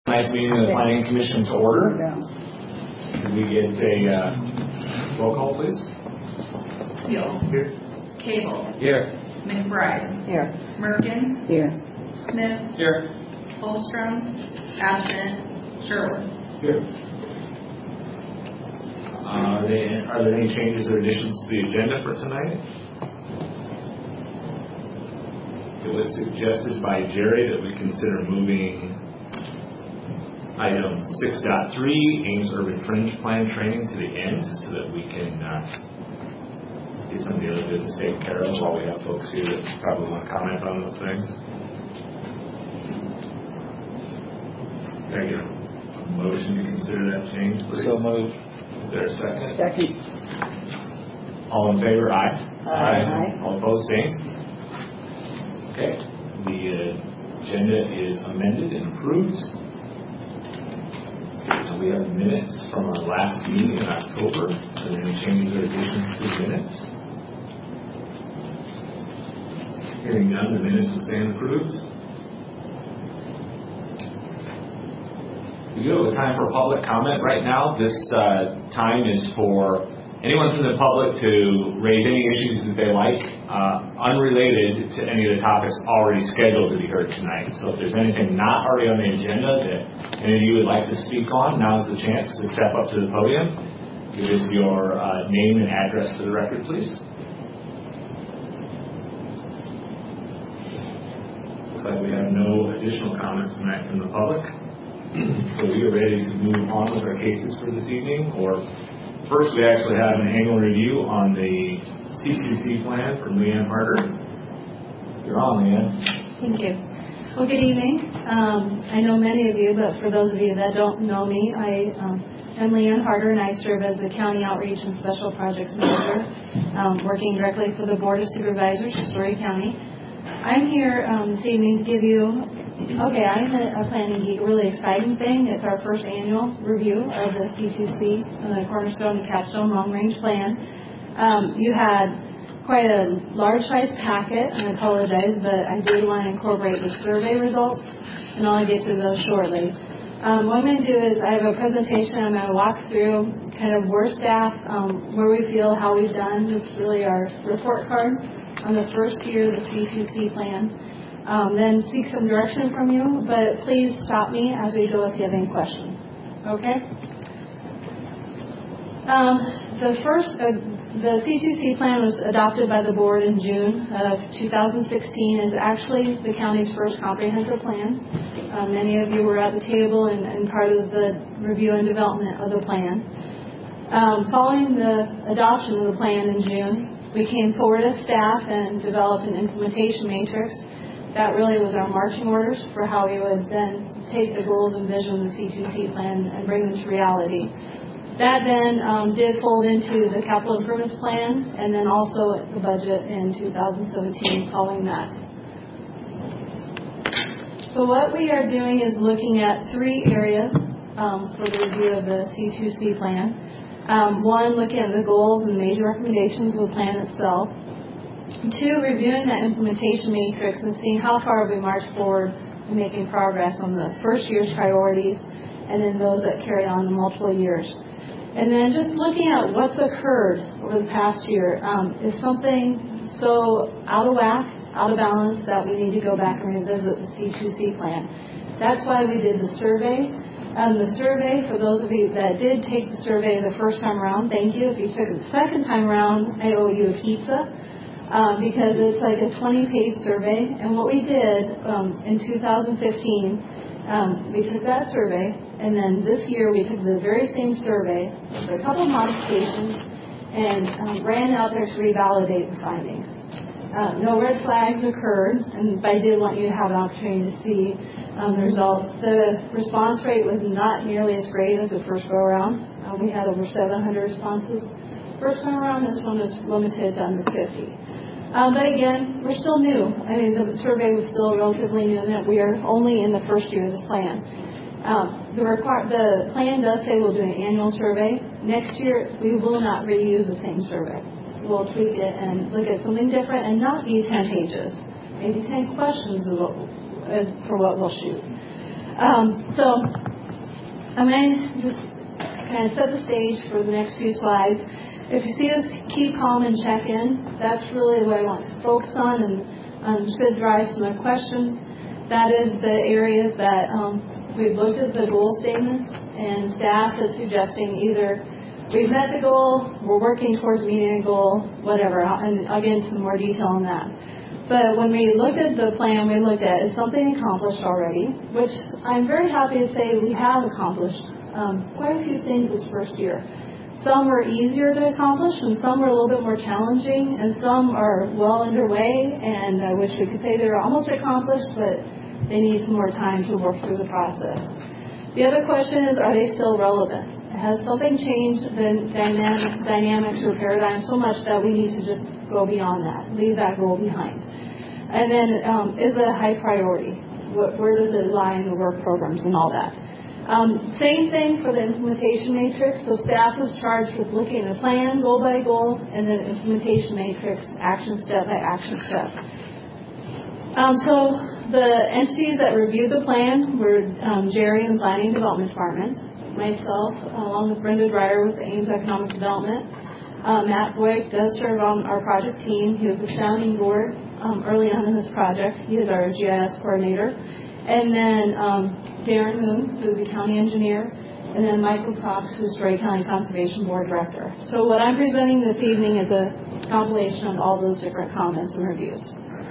Tonight's meeting of the Planning Commission to order. Can we get a roll call, please? Steele. Here. Cable. Here. McBride. Here. Merkin. Here. Smith. Here. Holstrom. Absent. Sherwood. Here. Are there any changes or additions to the agenda for tonight? It was suggested by Jerry that we consider moving item 6.3, Ames Urban Fringe Plan training, to the end so that we can get some of the other business taken care of while we have folks here that probably want to comment on those things. Can I get a motion to consider that change, please? So moved. Is there a second? Second. All in favor? Aye. Aye. All opposed? Same. Okay. The agenda is amended and approved. We have minutes from our last meeting in October. Are there any changes or additions to the minutes? Hearing none, the minutes will stand approved. We do have a time for public comment right now. This time is for anyone from the public to raise any issues that they like, unrelated to any of the topics already scheduled to be heard tonight. So if there's anything not already on the agenda that any of you would like to speak on, now's the chance to step up to the podium. Give us your name and address for the record, please. Looks like we have no additional comments tonight from the public. So we are ready to move on with our cases for this evening. Or first, we actually have an annual review on the C2C plan from Leanne Harder. You're on, Leanne. Thank you. Well, good evening. I know many of you, but for those of you that don't know me, I am Leanne Harder, and I serve as the County Outreach and Special Projects Manager, working directly for the Board of Supervisors of Story County. I'm here this evening to give you, I'm a planning geek. A really exciting thing. It's our first annual review of the C2C, the Cornerstone and Capstone Long Range Plan. You had quite a large-sized packet, and I apologize, but I did want to incorporate the survey results, and I'll get to those shortly. What I'm going to do is I have a presentation. I'm going to walk through kind of where staff, where we feel, how we've done. This is really our report card on the first year of the C2C plan. Then seek some direction from you, but please stop me as we go if you have any questions. Okay? The C2C plan was adopted by the board in June of 2016. Is actually the county's first comprehensive plan. Many of you were at the table and part of the review and development of the plan. Following the adoption of the plan in June, we came forward as staff and developed an implementation matrix. That really was our marching orders for how we would then take the goals and vision of the C2C plan and bring them to reality. That then did fold into the capital improvements plan and then also the budget in 2017 following that. So what we are doing is looking at three areas for the review of the C2C plan. One, looking at the goals and the major recommendations of the plan itself. Two, reviewing that implementation matrix and seeing how far we marched forward and making progress on the first year's priorities and then those that carry on in multiple years. And then just looking at what's occurred over the past year. Is something so out of whack, out of balance that we need to go back and revisit the C2C plan. That's why we did the survey. The survey, for those of you that did take the survey the first time around, thank you. If you took it the second time around, I owe you a pizza. Because it's like a 20-page survey. And what we did in 2015, we took that survey, and then this year we took the very same survey with a couple of modifications and ran out there to revalidate the findings. No red flags occurred, and I did want you to have an opportunity to see the results. The response rate was not nearly as great as the first go-around. We had over 700 responses. First time around, this one was limited to under 50. But again, we're still new. I mean, the survey was still relatively new, and we are only in the first year of this plan. The plan does say we'll do an annual survey. Next year, we will not reuse the same survey. We'll tweak it and look at something different and not be 10 pages. Maybe 10 questions for what we'll shoot. So I'm going to just kind of set the stage for the next few slides. If you see us keep, calm, and check in, that's really what I want to focus on and should drive some of the questions. That is the areas that we've looked at the goal statements, and staff is suggesting either we've met the goal, we're working towards meeting a goal, whatever, and I'll get into some more detail on that. But when we looked at the plan, we looked at is something accomplished already, which I'm very happy to say we have accomplished quite a few things this first year. Some were easier to accomplish, and some were a little bit more challenging, and some are well underway, and I wish we could say they're almost accomplished, but they need some more time to work through the process. The other question is, are they still relevant? Has something changed the dynamics or paradigm so much that we need to just go beyond that, leave that goal behind? And then, is it a high priority? Where does it lie in the work programs and all that? Same thing for the implementation matrix. So staff was charged with looking at the plan, goal by goal, and then implementation matrix, action step by action step. So the entities that reviewed the plan were Jerry in the Planning and Development Department, myself, along with Brenda Dreyer with the Ames Economic Development. Matt Boyd does serve on our project team. He was a sounding board early on in this project. He is our GIS coordinator. And then Darren Moon, who's the county engineer, and then Michael Cox, who's Story County Conservation Board Director. So what I'm presenting this evening is a compilation of all those different comments and reviews.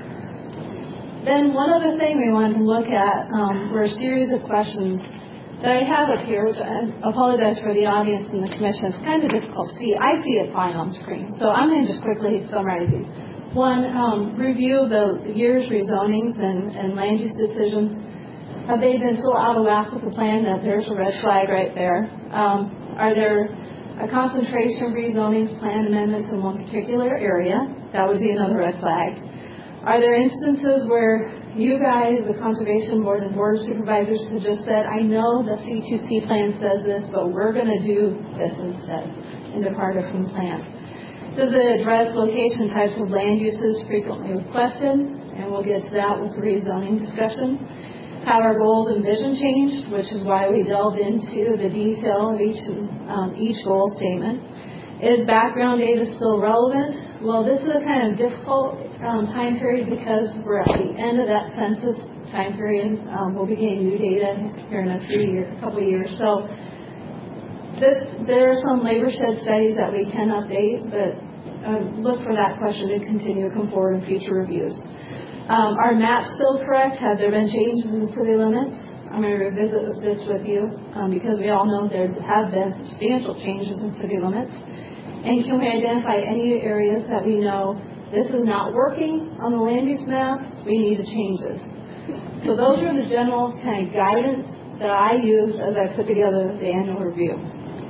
Then one other thing we wanted to look at were a series of questions that I have up here, which I apologize for the audience and the commission. It's kind of difficult to see. I see it fine on screen. So I'm going to just quickly summarize these. One, review the year's rezonings and land use decisions. Have they been so out of whack with the plan that there's a red flag right there? Are there a concentration of rezonings, plan amendments in one particular area? That would be another red flag. Are there instances where you guys, the Conservation Board and Board of Supervisors, have just said, I know the C2C plan says this, but we're going to do this instead and depart from the plan? Does it address location types of land uses frequently requested? And we'll get to that with the rezoning discussion. Have our goals and vision changed, which is why we delved into the detail of each goal statement. Is background data still relevant? Well, this is a kind of difficult time period because we're at the end of that census time period. We'll be getting new data here in a couple of years. So there are some labor shed studies that we can update, but look for that question to continue to come forward in future reviews. Are maps still correct? Have there been changes in the city limits? I'm going to revisit this with you because we all know there have been substantial changes in city limits. And can we identify any areas that we know this is not working on the land use map? We need to change this. So those are the general kind of guidance that I used as I put together the annual review.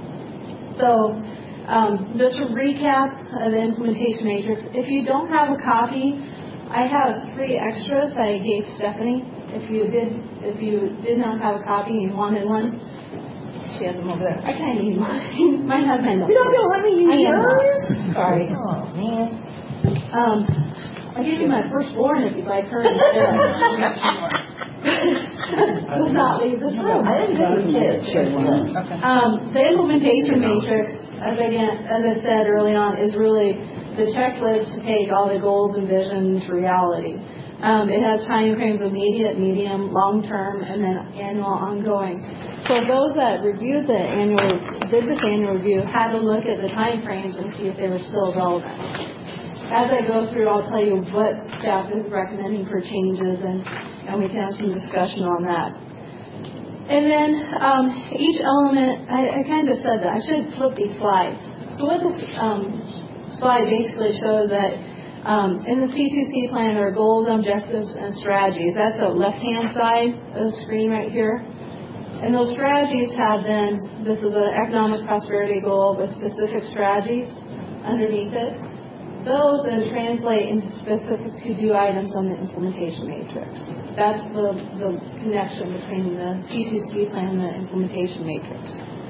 So just to recap the implementation matrix, if you don't have a copy, I have 3 extras that I gave Stephanie. If you did not have a copy and you wanted one, she has them over there. I kind of need mine. Mine has my notes. You don't let me use yours? Sorry. Oh, man. I'll give you my firstborn if you'd like her instead. Let's not leave this room. I didn't know the kids. The implementation matrix, as I said early on, is really the checklist to take all the goals and visions to reality. It has time frames of immediate, medium, long-term, and then annual ongoing. So those that did this annual review had to look at the time frames and see if they were still relevant. As I go through, I'll tell you what staff is recommending for changes, and we can have some discussion on that. And then each element, I kind of just said that. I should flip these slides. So what this slide basically shows that in the C2C plan there are goals, objectives, and strategies. That's the left-hand side of the screen right here. And those strategies have then, this is an economic prosperity goal with specific strategies underneath it. Those then translate into specific to-do items on the implementation matrix. That's the connection between the C2C plan and the implementation matrix.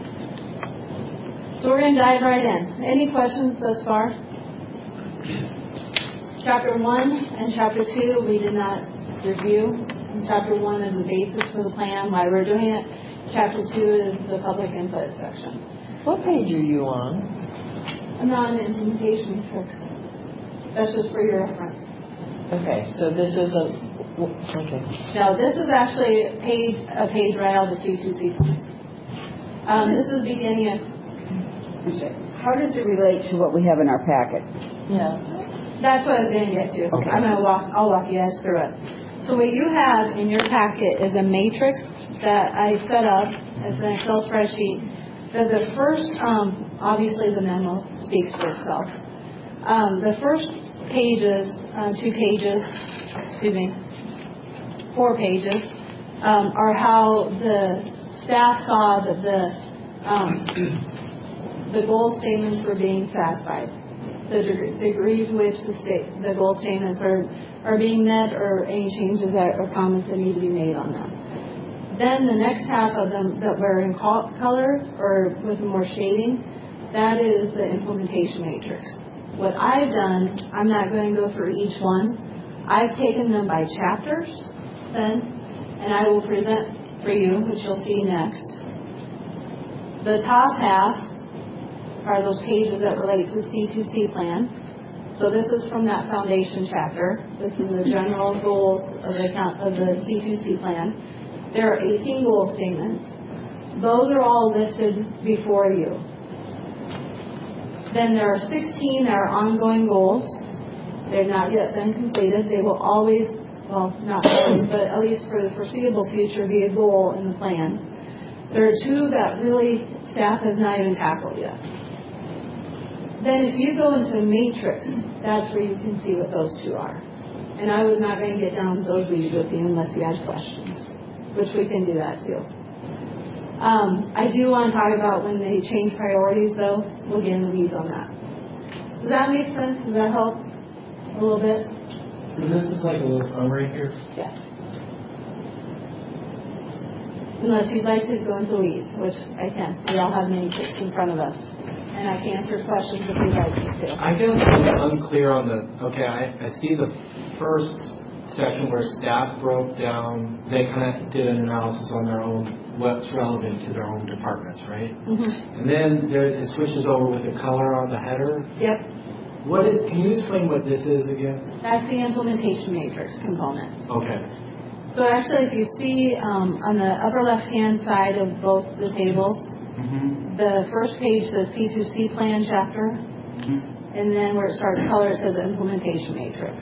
So we're going to dive right in. Any questions thus far? Chapter 1 and Chapter 2 we did not review. Chapter 1 is the basis for the plan, why we're doing it. Chapter 2 is the public input section. What page are you on? I'm not an implementation matrix. That's just for your reference. Okay, so this is okay. No, this is actually a page right out of the C2C plan. This is the beginning of. How does it relate to what we have in our packet? Yeah. That's what I was going to get to. Okay. I'll walk you guys through it. So what you have in your packet is a matrix that I set up as an Excel spreadsheet. So the first, obviously the memo speaks for itself. The first pages, 4 pages, are how the staff saw that the goal statements were being satisfied. The degree to which the goal statements are being met, or any changes or comments that need to be made on them. Then the next half of them that were in color or with more shading, that is the implementation matrix. What I've done, I'm not going to go through each one. I've taken them by chapters then, and I will present for you, which you'll see next. The top half are those pages that relate to the C2C plan. So this is from that foundation chapter. This is the general goals of the C2C plan. There are 18 goal statements. Those are all listed before you. Then there are 16 that are ongoing goals. They've not yet been completed. They will always, well, not always, but at least for the foreseeable future, be a goal in the plan. There are 2 that really staff has not even tackled yet. Then if you go into the matrix, that's where you can see what those 2 are. And I was not going to get down to those weeds with you unless you had questions, which we can do that too. I do want to talk about when they change priorities, though. We'll get in the weeds on that. Does that make sense? Does that help a little bit? So this is like a little summary here? Yes. Unless you'd like to go into the weeds, which I can. We all have matrix in front of us. And I can answer questions if you'd like me to. I feel unclear on I see the first section where staff broke down, they kind of did an analysis on their own, what's relevant to their own departments, right? Mm-hmm. And then it switches over with the color on the header. Yep. Can you explain what this is again? That's the implementation matrix component. Okay. So actually, if you see on the upper left-hand side of both the tables, the first page says P2C plan chapter, and then where it starts color, it says the implementation matrix.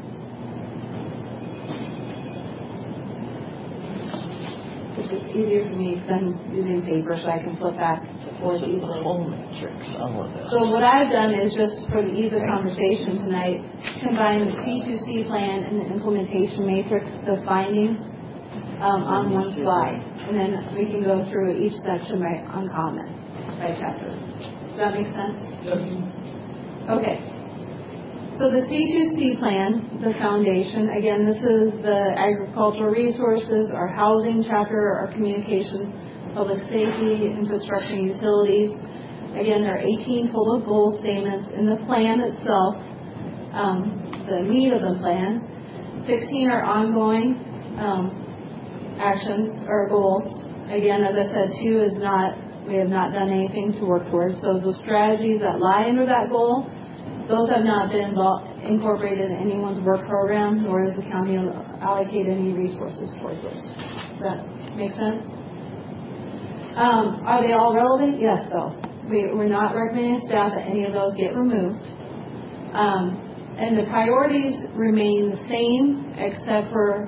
Which is easier for me because I'm using paper, so I can flip back and forth easily. The whole matrix, all of it. So what I've done is just for the ease of conversation tonight, combine the P2C plan and the implementation matrix, the findings, on one slide. And then we can go through each section on comments by chapter. Does that make sense? Yes. Okay. So the C2C plan, the foundation, again, this is the agricultural resources, our housing chapter, our communications, public safety, infrastructure, and utilities. Again, there are 18 total goal statements in the plan itself, the meat of the plan. 16 are ongoing actions or goals. Again, as I said, 2 is not, we have not done anything to work towards. So the strategies that lie under that goal, those have not been incorporated in anyone's work program, nor does the county allocate any resources towards those. Does that make sense? Are they all relevant? Yes, though. We're not recommending staff that any of those get removed. And the priorities remain the same except for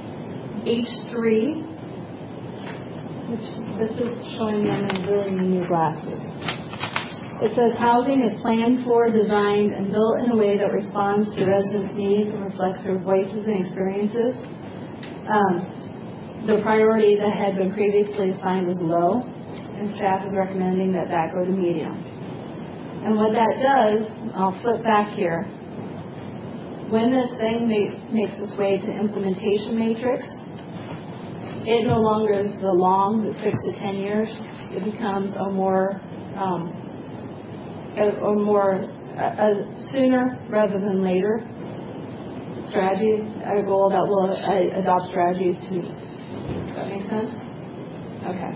H3, which this is showing them in really new glasses. It says housing is planned for, designed, and built in a way that responds to residents' needs and reflects their voices and experiences. The priority that had been previously assigned was low, and staff is recommending that go to medium. And what that does, I'll flip back here, when this thing makes its way to implementation matrix, it no longer is the long, the 6 to 10 years. It becomes a sooner rather than later strategy, a goal that will adopt strategies to. Does that make sense? Okay.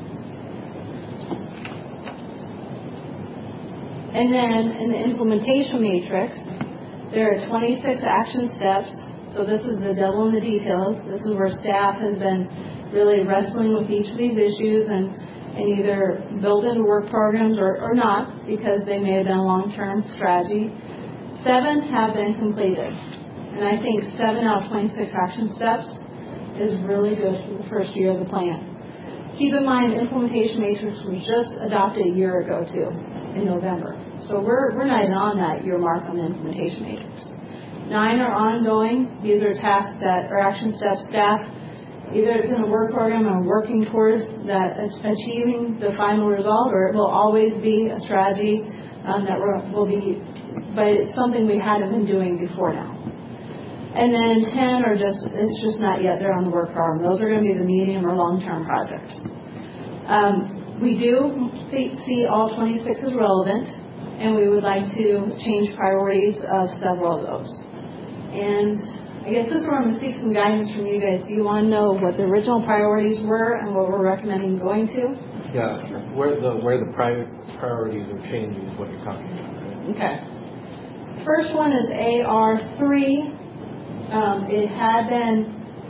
And then in the implementation matrix, there are 26 action steps. So this is the devil in the details. This is where staff has been really wrestling with each of these issues and either build into work programs or not, because they may have been a long-term strategy. 7 have been completed. And I think 7 out of 26 action steps is really good for the first year of the plan. Keep in mind, the implementation matrix was just adopted a year ago, too, in November. So we're not even on that year mark on the implementation matrix. 9 are ongoing. These are tasks that are action steps staff either it's in a work program or working towards that achieving the final result, or it will always be a strategy that will be, but it's something we hadn't been doing before now. And then 10 are it's just not yet, they're on the work program. Those are going to be the medium or long-term projects. We do see all 26 as relevant, and we would like to change priorities of several of those. And I guess this is where I'm going to seek some guidance from you guys. Do you want to know what the original priorities were and what we're recommending going to? Yeah, where the priorities are changing is what you're talking about, right? Okay. First one is AR3. It had been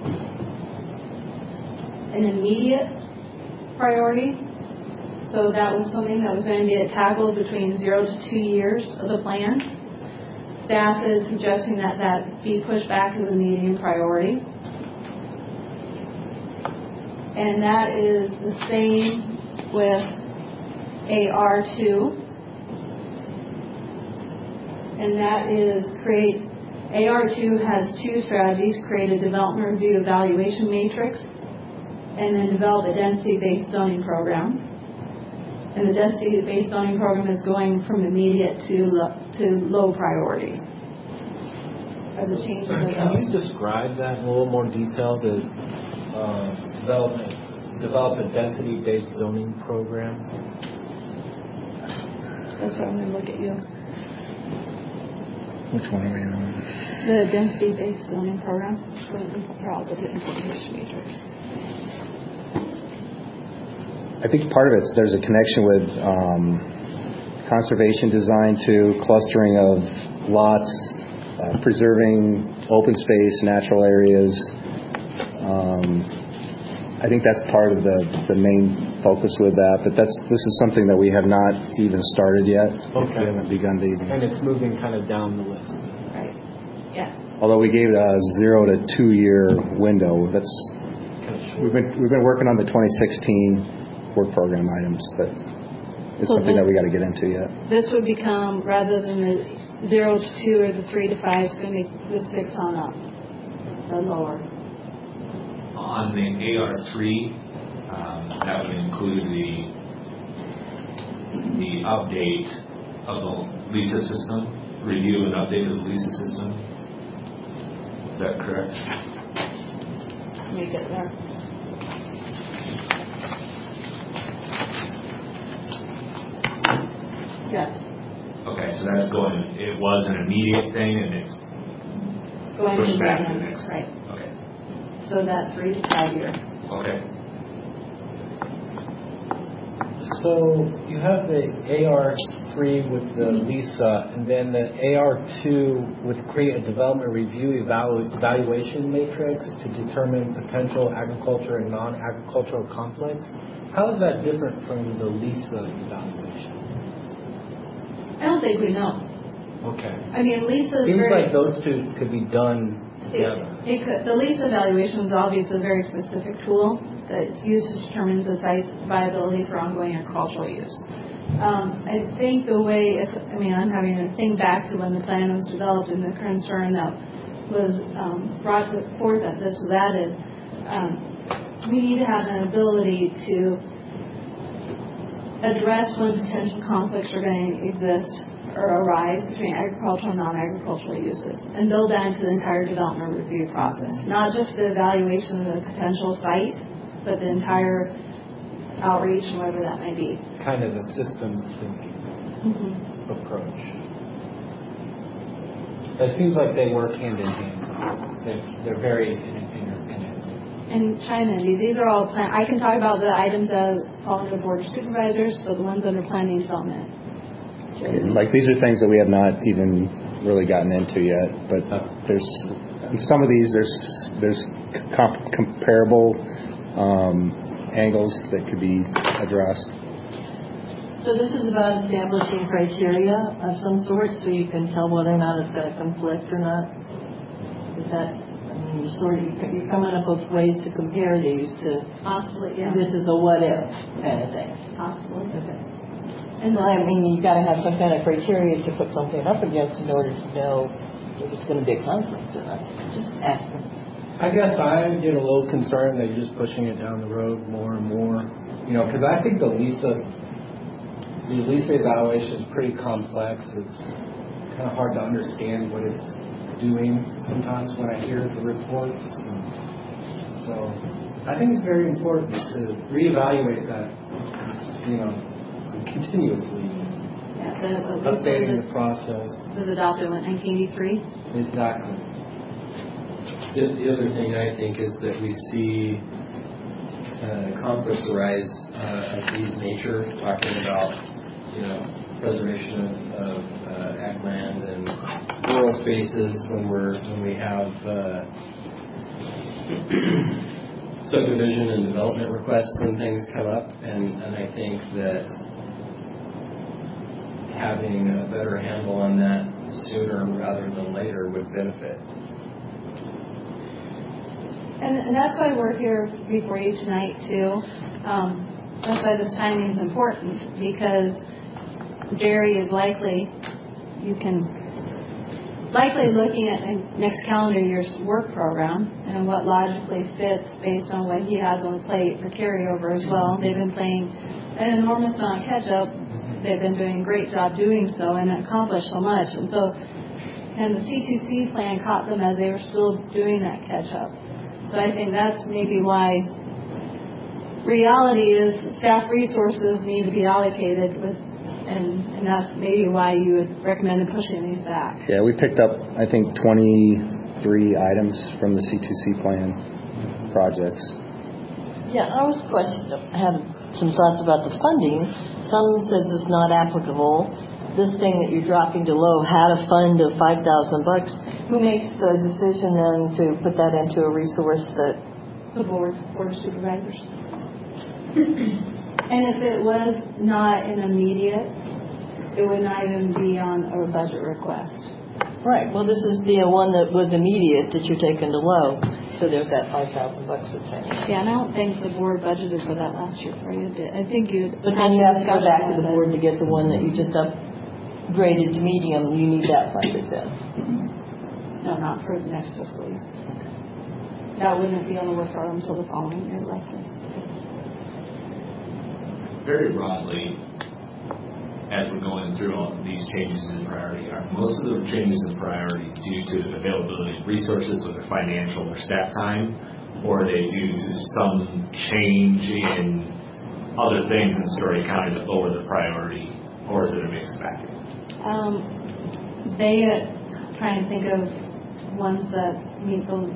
an immediate priority. So that was something that was going to be tackled between 0 to 2 years of the plan. Staff is suggesting that be pushed back to the medium priority. And that is the same with AR2. And that is AR2 has 2 strategies: create a development review evaluation matrix, and then develop a density-based zoning program. And the density-based zoning program is going from immediate to low priority. As a change in the Can you describe that in a little more detail? The develop a density-based zoning program. That's what I'm going to look at you. Which one are we on? The density-based zoning program for all the implementation matrix. I think part of it, there's a connection with conservation design too, clustering of lots, preserving open space, natural areas. I think that's part of the main focus with that, but this is something that we have not even started yet. Okay. We haven't begun to even. And it's moving kind of down the list. Right. Yeah. Although we gave it a 0 to 2 year window, that's Kind of short. we've been working on the 2016 work program items, but it's something that we got to get into yet. This would become, rather than the 0 to 2 or the 3 to 5, it's going to be the 6 on up or lower. On the AR3, that would include the update of the LISA system, review and update of the LISA system. Is that correct? Let me get there. Yes. Okay, so that's going, it was an immediate thing and it's Going pushed to back to the the next. Right. Okay. So that 3 to 5 year. Okay. So you have the AR3 with the LISA, and then the AR2 with create a development review evaluation matrix to determine potential agriculture and non-agricultural conflicts. How is that different from the LISA evaluation? I don't think we know. Okay. I mean, LISA is Seems very... like those two could be done together. It could. The LISA evaluation is obviously a very specific tool that is used to determine the site's viability for ongoing agricultural use. I think the way, I'm having to think back to when the plan was developed and the concern that was brought forth that this was added. We need to have an ability to address when potential conflicts are going to exist or arise between agricultural and non-agricultural uses, and build that into the entire development review process. Not just the evaluation of the potential site, but the entire outreach and whatever that may be. Kind of a systems thinking approach. It seems like they work hand in hand. They're very interconnected. And chime in, these are all plan. I can talk about the items that fall under the board of supervisors, but the ones under planning and development. Like these are things that we have not even really gotten into yet, but there's some of these there's comparable angles that could be addressed. So this is about establishing criteria of some sort, so you can tell whether or not it's going to conflict or not. Is that, I mean, you're coming up with ways to compare these to. Possibly, yeah. This is a what if kind of thing. Possibly. Okay. And Well, I mean, you got to have some kind of criteria to put something up against in order to know if it's going to be a conflict or not. Just asking. I guess I get a little concerned that you're just pushing it down the road more and more. Because I think the lease evaluation is pretty complex. It's kind of hard to understand what it's doing sometimes when I hear the reports. So I think it's very important to reevaluate that, continuously. Yeah, Updating the process. It was adopted in 1983. Exactly. The other thing I think is that we see conflicts arise of these nature, talking about preservation of ag land and rural spaces when we have subdivision and development requests and things come up, and I think that having a better handle on that sooner rather than later would benefit. And that's why we're here before you tonight too. That's why this timing is important, because Jerry is likely looking at next calendar year's work program and what logically fits based on what he has on the plate for carryover as well. They've been playing an enormous amount of catch up. They've been doing a great job doing so and accomplished so much. And the C2C plan caught them as they were still doing that catch up. So I think that's maybe why reality is staff resources need to be allocated and that's maybe why you would recommend pushing these back. Yeah, we picked up, I think, 23 items from the C2C plan projects. Yeah, I had some thoughts about the funding. Some says it's not applicable. This thing that you're dropping to low had a fund of $5,000. Who makes the decision then to put that into a resource that The board of supervisors. And if it was not an immediate, it would not even be on a budget request. Right. Well, this is the one that was immediate that you're taking to low. So there's that $5,000 that's hanging. Yeah, and I don't think the board budgeted for that last year for you. I think you. But then you have to go back to the board to get the one that you just upgraded to medium. You need that funded then. No, not for the next fiscal year. That wouldn't be on the work program until the following year, likely. Very broadly, as we're going through all of these changes in priority, are most of the changes in priority due to availability of resources, whether financial or staff time, or are they due to some change in other things in Story County that lower the priority, or is it a mixed bag? They try and think of ones that meet the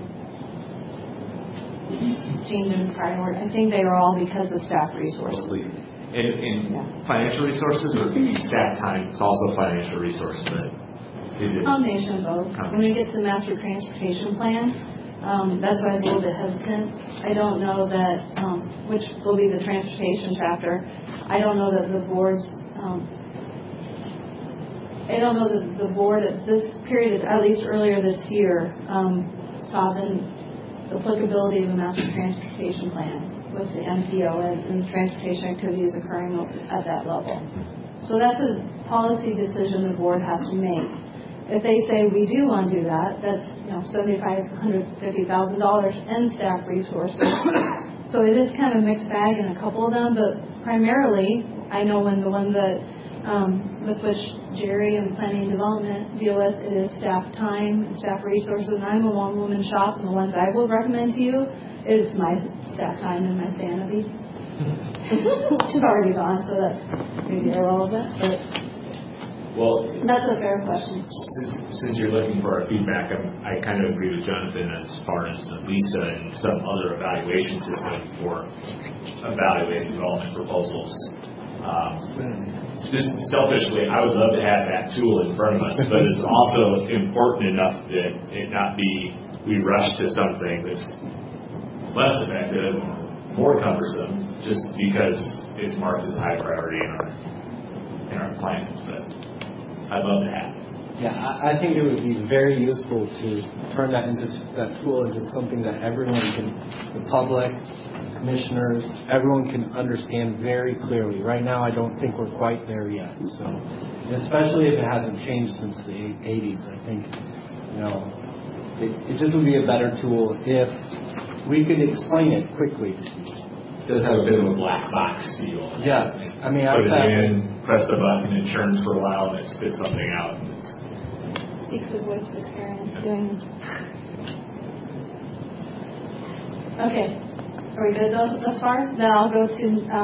change in priority. I think they are all because of staff resources. In financial resources, or staff time? It's also financial resource, but is it? Combination of both. When we get to the master transportation plan, that's why I'm a little bit hesitant. I don't know that, which will be the transportation chapter. I don't know that the board's, I don't know that the board at this period, at least earlier this year, saw the applicability of the master transportation plan with the MPO and the transportation activities occurring at that level. So that's a policy decision the board has to make. If they say we do want to do that, that's $7,550,000 in staff resources. So it is kind of a mixed bag in a couple of them, but primarily I know when the one that with which Jerry and Planning and Development deal with, it is staff time and staff resources. And I'm a one-woman shop, and the ones I will recommend to you is my staff time and my sanity, which is already gone, so that's maybe irrelevant. But Well, That's a fair question. since you're looking for our feedback, I kind of agree with Jonathan as far as the LISA and some other evaluation system for evaluating development proposals. Just selfishly, I would love to have that tool in front of us, but it's also important enough that it not be we rush to something that's less effective, more cumbersome, just because it's marked as a high priority in our plan. But I'd love to have it. Yeah, I think it would be very useful to turn that tool into something that everyone can, the public, commissioners, everyone can understand very clearly. Right now, I don't think we're quite there yet. So, especially if it hasn't changed since the 80s, I think, it just would be a better tool if we could explain it quickly. It does have a bit of a black box feel. Yeah, I mean, put it in, press the button, it churns for a while, and it spits something out. Speaks the voice of experience doing. Okay. Are we good thus far? Then I'll go to,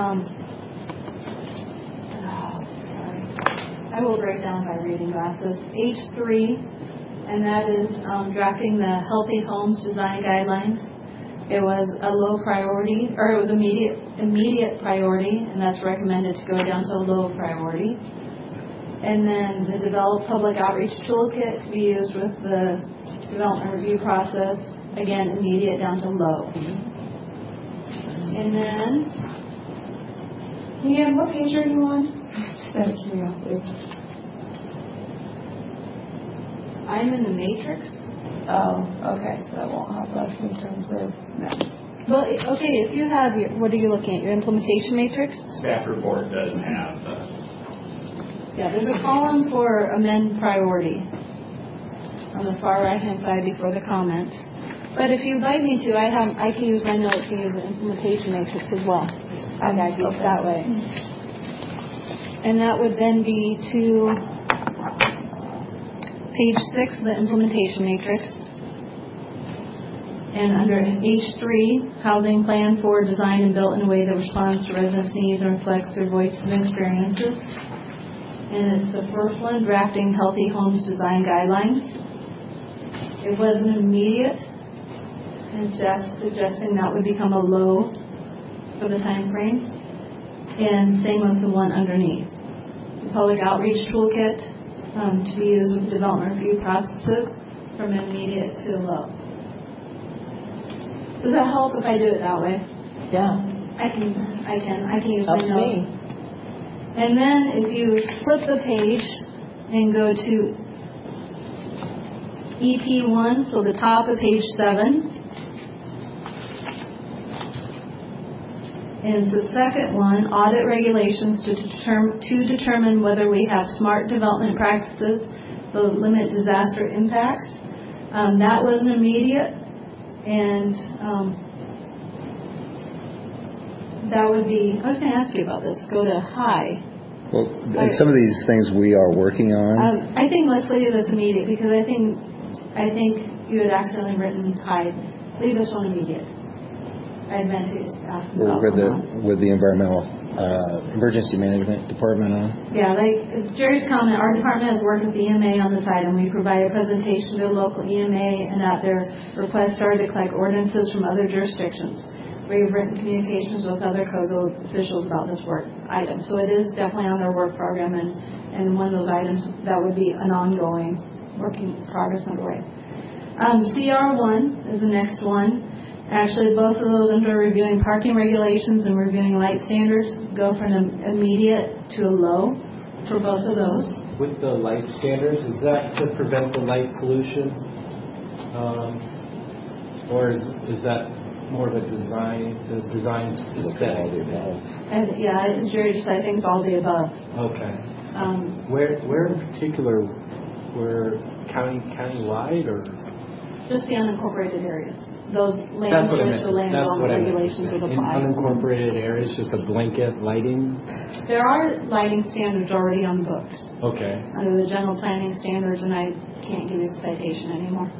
sorry. I will break down my reading glasses. H3, and that is drafting the Healthy Homes Design Guidelines. It was a low priority, or it was immediate priority, and that's recommended to go down to a low priority. And then the Develop Public Outreach Toolkit to be used with the development review process, again, immediate down to low. And then, what page are you on? Just out of curiosity. I'm in the matrix. Oh, okay. So that won't help us in terms of no. Well, okay, if you have what are you looking at? Your implementation matrix? Staff report does have Yeah, there's a column for amend priority on the far right-hand side before the comment. But if you invite me to, I can use my notes and use the implementation matrix as well. Okay, that way. And that would then be to page 6 of the implementation matrix. And under H3, housing plan for design and built in a way that responds to residents' needs and reflects their voices and experiences. And it's the first one, drafting Healthy Homes Design Guidelines. It wasn't immediate, and Jeff's suggesting that would become a low for the time frame. And same with the one underneath. The Public Outreach Toolkit to be used with development review processes from immediate to low. Does that help if I do it that way? Yeah. I can use my Helps notes. me. And then if you flip the page and go to EP1, so the top of page 7, and it's the second one, audit regulations to determine whether we have smart development practices that limit disaster impacts. That was an immediate, and that would be, I was going to ask you about this, go to high. Well, some of these things we are working on. I think let's leave it as immediate, because I think you had accidentally written high. Leave this one immediate. I meant to ask about with the environmental emergency management department on. Yeah, like Jerry's comment, our department has worked with the EMA on this item. We provide a presentation to the local EMA, and at their request started to collect ordinances from other jurisdictions. We've written communications with other COSO officials about this work item. So it is definitely on their work program, and one of those items that would be an ongoing working progress underway. CR1 is the next one. Actually, both of those under reviewing parking regulations and reviewing light standards go from an immediate to a low for both of those. With the light standards, is that to prevent the light pollution? Or is that more of a design aesthetic? And yeah, Jerry just said I think it's all the above. Okay. Where in particular, were county-wide or? Just the unincorporated areas. Those land strips or land development regulations would apply. In unincorporated areas, just a blanket lighting? There are lighting standards already on the books. Okay. Under the general planning standards, and I can't give you the citation anymore.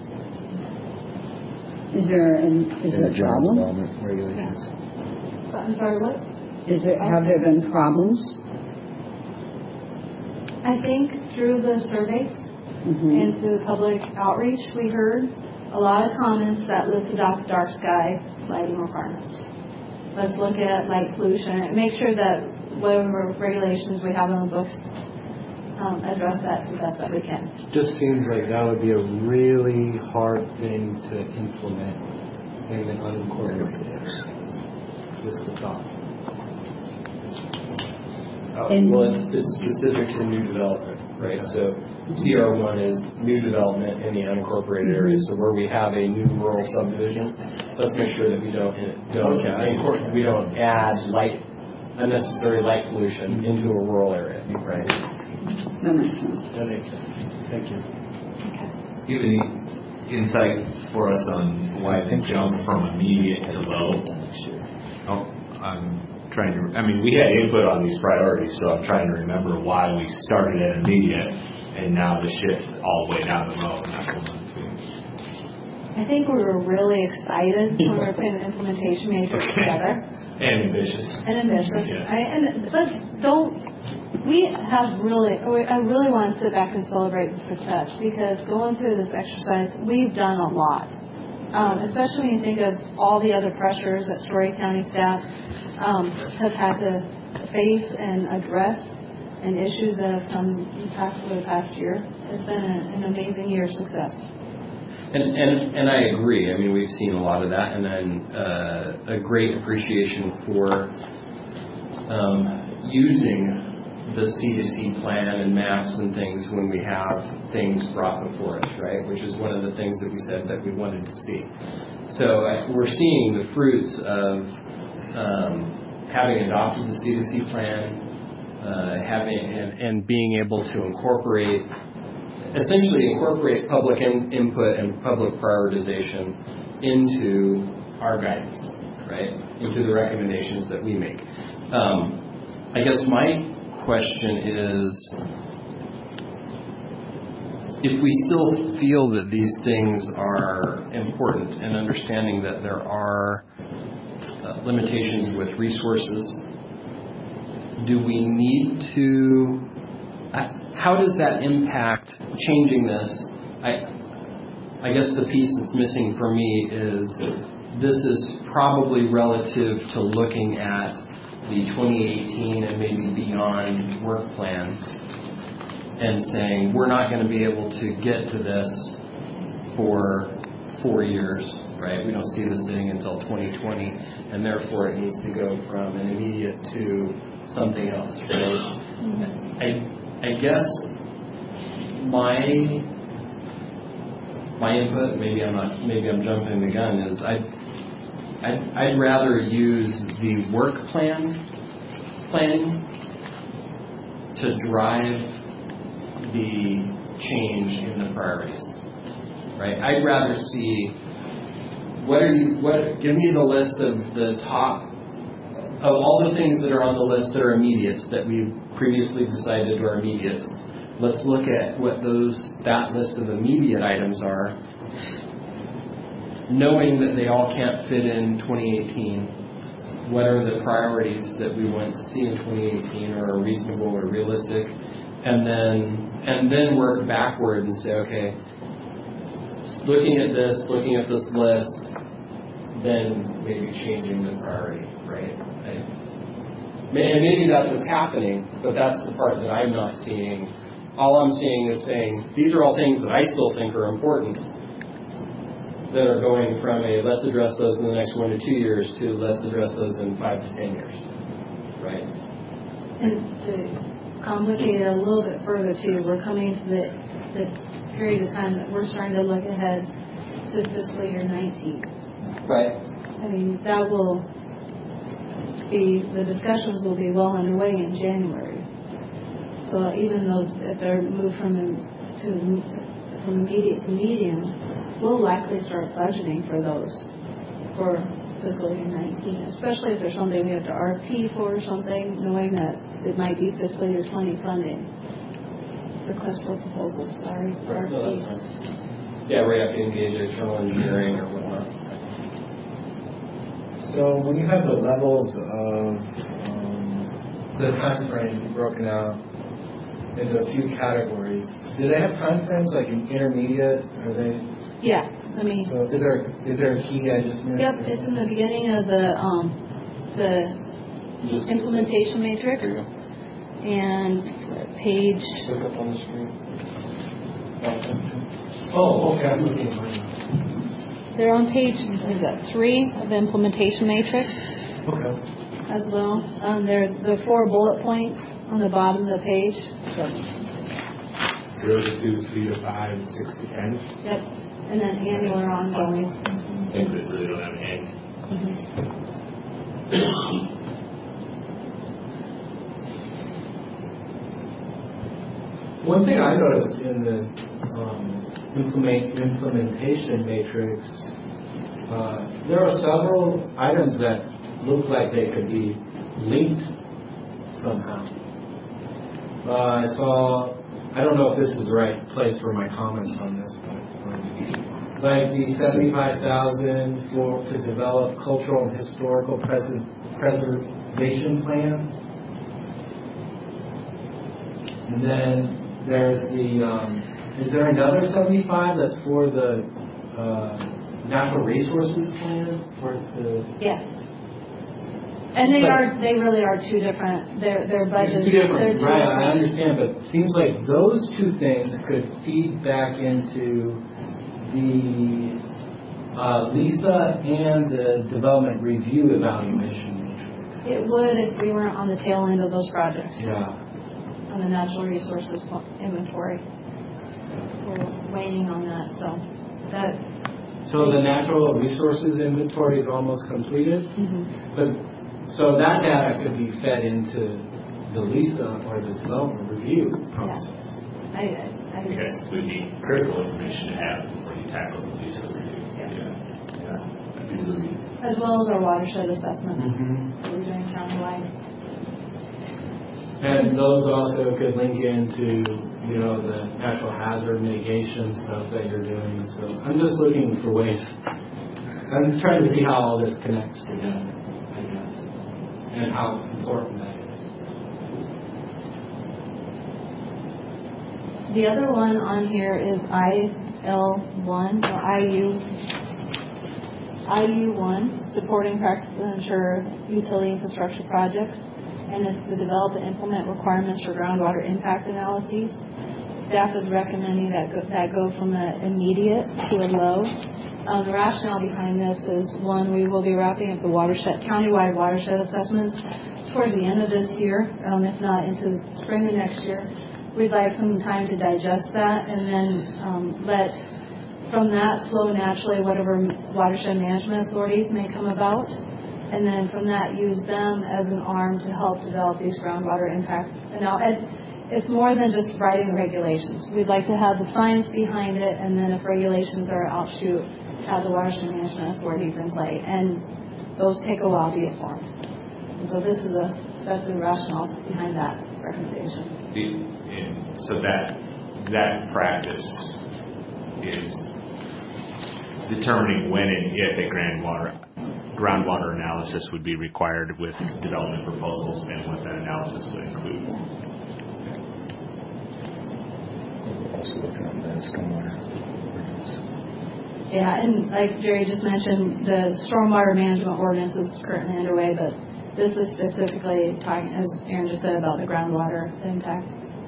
Is there a General problem? development regulations. I'm sorry, what? Have there been problems? I think through the surveys and through the public outreach, we heard a lot of comments that let's adopt dark sky lighting requirements. Let's look at light pollution and make sure that whatever regulations we have on the books address that the best that we can. Just seems like that would be a really hard thing to implement in an unincorporated area. Just the thought. Well, it's specific to new development, right? So CR1 is new development in the unincorporated areas. So where we have a new rural subdivision, let's make sure that we don't add unnecessary light pollution into a rural area, right? That makes sense. That makes sense. Thank you. Do you have any insight for us on why they jump from immediate to low? I'm trying to. I mean, we had input on these priorities, so I'm trying to remember why we started at immediate and now the shift all the way down the low. And that's one between. I think we were really excited when we were putting the implementation majors together. And ambitious. Yeah. I really want to sit back and celebrate the success, because going through this exercise, we've done a lot. Especially when you think of all the other pressures that Story County staff have had to face and address, and issues that have come over the past year. It's been an amazing year of success. And I agree. I mean, we've seen a lot of that, and then a great appreciation for using the C2C plan and maps and things when we have things brought before us, right? Which is one of the things that we said that we wanted to see. So we're seeing the fruits of having adopted the C2C plan, and being able to essentially incorporate public input and public prioritization into our guidance, right? Into the recommendations that we make. I guess my question is, if we still feel that these things are important, and understanding that there are limitations with resources, do we need to, how does that impact changing this? I guess the piece that's missing for me is this is probably relative to looking at the 2018 and maybe beyond work plans and saying we're not going to be able to get to this for 4 years, right? We don't see this thing until 2020, and therefore it needs to go from an immediate to something else, right? I guess my input, maybe I'm jumping the gun, is I'd rather use the work planning to drive the change in the priorities, right? I'd rather see give me the list of the top of all the things that are on the list that are immediates that we've previously decided are immediates. Let's look at what that list of immediate items are, knowing that they all can't fit in 2018. What are the priorities that we want to see in 2018 or are reasonable or realistic? And then work backward and say, okay, looking at this list, then maybe changing the priority, right? And maybe that's what's happening, but that's the part that I'm not seeing. All I'm seeing is saying, these are all things that I still think are important, that are going from let's address those in the next 1 to 2 years to let's address those in 5 to 10 years, right? And to complicate it a little bit further too, we're coming to the period of time that we're starting to look ahead to fiscal year 19. Right. I mean, the discussions will be well underway in January. So even those, if they're moved from immediate to medium, we'll likely start budgeting for those for fiscal year 19, especially if there's something we have to RFP for or something, knowing that it might be fiscal year 20 funding. Request for proposals, sorry. Right. No, that's fine. Yeah, we have to engage external engineering or whatnot. So when you have the levels of the time frame broken out into a few categories. Do they have time frames like in intermediate? Are they? Yeah, I mean. So is there a key I just missed? Yep, it's in the beginning of the implementation matrix. There you go. And page. Look up on the screen. Oh, okay. I'm looking at mine. They're on page, what is that, 3 of the implementation matrix Okay. as well. There are the 4 bullet points on the bottom of the page. 0 to 2, 3 to 5, 6 to 10. Yep. And then annual or ongoing. Things that really don't have an end. One thing I noticed in the implementation matrix, there are several items that look like they could be linked somehow. I don't know if this is the right place for my comments on this, but like the $75,000 to develop cultural and historical preservation plan, and then there's the. Is there another 75 that's for the natural resources plan for the? Yeah. And they really are two different. Their budgets. Two different, they're two right? different. I understand, but it seems like those two things could feed back into the LISA and the development review evaluation matrix. It would if we weren't on the tail end of those projects. Yeah. On the natural resources inventory. We're waiting on that, So the natural resources inventory is almost completed, but so that data could be fed into the LISA or the development review process. I Because it would be critical information to have before you tackle the LISA review. as well as our watershed assessments that we're doing countywide. And those also could link into, the natural hazard mitigation stuff that you're doing. So I'm just looking for ways. I'm trying to see how all this connects together, I guess, and how important that is. The other one on here is IL1 or IU1, supporting practice and ensure utility infrastructure projects. And it's the develop and implement requirements for groundwater impact analyses. Staff is recommending that go from an immediate to a low. The rationale behind this is, one, we will be wrapping up the countywide watershed assessments towards the end of this year, if not into the spring of next year. We'd like some time to digest that and then let from that flow naturally whatever watershed management authorities may come about. And then from that, use them as an arm to help develop these groundwater impact. And now it's more than just writing regulations. We'd like to have the science behind it, and then if regulations are outshoot, have the watershed management authorities in play. And those take a while to get formed. And so that's the rationale behind that recommendation. So that practice is determining when and if a groundwater analysis would be required with development proposals and what that analysis would include. We're also looking at the stormwater. Yeah, and like Jerry just mentioned, the stormwater management ordinance is currently underway, but this is specifically talking, as Aaron just said, about the groundwater impact.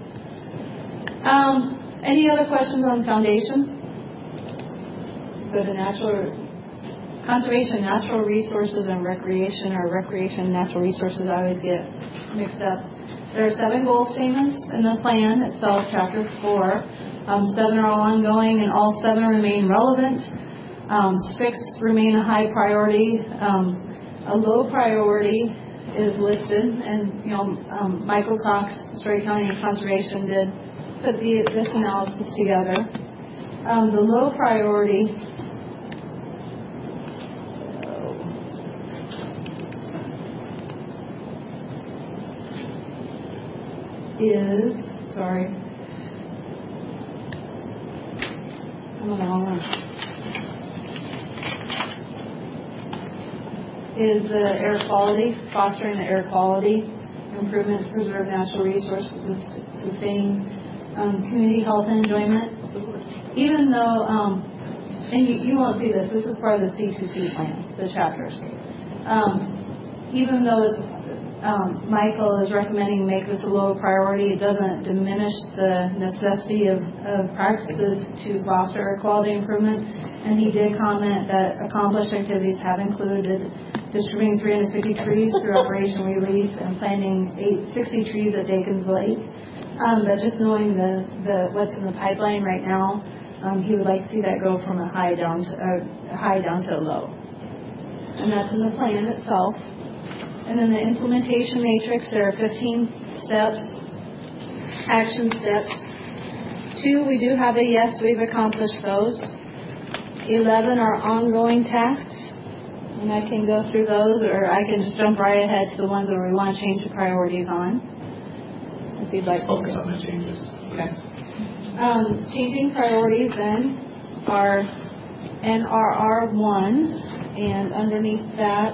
Any other questions on foundation? Go to conservation, natural resources, and recreation, or recreation and natural resources. I always get mixed up. There are 7 goal statements in the plan itself, Chapter 4. 7 are all ongoing, and all 7 remain relevant. 6 remain a high priority. A low priority is listed, and Michael Cox, Story County Conservation, did put this analysis together. The low priority is, sorry, I'm on the wrong one, is the air quality, fostering the air quality, and improvement to preserve natural resources and sustain community health and enjoyment. Even though, and you won't see this is part of the C2C plan, the chapters. Even though it's, Michael is recommending make this a low priority, it doesn't diminish the necessity of practices to foster air quality improvement. And he did comment that accomplished activities have included distributing 350 trees through Operation Relief and planting 60 trees at Dakins Lake. But just knowing what's in the pipeline right now, he would like to see that go from a high down to a low. And that's in the plan itself. And then the implementation matrix, there are 15 steps, action steps. 2, we do have a yes, we've accomplished those. 11 are ongoing tasks. And I can go through those, or I can just jump right ahead to the ones that we want to change the priorities on. If you'd like to focus on the changes. Okay. Changing priorities then are NRR1, and underneath that,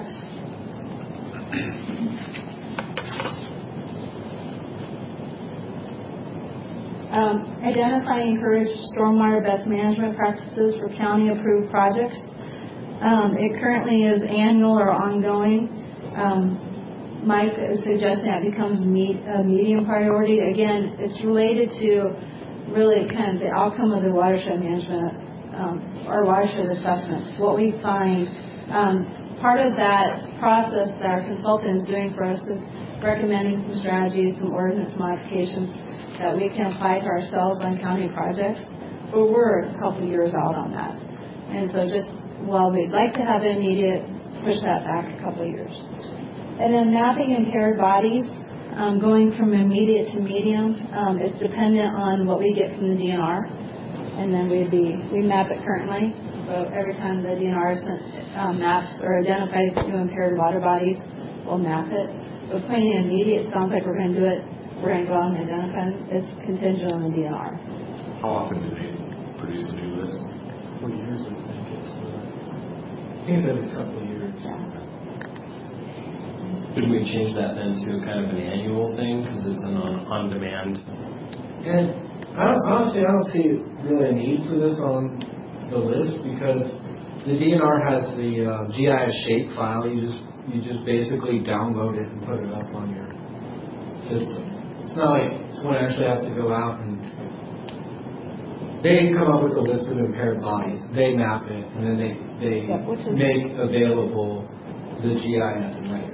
identify and encourage stormwater best management practices for county-approved projects. It currently is annual or ongoing. Mike is suggesting that becomes a medium priority. Again, it's related to really kind of the outcome of the watershed management or watershed assessments. What we find, part of that process that our consultant is doing for us is recommending some strategies, some ordinance modifications that we can apply to ourselves on county projects. But we're a couple of years out on that. And so just while we'd like to have it immediate, push that back a couple of years. And then mapping impaired bodies, going from immediate to medium, it's dependent on what we get from the DNR. And then we map it currently. So every time the DNR maps or identifies new impaired water bodies, we'll map it. But putting in immediate sounds like we're going to do it. We're going to go out and identify it. It's contingent on the DNR. How often do they produce a new list? 4 years, I think it's every couple of years. Yeah. Could we change that then to kind of an annual thing because it's an on-demand? And honestly, I don't see really a need for this on the list because the DNR has the GIS shape file. You just basically download it and put it up on your system. It's not like someone actually has to go out and they come up with a list of impaired bodies. They map it and then they make available the GIS and layer.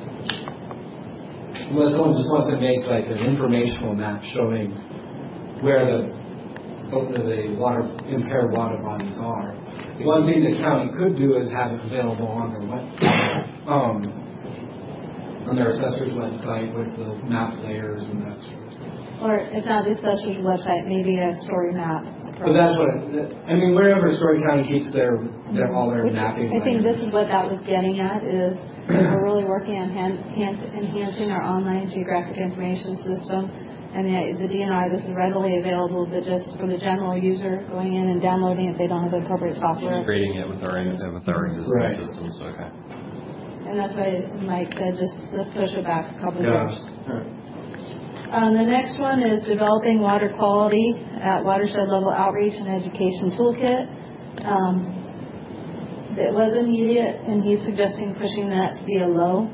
Unless someone just wants to make like an informational map showing where the impaired water bodies are. One thing the county could do is have it available on their website, on their assessor's website with the map layers and that sort of stuff. Or it's not the assessor's website, maybe a story map. But that's wherever Story County keeps all their mapping. I think this is what that was getting at is we're really working on enhancing our online geographic information system. And the DNR, this is readily available, but just for the general user going in and downloading if they don't have the appropriate software. Integrating it with our existing systems, okay. And that's why Mike said let's push it back a couple of years. Right. The next one is developing water quality at watershed level outreach and education toolkit. It was immediate, and he's suggesting pushing that to be a low.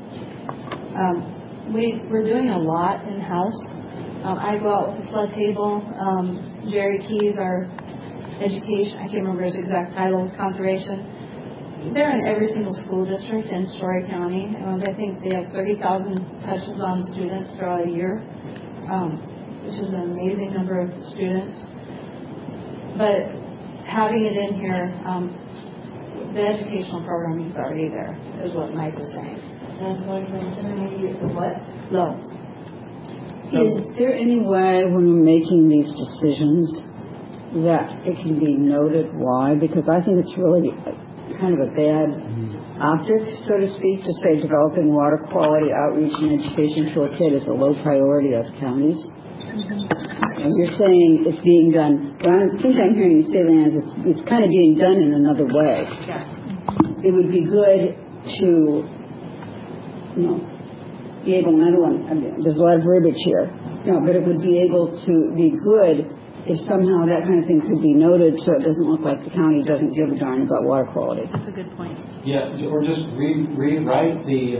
We're doing a lot in-house. I go out with the flood table. Jerry Keys, our education, I can't remember his exact title, conservation. They're in every single school district in Story County. I think they have 30,000 touches on students throughout a year, which is an amazing number of students. But having it in here, the educational programming is already there, is what Mike was saying. And it's going from intermediate to what? Low. Is there any way when we're making these decisions that it can be noted why? Because I think it's really kind of a bad optic, so to speak, to say developing water quality outreach and education toolkit is a low priority of counties. And you're saying it's being done, but I think I'm hearing you say, Lance, it's kind of being done in another way. Yeah. It would be good to, be able, and I mean, there's a lot of verbiage here, but it would be able to be good if somehow that kind of thing could be noted so it doesn't look like the county doesn't give a darn about water quality. That's a good point. Yeah, or just rewrite the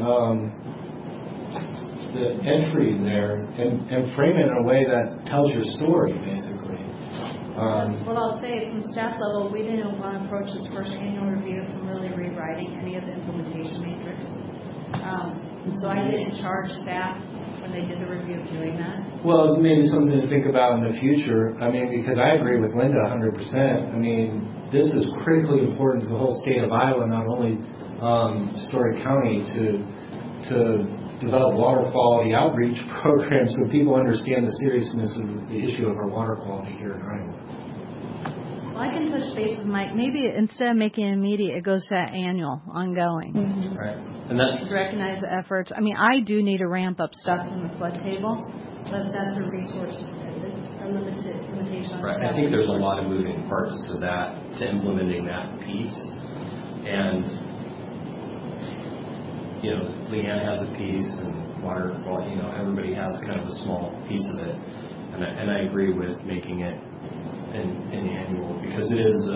entry there and frame it in a way that tells your story, basically. What I'll say from staff level, we didn't want to approach this first annual review from really rewriting any of the implementation matrix. So I didn't charge staff when they did the review of doing that. Well, maybe something to think about in the future. I mean, because I agree with Linda 100%. I mean, this is critically important to the whole state of Iowa, not only Story County, to develop water quality outreach programs so people understand the seriousness of the issue of our water quality here in Iowa. Well, I can touch base with Mike. Maybe instead of making it immediate, it goes to that annual, ongoing. Mm-hmm. Right. And that, To recognize the efforts. I mean, I do need to ramp up stuff in the flood table, but that's a resource, a limitation on right. staff. I think there's a lot of moving parts to that, to implementing that piece. And, you know, Leanne has a piece and water quality, you know, everybody has kind of a small piece of it. And I agree with making it an annual, because it is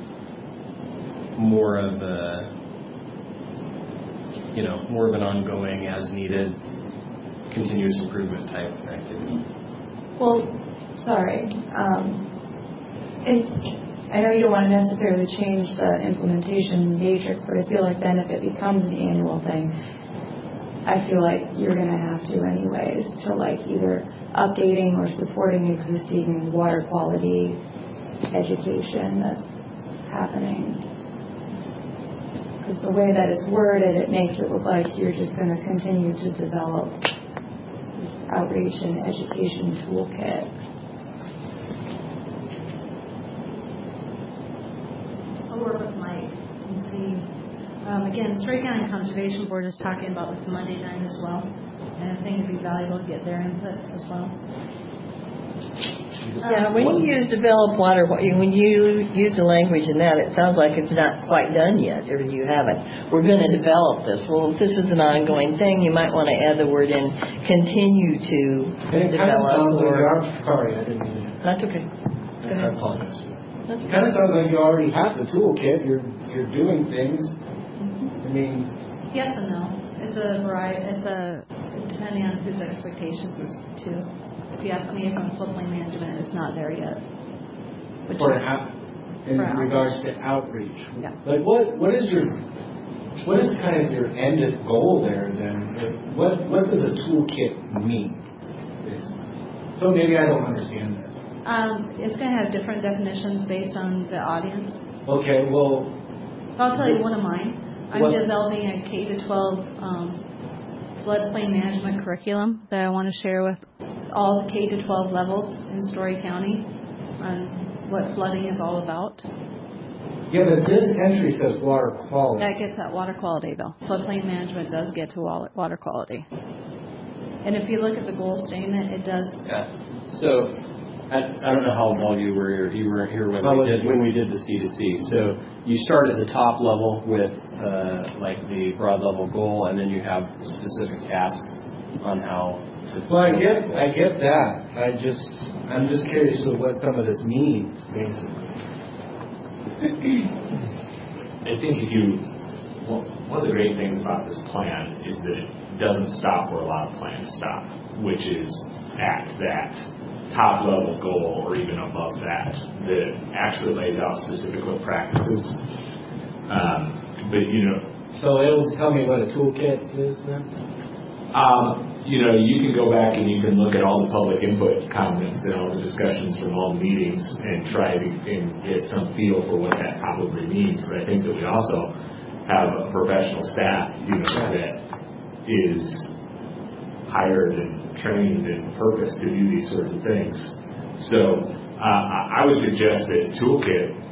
more of a, you know, more of an ongoing, as needed, continuous improvement type activity. Well, sorry. I know you don't want to necessarily change the implementation matrix, but I feel like then if it becomes an annual thing, I feel like you're going to have to anyways to like either updating or supporting existing water quality education that's happening. Because the way that it's worded, it makes it look like you're just going to continue to develop this outreach and education toolkit. I'll work with Mike and see. Again, Story County Conservation Board is talking about this Monday night as well, and I think it'd be valuable to get their input as well. Yeah, when you use develop water, when you use the language in that, it sounds like it's not quite done yet, or you haven't. We're going to develop this. Well, if this is an ongoing thing, you might want to add the word in continue to develop. Sorry, I didn't mean to. That's okay. I apologize. That's It kind of sounds like you already have the toolkit. You're doing things. I mean, Yes and no. It's a variety. Depending on whose expectations is too. If you ask me, it's on floodplain management. It's not there yet. in regards to outreach. Yeah. Like what is kind of your end goal there then? What does a toolkit mean? So maybe I don't understand this. It's going to have different definitions based on the audience. Okay, well. So I'll tell you one of mine. I'm developing a K-12 floodplain management curriculum that I want to share with all the K-12 levels in Story County on what flooding is all about. Yeah, but this entry says water quality. That gets at water quality, though. Floodplain management does get to water quality. And if you look at the goal statement, it does. Yeah. So I don't know how well you were here when we did the C2C. So you start at the top level with like the broad level goal, and then you have specific tasks on how to. Well, I get that. I'm just curious about what some of this means, basically. I think one of the great things about this plan is that it doesn't stop where a lot of plans stop, which is at that top level goal or even above that actually lays out specific practices. But so it'll tell me what a toolkit is then. You can go back and you can look at all the public input comments and all the discussions from all the meetings and try to get some feel for what that probably means. But I think that we also have a professional staff, that is hired and trained and purposed to do these sorts of things. So I would suggest that toolkit,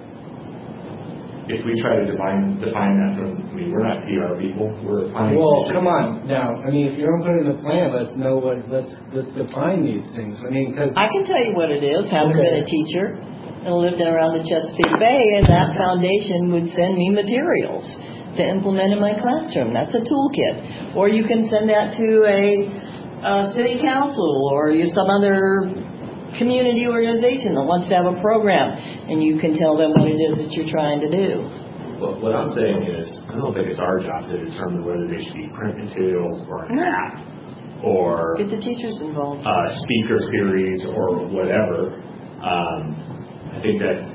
if we try to define that we're not PR people, we're planning. Well, come on now. If you're going to put it in the plan, let's define these things. Because I can tell you what it is. Having been a teacher and lived around the Chesapeake Bay, and that foundation would send me materials to implement in my classroom. That's a toolkit. Or you can send that to a city council or some other community organization that wants to have a program, and you can tell them what it is that you're trying to do. Well, what I'm saying is, I don't think it's our job to determine whether they should be print materials or an app or get the teachers involved, speaker series or whatever. I think that's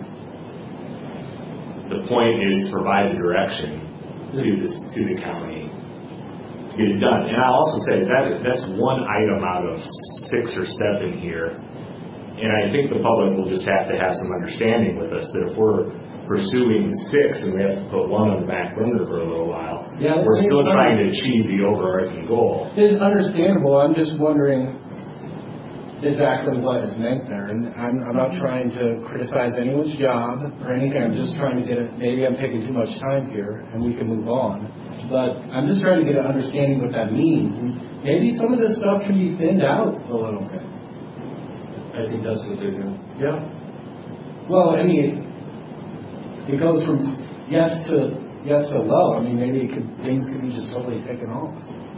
the point, is to provide the direction to the county to get it done. And I'll also say that's one item out of 6 or 7 here. And I think the public will just have to have some understanding with us that if we're pursuing 6 and we have to put 1 on the back burner for a little while, we're still trying to achieve the overarching goal. It's understandable. I'm just wondering exactly what is meant there. And I'm not trying to criticize anyone's job or anything. I'm just trying to get it. Maybe I'm taking too much time here and we can move on. But I'm just trying to get an understanding what that means. And maybe some of this stuff can be thinned out a little bit. I think that's what they're doing. Yeah. Well, I mean, it goes from yes to low. I mean, maybe things could be just totally taken off.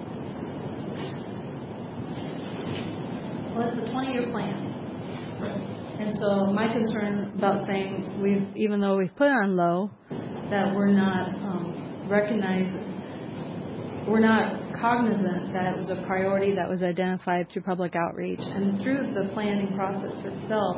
Well, it's a 20-year plan. And so my concern about saying even though we've put on low, that we're not we're not cognizant that it was a priority that was identified through public outreach and through the planning process itself.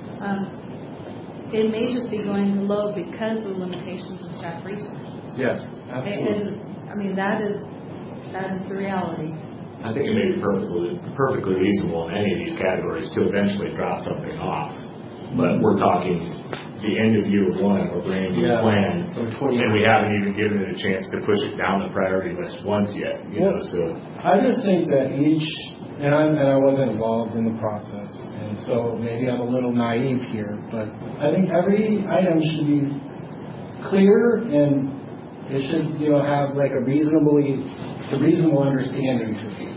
It may just be going low because of the limitations of staff resources. Yes, absolutely. And I mean, that is the reality. I think it may be perfectly reasonable in any of these categories to eventually drop something off. But we're talking the end of year 1 of a brand new plan, and we haven't even given it a chance to push it down the priority list once yet. So I just think that and I wasn't involved in the process, and so maybe I'm a little naive here, but I think every item should be clear and it should have like a reasonable understanding to it.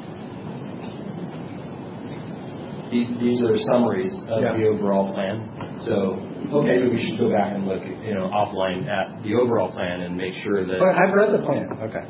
These are summaries of the overall plan. So, maybe we should go back and look, offline at the overall plan and make sure that. But I've read the plan. Okay.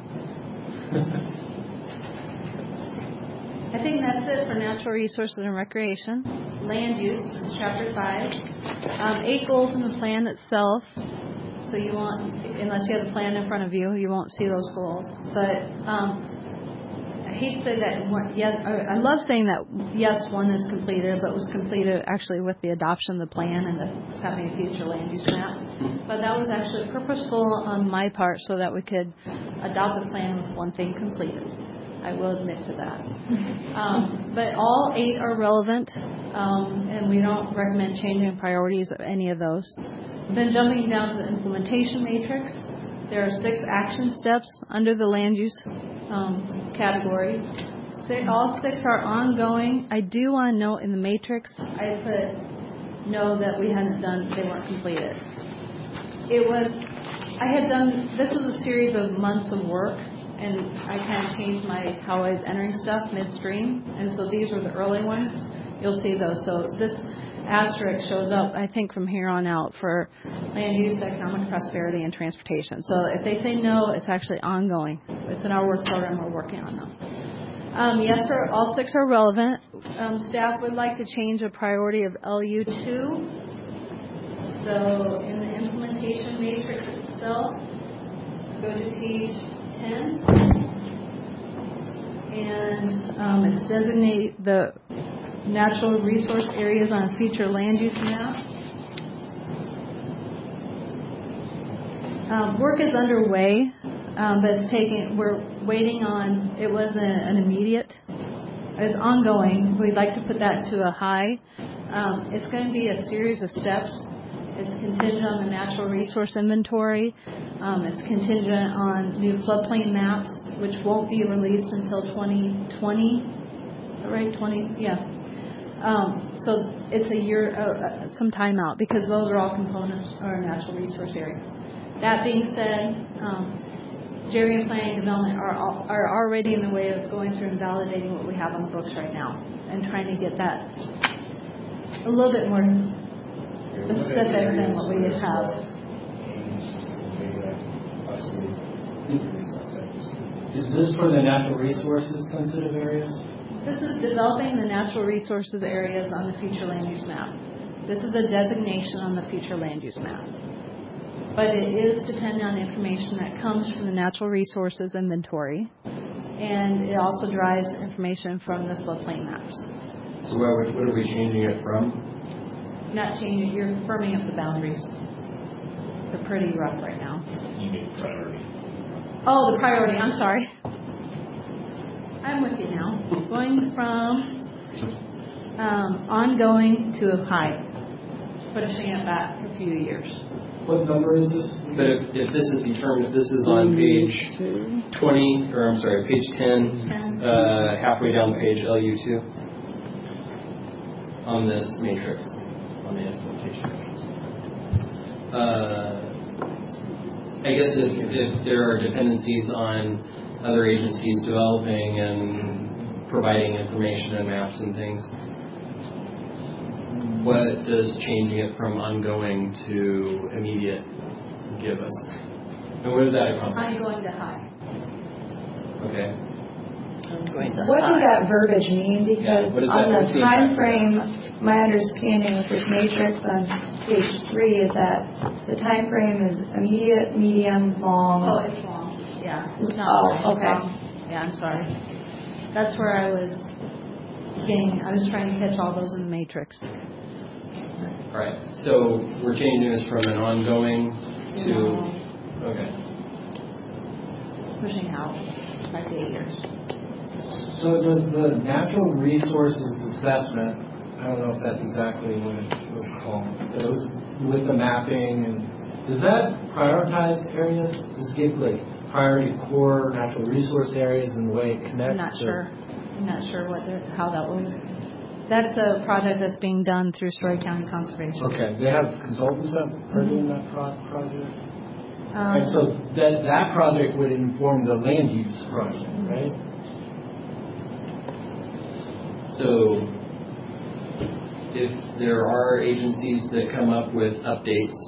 I think that's it for natural resources and recreation. Land use is chapter 5. 8 goals in the plan itself. So you won't, unless you have the plan in front of you, you won't see those goals. But I hate to say that. I love saying that. Yes, 1 is completed, but was completed actually with the adoption of the plan and having a future land use map. But that was actually purposeful on my part so that we could adopt the plan with 1 thing completed. I will admit to that. But all 8 are relevant, and we don't recommend changing priorities of any of those. Then jumping down to the implementation matrix, there are 6 action steps under the land use category. All 6 are ongoing. I do want to note in the matrix, I put no that we hadn't done, they weren't completed. This was a series of months of work, and I kind of changed how I was entering stuff midstream, and so these were the early ones. You'll see those. So this asterisk shows up, I think, from here on out for land use, economic prosperity, and transportation. So if they say no, it's actually ongoing. It's in our work program we're working on now. Yes, sir, all 6 are relevant. Staff would like to change a priority of LU2. So in the implementation matrix itself, go to page 10. And it's designate the natural resource areas on a future land use map. Work is underway, but we're waiting on, it wasn't an immediate, it's ongoing. We'd like to put that to a high. It's going to be a series of steps. It's contingent on the natural resource inventory. It's contingent on new floodplain maps, which won't be released until 2020. Is that right? 20? Yeah. So it's a year, some time out, because those are all components or natural resource areas. That being said, Jerry and planning and development are already in the way of going through and validating what we have on the books right now and trying to get that a little bit more specific than what we have. Is this for the natural resources sensitive areas? This is developing the natural resources areas on the future land use map. This is a designation on the future land use map. But it is dependent on the information that comes from the natural resources inventory. And it also derives information from the floodplain maps. So what are we changing it from? Not changing, you're firming up the boundaries. They're pretty rough right now. You mean priority. Oh, the priority, I'm sorry. I'm with you now. Going from ongoing to high. Pushing it back a few years. What number is this? But if this is determined, if this is on page 20, or I'm sorry, page 10, halfway down the page, LU2, on this matrix, on the implementation matrix. I guess if there are dependencies on other agencies developing and providing information and maps and things, what does changing it from ongoing to immediate give us? And what does that accomplish? I'm going to high. Okay. What does that verbiage mean? Because on the time frame, my understanding with this matrix on page 3 is that the time frame is immediate, medium, long. Oh, it's long. Yeah. Okay. Yeah, I'm sorry. That's where I was trying to catch all those in the matrix. All right. So we're changing this from an ongoing to okay. Pushing out 5 to 8 years. So does the natural resources assessment, I don't know if that's exactly what it was called, those with the mapping, and does that prioritize areas? Does it give like priority core natural resource areas and the way it connects? I'm not sure how that will. That's a project that's being done through Story County Conservation. Okay, they have consultants that are doing that project? And so that project would inform the land use project, right? So if there are agencies that come up with updates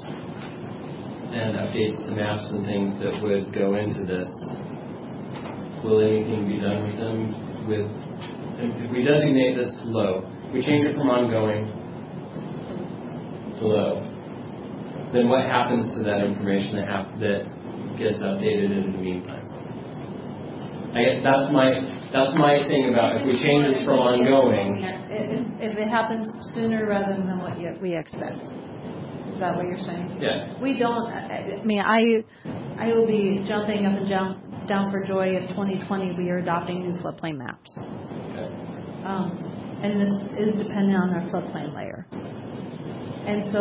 to maps and things that would go into this, will anything be done with them? If we designate this to low, we change it from ongoing to low, then what happens to that information that gets updated in the meantime? That's my thing about if we change this from ongoing. If it happens sooner rather than what we expect. Is that what you're saying? Yeah. We don't. I mean, I will be jumping up and down for joy if 2020 we are adopting new floodplain maps. Okay. And this is dependent on our floodplain layer. And so,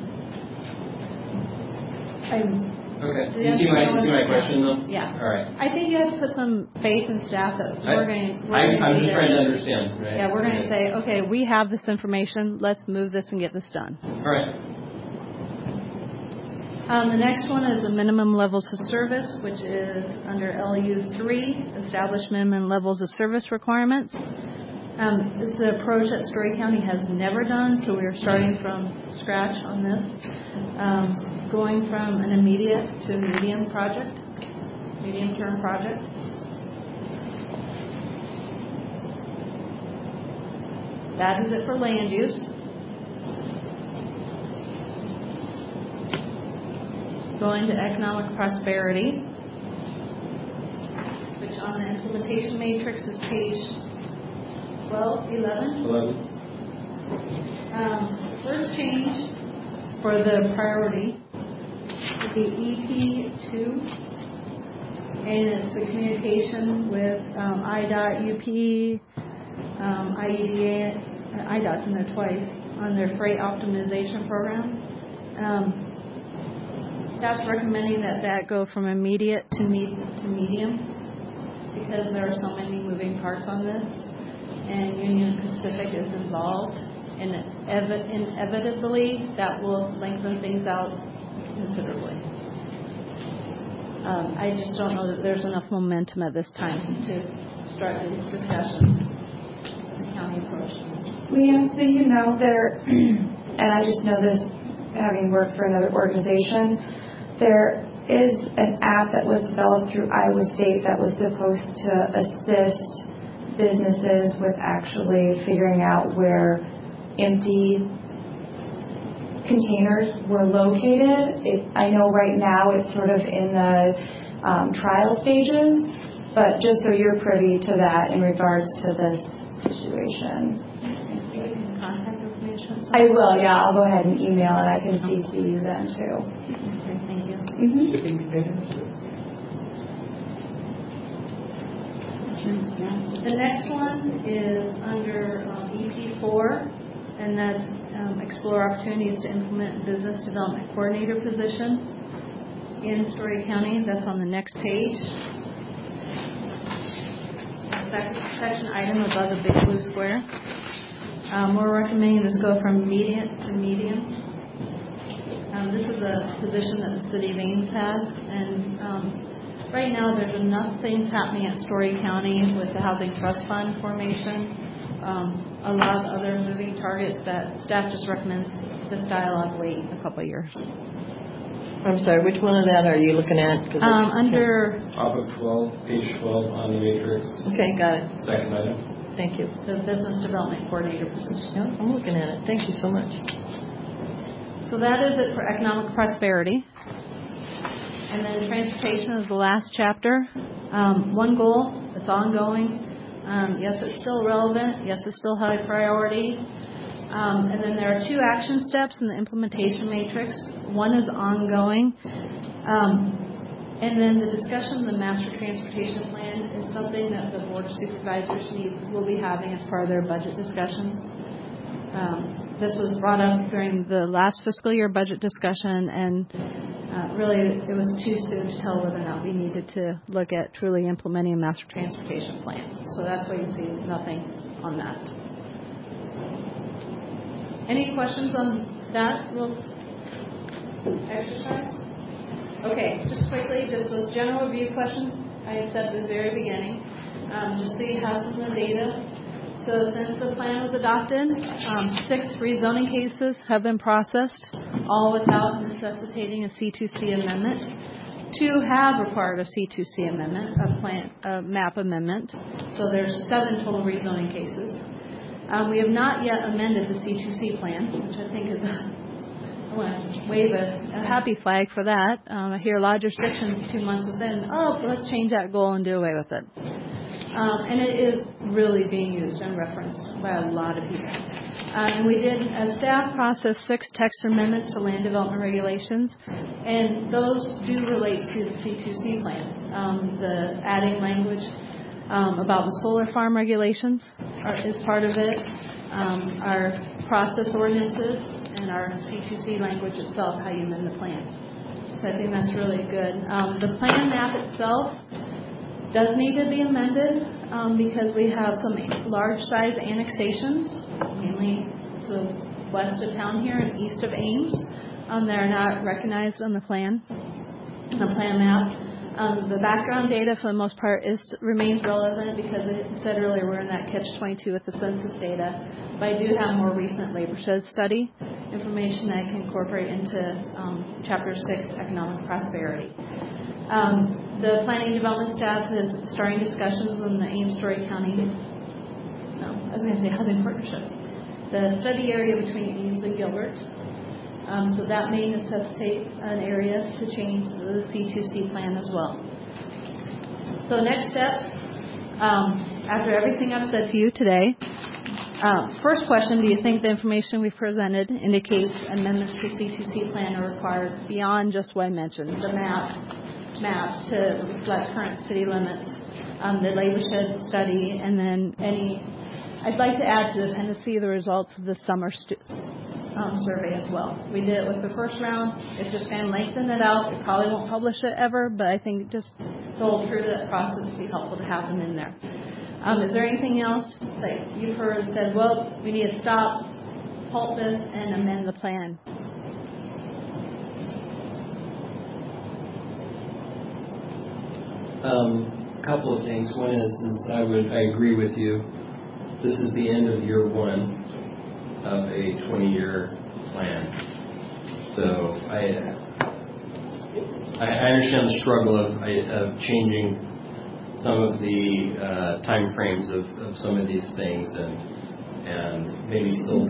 okay. You see my question though? Yeah. All right. I think you have to put some faith in staff that I'm just trying to understand. Right? Yeah, we're going to say, okay, we have this information. Let's move this and get this done. All right. The next one is the minimum levels of service, which is under LU3, establish minimum levels of service requirements. This is an approach that Story County has never done, so we are starting from scratch on this. Going from an immediate to a medium-term project. That is it for land use. Going to economic prosperity, which on the implementation matrix is page 11. First change for the priority would be EP2, and it's the communication with IDOT, UP, IEDA, IDOT's in there twice, on their freight optimization program. Staff's recommending that go from immediate to medium because there are so many moving parts on this, and Union Pacific is involved, and inevitably that will lengthen things out considerably. I just don't know that there's enough momentum at this time to start these discussions. The county approach. Leanne, so you know there, and I just know this having worked for another organization, there is an app that was developed through Iowa State that was supposed to assist businesses with actually figuring out where empty containers were located. I know right now it's sort of in the trial stages, but just so you're privy to that in regards to this situation. Contact information? I will, yeah. I'll go ahead and email it. I can CC you then too. Okay, thank you. Shipping containers? The next one is under EP4, and that's explore opportunities to implement business development coordinator position in Story County. That's on the next page. Section item above the big blue square. We're recommending this go from immediate to medium. This is a position that the City of Ames has, and right now there's enough things happening at Story County with the Housing Trust Fund formation, a lot of other moving targets that staff just recommends this dialogue wait a couple of years. I'm sorry, which one of that are you looking at? Under Top of 12, page 12 on the matrix. Okay, got it. Second item. Thank you. the business development coordinator position. Yeah, I'm looking at it. Thank you so much. So that is it for economic prosperity. And then transportation is the last chapter. One goal, it's ongoing. Yes, it's still relevant. Yes, it's still high priority. And then there are 2 action steps in the implementation matrix. One is ongoing. And then the discussion of the master transportation plan is something that the Board of Supervisors will be having as part of their budget discussions. This was brought up during the last fiscal year budget discussion, and really it was too soon to tell whether or not we needed to look at truly implementing a master transportation plan. So that's why you see nothing on that. Any questions on that little exercise? Okay, just quickly, just those general review questions I said at the very beginning, just so you have some of the data. So since the plan was adopted, 6 rezoning cases have been processed, all without necessitating a C2C amendment. 2 have required a C2C amendment, a map amendment. So there's 7 total rezoning cases. We have not yet amended the C2C plan, which I think is I want to wave a happy flag for that. I hear a lot of jurisdictions 2 months within, let's change that goal and do away with it. And it is really being used and referenced by a lot of people. And we did, as staff, process 6 text amendments to land development regulations, and those do relate to the C2C plan. The adding language about the solar farm regulations is part of it. Our process ordinances and our C2C language itself, how you amend the plan. So I think that's really good. The plan map itself does need to be amended because we have some large size annexations, mainly to the west of town here and east of Ames. They are not recognized on the plan map. The background data, for the most part, remains relevant because, as I said earlier, we're in that catch-22 with the census data. But I do have more recent labor shed study information that I can incorporate into Chapter 6, Economic Prosperity. The Planning and Development staff is starting discussions on the Ames-Story County, Housing Partnership, the study area between Ames and Gilbert. So that may necessitate an area to change the C2C plan as well. So next steps, after everything I've said to you today, first question, do you think the information we've presented indicates amendments to C2C plan are required beyond just what I mentioned, the maps to reflect current city limits, the labor shed study, and then I'd like to add to the dependency the results of the summer survey as well. We did it with the first round. It's just going to lengthen it out. We probably won't publish it ever, but I think just roll through that process would be helpful to have them in there. Is there anything else that you've heard that said, well, we need to stop, halt this, and amend the plan? A couple of things. One is I agree with you. This is the end of year 1 of a 20-year plan. So I understand the struggle of changing some of the time frames of some of these things, and maybe still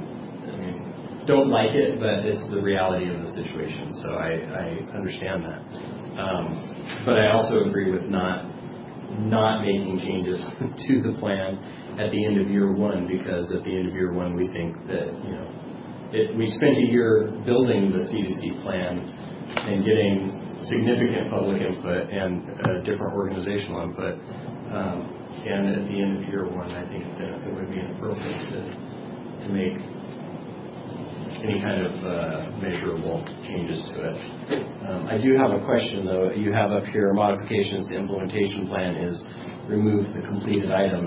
don't like it, but it's the reality of the situation. So I understand that. But I also agree with not making changes to the plan at the end of year one, because at the end of year one we think that we spent a year building the C2C plan and getting significant public input and different organizational input, and at the end of year one I think it would be inappropriate to make any kind of measurable changes to it. I do have a question though. You have up here modifications to implementation plan is remove the completed items.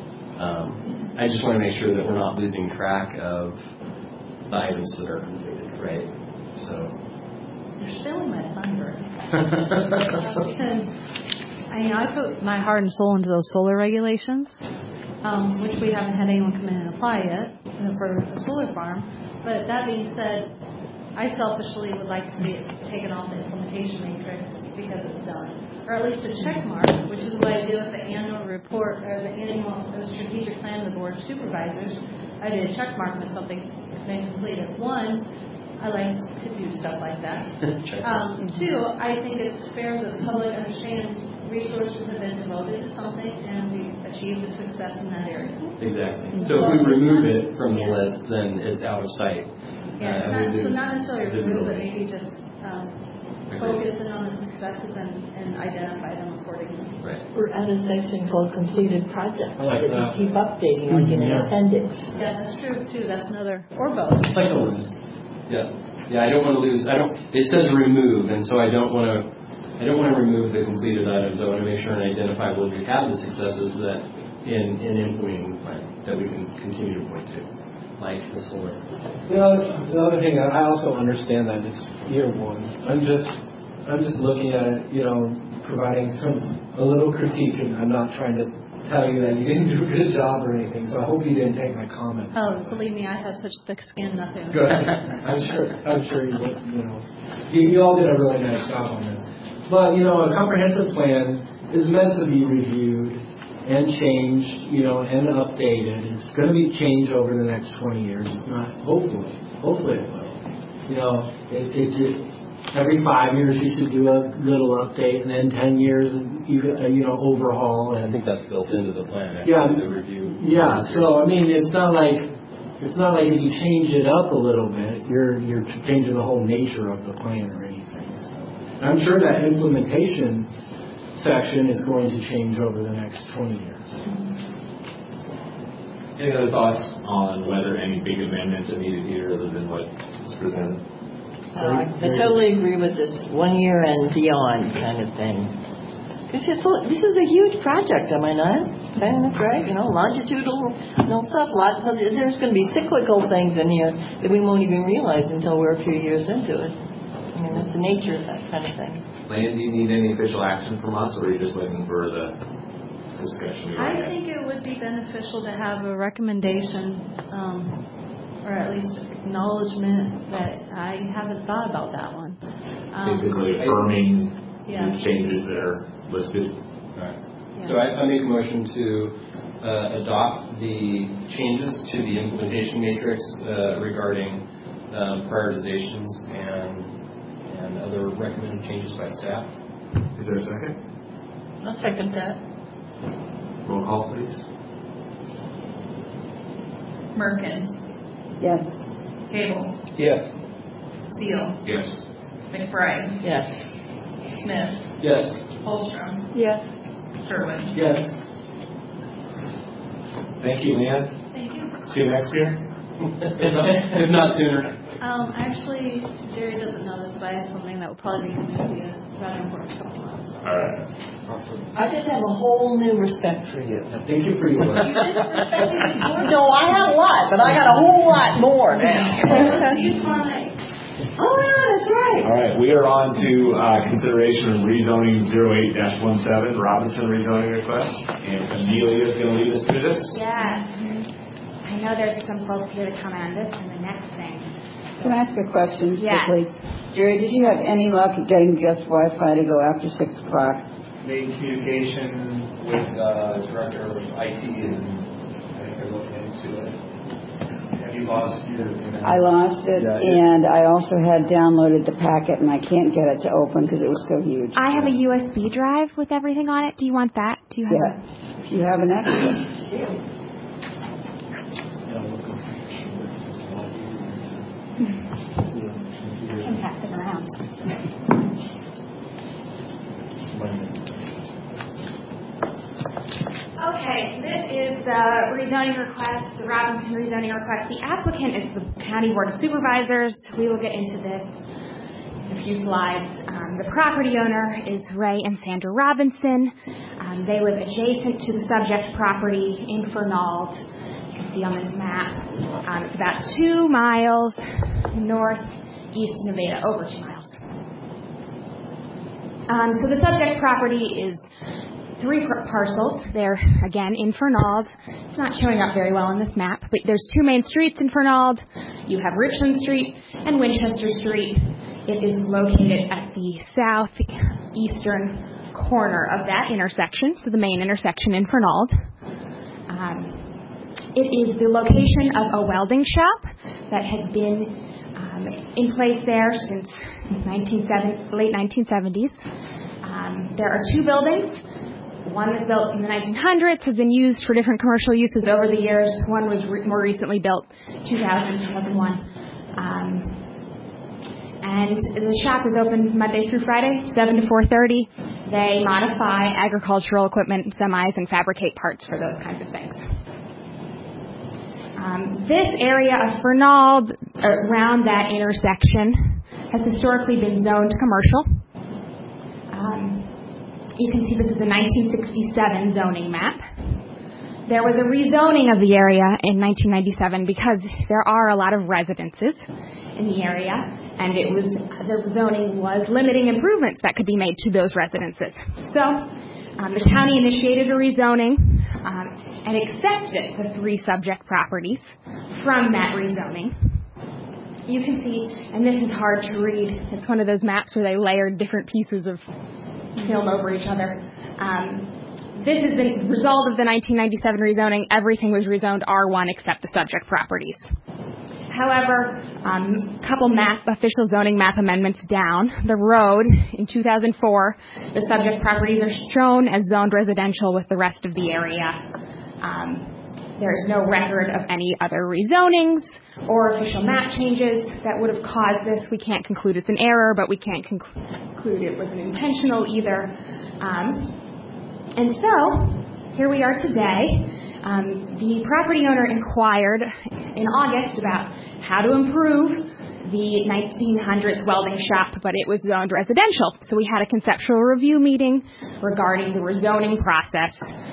I just want to make sure that we're not losing track of the items that are completed, right? So you're stealing my thunder. Because I put my heart and soul into those solar regulations, which we haven't had anyone come in and apply yet for a solar farm. But that being said, I selfishly would like to see it taken off the implementation matrix because it's done, or at least a check mark, which is what I do with the annual report or the annual strategic plan of the board of supervisors. I did a check mark when something's been completed. One, I like to do stuff like that. Two, I think it's fair that the public understands resources have been devoted to something and we've achieved a success in that area. Exactly. So if we remove it from the list, then it's out of sight. Yeah, not necessarily remove it, maybe just focus in on the successes and identify them accordingly. Right. We're at a section called completed projects like that that. we keep updating, like in an appendix. Yeah, that's true too. That's another, or both. It's like a list. Yeah. I don't want to lose. It says remove, and so I don't want to remove the completed items. I want to make sure and identify where we have the successes that in implementing the plan that we can continue to point to, like the solar. The other thing, I also understand that it's year one. I'm just looking at it, providing a little critique, and I'm not trying to tell you that you didn't do a good job or anything. So I hope you didn't take my comments. Oh, believe me, I have such thick skin. Nothing. Good. I'm sure you would. You all did a really nice job on this. But a comprehensive plan is meant to be reviewed and changed, and updated. It's going to be changed over the next 20 years. It's not. Hopefully it will. Every 5 years you should do a little update, and then 10 years overhaul. And I think that's built into the plan. Yeah. The review. Yeah. So it's not like if you change it up a little bit, you're changing the whole nature of the plan or anything. So I'm sure that implementation section is going to change over the next 20 years. Any other thoughts on whether any big amendments are needed here other than what is presented? I totally agree with this 1 year and beyond kind of thing. This is a huge project, am I not? Saying that's right? Longitudinal stuff. There's going to be cyclical things in here that we won't even realize until we're a few years into it. That's the nature of that kind of thing. Lane, do you need any official action from us, or are you just looking for the discussion? I think it would be beneficial to have a recommendation, or at least acknowledgement that I haven't thought about that one. Basically affirming the changes that are listed. All right. Yeah. So I make a motion to adopt the changes to the implementation matrix regarding prioritizations and other recommended changes by staff. Is there a second? I'll second that. Roll call, please. Merkin. Yes. Cable. Yes. Steele. Yes. McBride. Yes. Smith. Yes. Holstrom. Yes. Sherwood. Yes. Thank you, Leanne. Thank you. See you next year. If not sooner. Actually, Jerry doesn't know this, but I have something that will probably be a rather important couple months. All right. Awesome. I just have a whole new respect for you. Thank you for your work. No, I have a lot, but I got a whole lot more now. See you tomorrow night. Oh, yeah, that's right. All right. We are on to consideration of rezoning 08-17 Robinson rezoning request, and Amelia is going to lead us through this. Yes. I know there's some folks here to comment on this and the next thing. Can I ask a question Yes. quickly? Jerry, did you have any luck getting just Wi-Fi to go after 6 o'clock? Made communication with the director of IT, and I think they're looking into it. Have you lost your internet? I lost it, and I also had downloaded the packet, and I can't get it to open because it was so huge. I have a USB drive with everything on it. Do you want that? Do you have Yeah. If you have an extra. can pass it around. Okay, this is the rezoning request, the Robinson rezoning request. The applicant is the County Board of Supervisors. We will get into this in a few slides. The property owner is Ray and Sandra Robinson. They live adjacent to the subject property in Fernald. You can see on this map. It's about 2 miles northeast of Nevada, over 2 miles. So the subject property is 3 parcels. They're, again, in Fernald. It's not showing up very well on this map, but there's 2 main streets in Fernald. You have Richland Street and Winchester Street. It is located at the southeastern corner of that intersection, so the main intersection in Fernald. It is the location of a welding shop that has been in place there since late 1970s. There are 2 buildings. One was built in the 1900s, has been used for different commercial uses over the years. One was more recently built, 2001. And the shop is open Monday through Friday, 7 to 4:30. They modify agricultural equipment, semis, and fabricate parts for those kinds of things. This area of Fernald, around that intersection, has historically been zoned commercial. You can see this is a 1967 zoning map. There was a rezoning of the area in 1997 because there are a lot of residences in the area, and the zoning was limiting improvements that could be made to those residences. So the county initiated a rezoning and accepted the 3 subject properties from that rezoning. You can see, and this is hard to read, it's one of those maps where they layered different pieces of film over each other. This is the result of the 1997 rezoning. Everything was rezoned R1 except the subject properties. However, a couple official zoning map amendments down the road in 2004, the subject properties are shown as zoned residential with the rest of the area. There is no record of any other rezonings or official map changes that would have caused this. We can't conclude it's an error, but we can't conclude it was an intentional either. And so, here we are today. The property owner inquired in August about how to improve the 1900s welding shop, but it was zoned residential. So we had a conceptual review meeting regarding the rezoning process.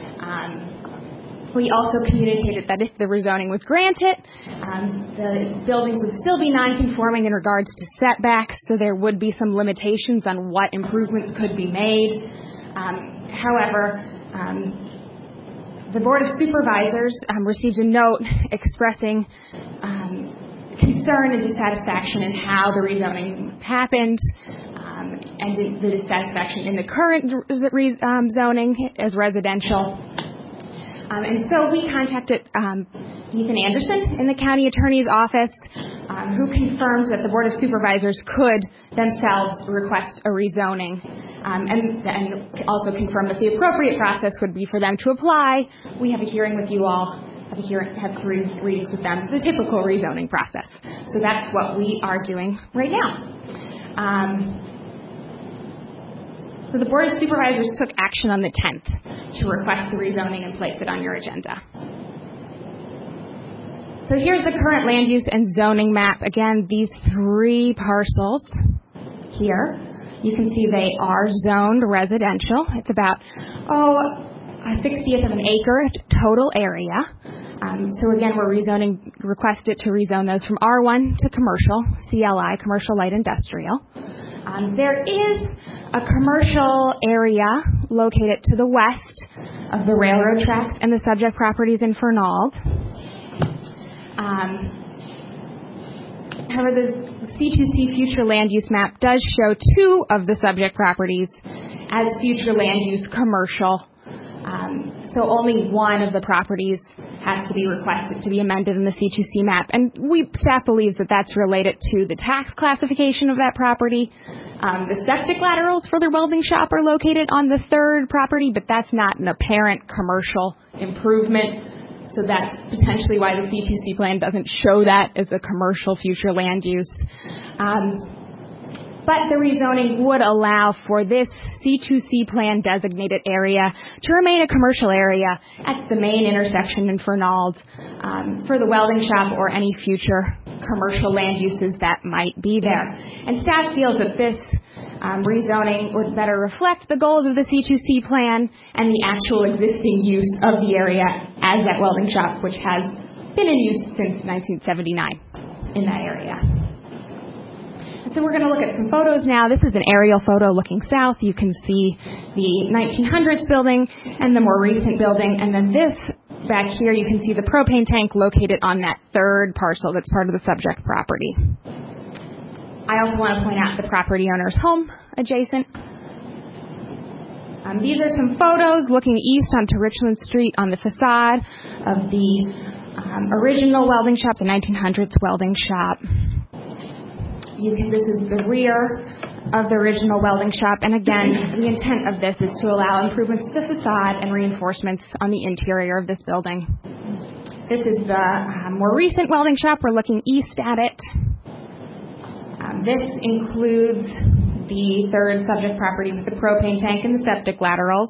We also communicated that if the rezoning was granted, the buildings would still be non-conforming in regards to setbacks, so there would be some limitations on what improvements could be made. However, the Board of Supervisors received a note expressing concern and dissatisfaction in how the rezoning happened, and the dissatisfaction in the current zoning as residential. And so we contacted Ethan Anderson in the county attorney's office, who confirmed that the Board of Supervisors could themselves request a rezoning, and also confirmed that the appropriate process would be for them to apply. We have a hearing with you all, have 3 readings with them, the typical rezoning process. So that's what we are doing right now. So the Board of Supervisors took action on the 10th to request the rezoning and place it on your agenda. So here's the current land use and zoning map. Again, these 3 parcels here, you can see they are zoned residential. It's about, a 60th of an acre total area. So again, we're requested to rezone those from R1 to commercial, CLI, commercial light industrial. There is a commercial area located to the west of the railroad tracks and the subject properties in Fernald. However, the C2C future land use map does show 2 of the subject properties as future land use commercial. So only one of the properties has to be requested to be amended in the C2C map. And staff believes that that's related to the tax classification of that property. The septic laterals for their welding shop are located on the 3rd property, but that's not an apparent commercial improvement. So that's potentially why the C2C plan doesn't show that as a commercial future land use. But the rezoning would allow for this C2C plan designated area to remain a commercial area at the main intersection in Fernald for the welding shop or any future commercial land uses that might be there. And staff feels that this rezoning would better reflect the goals of the C2C plan and the actual existing use of the area as that welding shop, which has been in use since 1979 in that area. So we're going to look at some photos now. This is an aerial photo looking south. You can see the 1900s building and the more recent building. And then this back here, you can see the propane tank located on that 3rd parcel that's part of the subject property. I also want to point out the property owner's home adjacent. These are some photos looking east onto Richland Street on the facade of the original welding shop, the 1900s welding shop. This is the rear of the original welding shop. And again, the intent of this is to allow improvements to the facade and reinforcements on the interior of this building. This is the more recent welding shop. We're looking east at it. This includes the 3rd subject property with the propane tank and the septic laterals.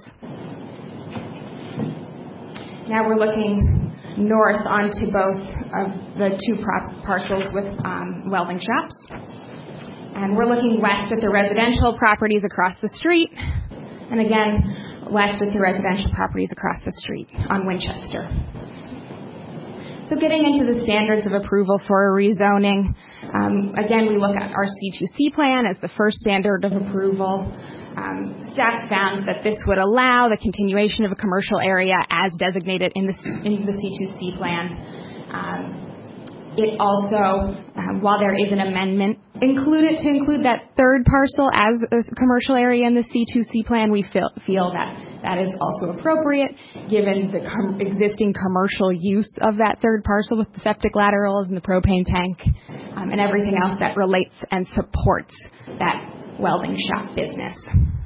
Now we're looking north onto both of the 2 parcels with welding shops. And we're looking west at the residential properties across the street. And again, west at the residential properties across the street on Winchester. So getting into the standards of approval for a rezoning, again, we look at our C2C plan as the first standard of approval. Staff found that this would allow the continuation of a commercial area as designated in the C2C plan. It also, while there is an amendment included to include that 3rd parcel as a commercial area in the C2C plan, we feel that is also appropriate given the existing commercial use of that 3rd parcel with the septic laterals and the propane tank and everything else that relates and supports that welding shop business.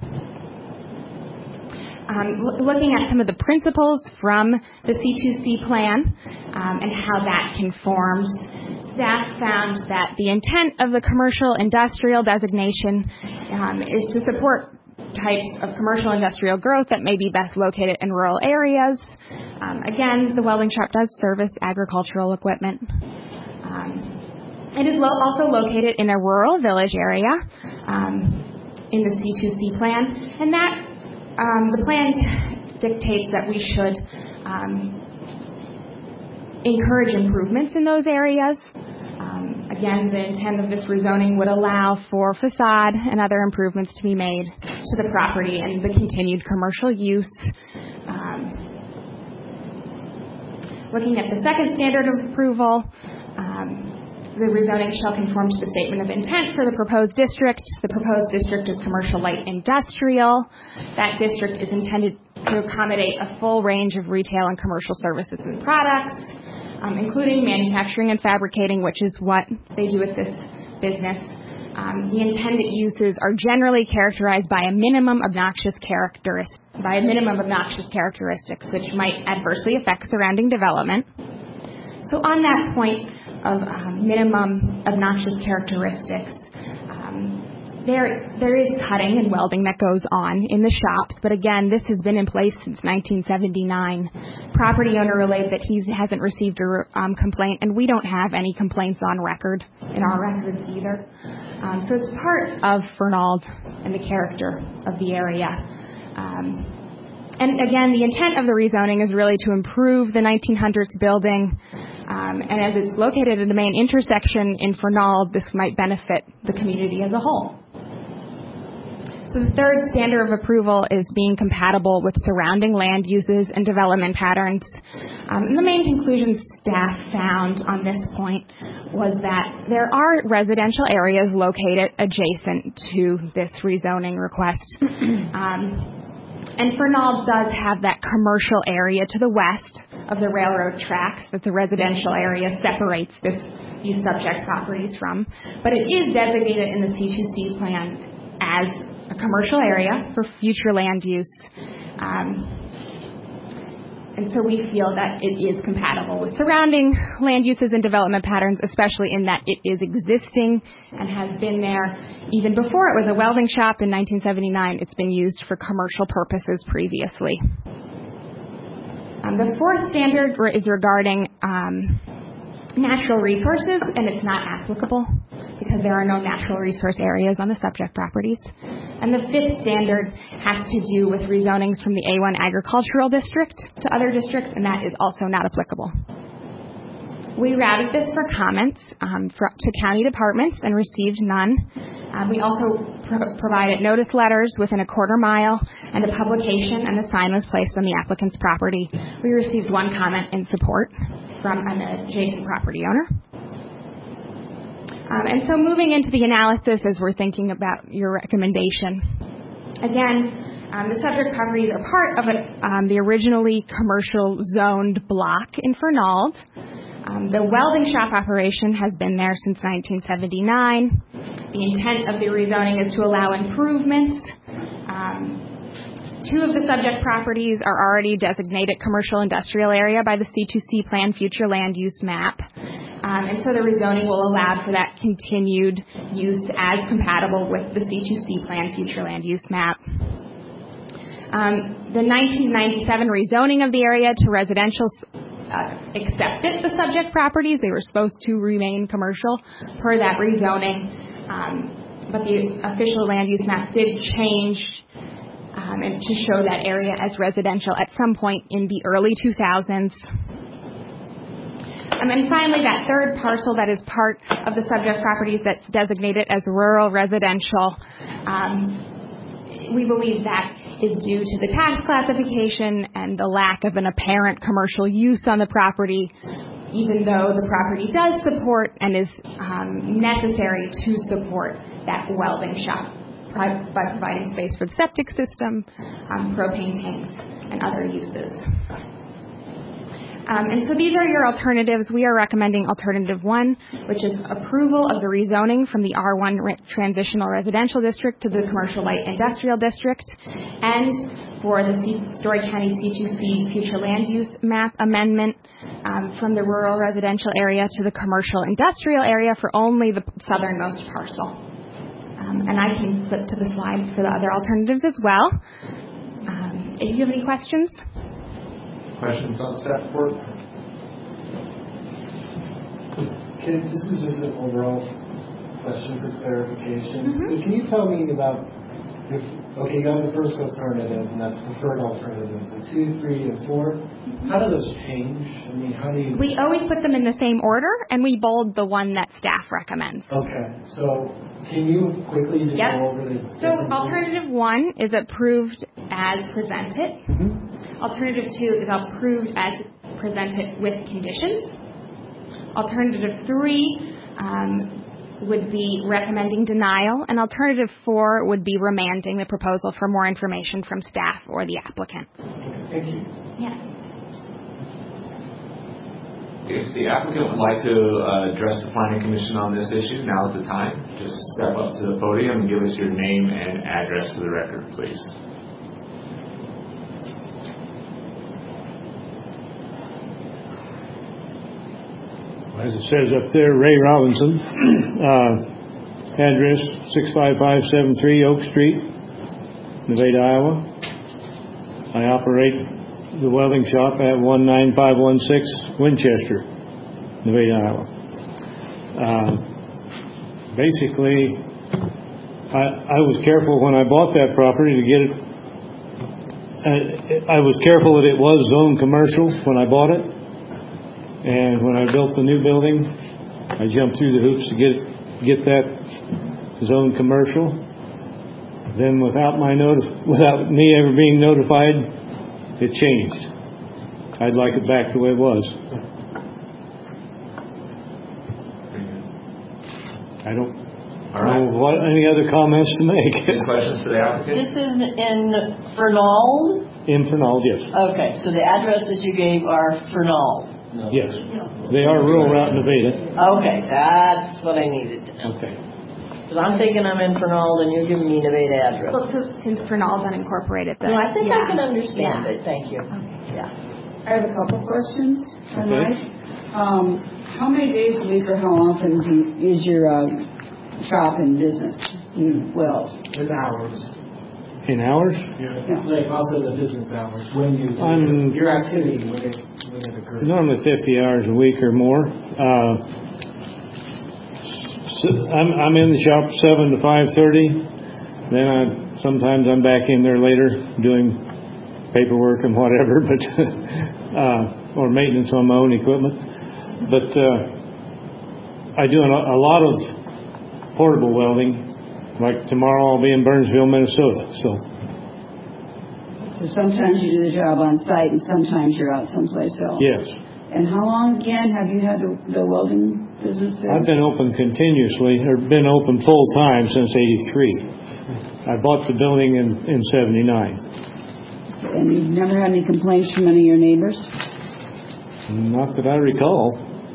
Looking at some of the principles from the C2C plan and how that conforms, staff found that the intent of the commercial industrial designation is to support types of commercial industrial growth that may be best located in rural areas. Again, the welding shop does service agricultural equipment. It is also located in a rural village area in the C2C plan, and that the plan dictates that we should encourage improvements in those areas. Again, the intent of this rezoning would allow for facade and other improvements to be made to the property and the continued commercial use. Looking at the second standard of approval, the rezoning shall conform to the statement of intent for the proposed district. The proposed district is commercial light industrial. That district is intended to accommodate a full range of retail and commercial services and products, including manufacturing and fabricating, which is what they do with this business. The intended uses are generally characterized by a minimum obnoxious characteristics, which might adversely affect surrounding development. So on that point of minimum obnoxious characteristics, there is cutting and welding that goes on in the shops, but again, this has been in place since 1979. Property owner relayed that he hasn't received a complaint, and we don't have any complaints on record in our records either. So it's part of Fernald and the character of the area. And again, the intent of the rezoning is really to improve the 1900s building, and as it's located in the main intersection in Fernald, this might benefit the community as a whole. So the third standard of approval is being compatible with surrounding land uses and development patterns. And the main conclusions staff found on this point was that there are residential areas located adjacent to this rezoning request. And Fernald does have that commercial area to the west of the railroad tracks that the residential area separates these subject properties from. But it is designated in the C2C plan as a commercial area for future land use. And so we feel that it is compatible with surrounding land uses and development patterns, especially in that it is existing and has been there even before it was a welding shop in 1979. It's been used for commercial purposes previously. The fourth standard is regarding natural resources, and it's not applicable because there are no natural resource areas on the subject properties. And the fifth standard has to do with rezonings from the A1 agricultural district to other districts, and that is also not applicable. We routed this for comments to county departments and received none. We also provided notice letters within a quarter mile and a publication, and the sign was placed on the applicant's property. We received one comment in support from an adjacent property owner. And so moving into the analysis as we're thinking about your recommendation. Again, the subject properties are part of the originally commercial zoned block in Fernald. The welding shop operation has been there since 1979. The intent of the rezoning is to allow improvements. Two of the subject properties are already designated commercial industrial area by the C2C Plan Future Land Use Map. And so the rezoning will allow for that continued use as compatible with the C2C Plan Future Land Use Map. The 1997 rezoning of the area to residential accepted the subject properties. They were supposed to remain commercial per that rezoning. But the official land use map did change and to show that area as residential at some point in the early 2000s. And then finally, that third parcel that is part of the subject properties that's designated as rural residential, we believe that is due to the tax classification and the lack of an apparent commercial use on the property, even though the property does support and is necessary to support that welding shop by providing space for the septic system, propane tanks, and other uses. And so these are your alternatives. We are recommending alternative 1, which is approval of the rezoning from the R1 transitional residential district to the commercial light industrial district, and for the Story County C2C future land use map amendment from the rural residential area to the commercial industrial area for only the southernmost parcel. And I can flip to the slide for the other alternatives as well. If you have any questions? Questions on staff report? This is just an overall question for clarification. Mm-hmm. So can you tell me about, you got the first alternative, and that's preferred alternative, the 2, 3, and 4. How do those change? I mean, how do you... We always put them in the same order, and we bold the one that staff recommends. Okay, so can you quickly just go over the differences? So alternative 1 is approved as presented. Mm-hmm. Alternative 2 is approved as presented with conditions. Alternative 3 would be recommending denial, and alternative 4 would be remanding the proposal for more information from staff or the applicant. Thank you. Yes. If the applicant would like to address the Planning Commission on this issue, now's the time. Just step up to the podium and give us your name and address for the record, please. As it says up there, Ray Robinson, address 65573 Oak Street, Nevada, Iowa. I operate the welding shop at 19516 Winchester, Nevada, Iowa. Basically, I was careful when I bought that property to get it. I was careful that it was zoned commercial when I bought it. And when I built the new building, I jumped through the hoops to get that zone commercial. Then without me ever being notified, it changed. I'd like it back the way it was. I don't know what any other comments to make. Any questions for the applicant? This is in Fernald? In Fernald, yes. Okay, so the addresses you gave are Fernald? Yes. They are rural route Nevada. Okay, that's what I needed to know. Okay. Because I'm thinking I'm in Fernald and you're giving me Nevada address. Well, since Fernald's unincorporated, then. No, I think I can understand it. Thank you. Yeah. I have a couple questions. Okay. How many days a week or how often is your shop in business? In hours. In hours? Yeah. Like also the business hours. When your activity, when it occurs. Normally 50 hours a week or more. I'm in the shop 7 to 5:30. Then sometimes I'm back in there later doing paperwork and whatever, but or maintenance on my own equipment. But I do a lot of portable welding. Like tomorrow I'll be in Burnsville, Minnesota. So sometimes you do the job on site and sometimes you're out someplace else. yes. And how long again have you had the welding business there? I've been open continuously, or been open full time since '83. I bought the building in '79. And you've never had any complaints from any of your neighbors? Not that I recall.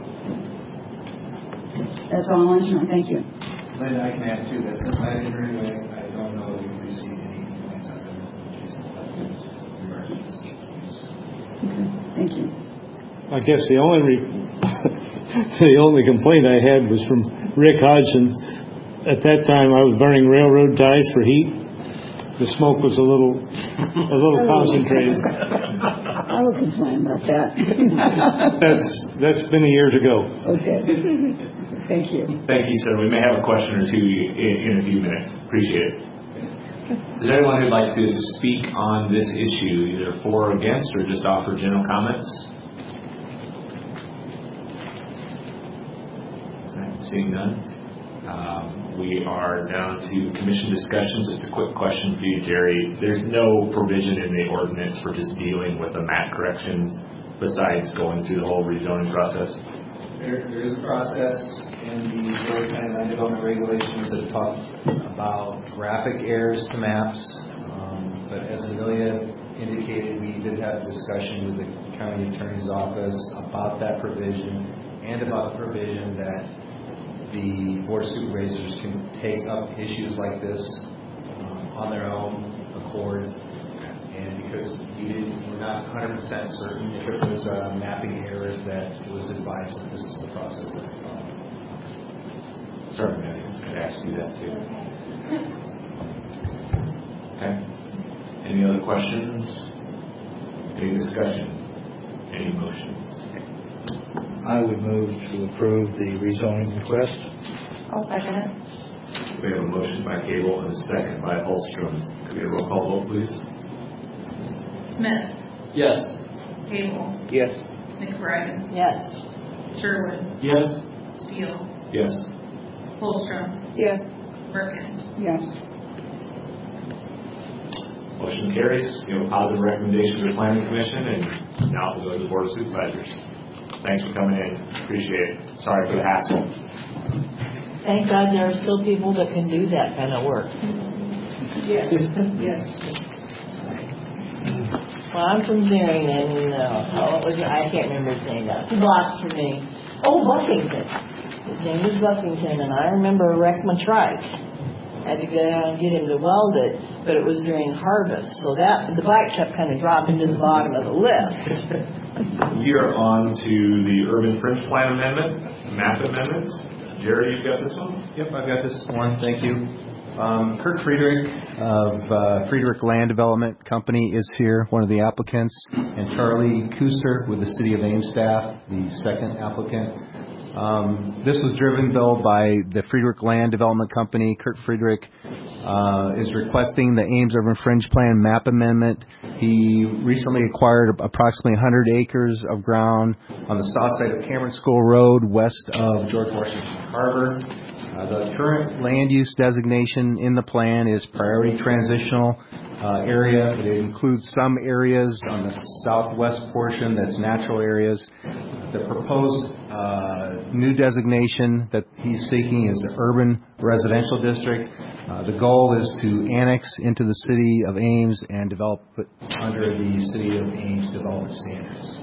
That's all I want to know. Thank you. Linda, I can add to that. Since I didn't really, I don't know that we've received any complaints out of regarding this. Okay. Thank you. I guess the only complaint I had was from Rick Hodgson. At that time, I was burning railroad ties for heat. The smoke was a little concentrated. I will complain about that. That's many years ago. Okay. Thank you. Thank you, sir. We may have a question or two in a few minutes. Appreciate it. Is there anyone who'd like to speak on this issue, either for or against, or just offer general comments? All right, seeing none. We are down to commission discussion. Just a quick question for you, Jerry. There's no provision in the ordinance for just dealing with the map corrections besides going through the whole rezoning process? There is a process in the Board of County Land Development Regulations that talk about graphic errors to maps. But as Amelia indicated, we did have a discussion with the county attorney's office about that provision and about the provision that the Board of Supervisors can take up issues like this on their own accord. And because we're not 100% certain if it was a mapping error, that it was advised that this is the process that we follow. Certainly, I could ask you that too. Okay. Any other questions? Any discussion? Any motions? I would move to approve the rezoning request. I'll second it. We have a motion by Cable and a second by Holstrom. Could we have a roll call vote, please? Smith. Yes. Cable. Yes. McBride. Yes. Sherwood. Yes. Steele. Yes. Holstrom. Yes. Birkin. Yes. Motion carries. We have a positive recommendation to the Planning Commission, and now we'll go to the Board of Supervisors. Thanks for coming in. Appreciate it. Sorry for the hassle. Thank God there are still people that can do that kind of work. Yes. Yes. Well, I'm from Marion, and I can't remember his name now. 2 blocks from me. Oh, Buckington. His name was Buckington, and I remember Reckman Trike. Had to go down and get him to weld it, but it was during harvest, so that the bike kept kind of dropping to the bottom of the list. We are on to the Urban Fringe Plan Amendment, map amendments. Jerry, you've got this one? Yep, I've got this one. Thank you. Kurt Friedrich of Friedrich Land Development Company is here, one of the applicants, and Charlie Kuster with the City of Ames staff, the second applicant. This was driven, Bill, by the Friedrich Land Development Company. Kurt Friedrich is requesting the Ames Urban Fringe Plan map amendment. He recently acquired approximately 100 acres of ground on the south side of Cameron School Road, west of George Washington Harbor. The current land use designation in the plan is priority transitional area. It includes some areas on the southwest portion that's natural areas. The proposed new designation that he's seeking is the urban residential district. The goal is to annex into the city of Ames and develop it under the city of Ames development standards.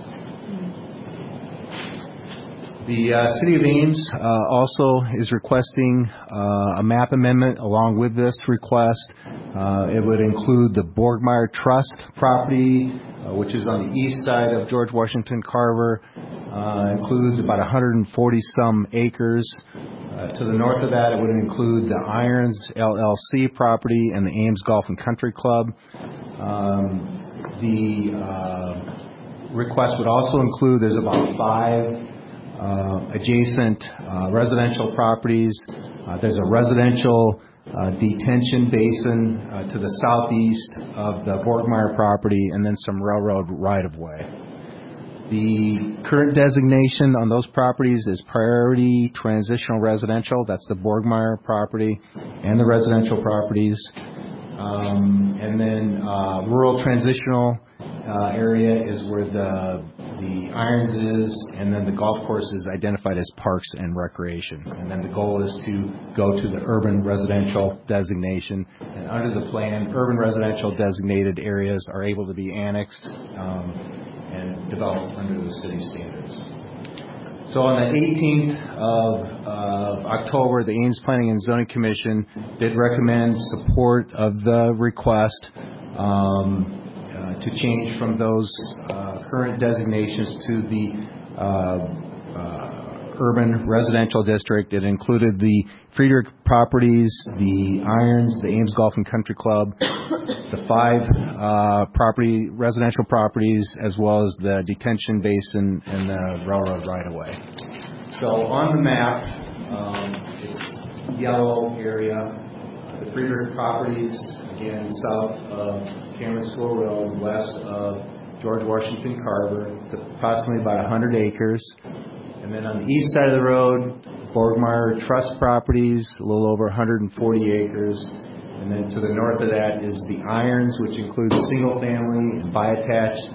The City of Ames also is requesting a map amendment along with this request. It would include the Borgmeyer Trust property, which is on the east side of George Washington Carver. Includes about 140-some acres. To the north of that, it would include the Irons LLC property and the Ames Golf and Country Club. The request would also include, there's about 5 adjacent residential properties. There's a residential detention basin to the southeast of the Borgmeyer property, and then some railroad right-of-way. The current designation on those properties is priority transitional residential. That's the Borgmeyer property and the residential properties. And then rural transitional area is where the Irons is, and then the golf course is identified as parks and recreation. And then the goal is to go to the urban residential designation. And under the plan, urban residential designated areas are able to be annexed and developed under the city standards. So on the 18th of October, the Ames Planning and Zoning Commission did recommend support of the request to change from those current designations to the urban residential district. It included the Friedrich properties, the Irons, the Ames Golf and Country Club, the 5 residential properties, as well as the detention basin and the railroad right-of-way. So on the map, it's yellow area. The Friedrich properties, again, south of Cameron School Road, west of George Washington Carver. It's approximately about 100 acres. And then on the east side of the road, Borgmeyer Trust properties, a little over 140 acres. And then to the north of that is the Irons, which includes single-family and bi-attached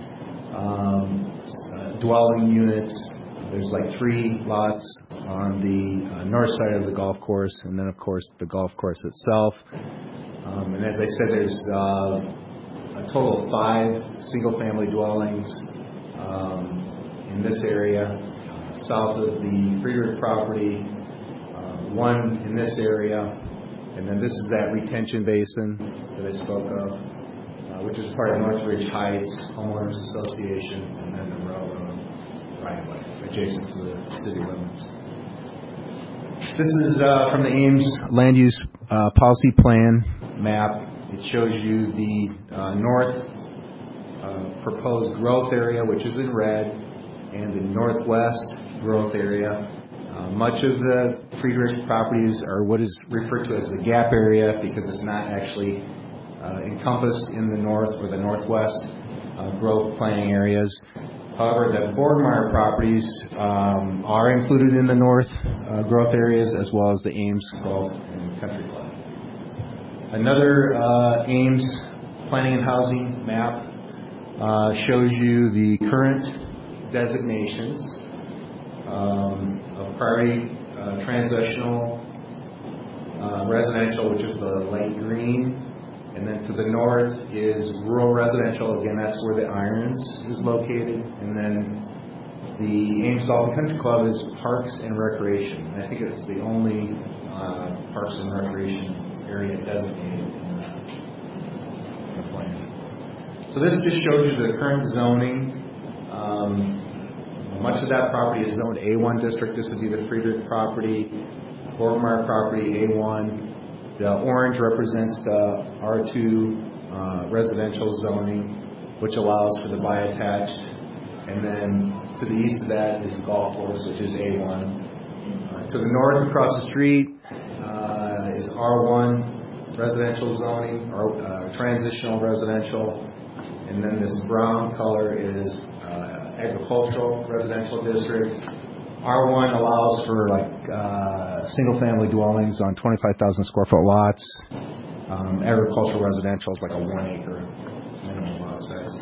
dwelling units. There's like 3 lots on the north side of the golf course, and then, of course, the golf course itself. And as I said, there's a total of 5 single-family dwellings in this area. South of the Friedrich property, 1 in this area, and then this is that retention basin that I spoke of, which is part of Northridge Heights Homeowners Association, and then the railroad right-of-way adjacent to the city limits. This is from the Ames Land Use Policy Plan map. It shows you the north proposed growth area, which is in red, and the northwest growth area. Much of the Friedrich properties are what is referred to as the gap area because it's not actually encompassed in the north or the northwest growth planning areas. However, the Borgmeyer properties are included in the north growth areas as well as the Ames Golf and Country Club. Another Ames Planning and Housing map shows you the current designations of priority transitional residential, which is the light green, and then to the north is rural residential. Again, that's where the Irons is located, and then the Ames Golf and Country Club is parks and recreation. And I think it's the only parks and recreation area designated in the plan. So this just shows you the current zoning. Much of that property is zoned A1 district. This would be the Friedrich property, Borgmeyer property, A1. The orange represents the R2 residential zoning, which allows for the bi-attached. And then to the east of that is the golf course, which is A1. To the north across the street is R1 residential zoning, or transitional residential. And then this brown color is agricultural residential district. R1 allows for single-family dwellings on 25,000 square foot lots. Agricultural residential is like a 1 acre minimum lot size.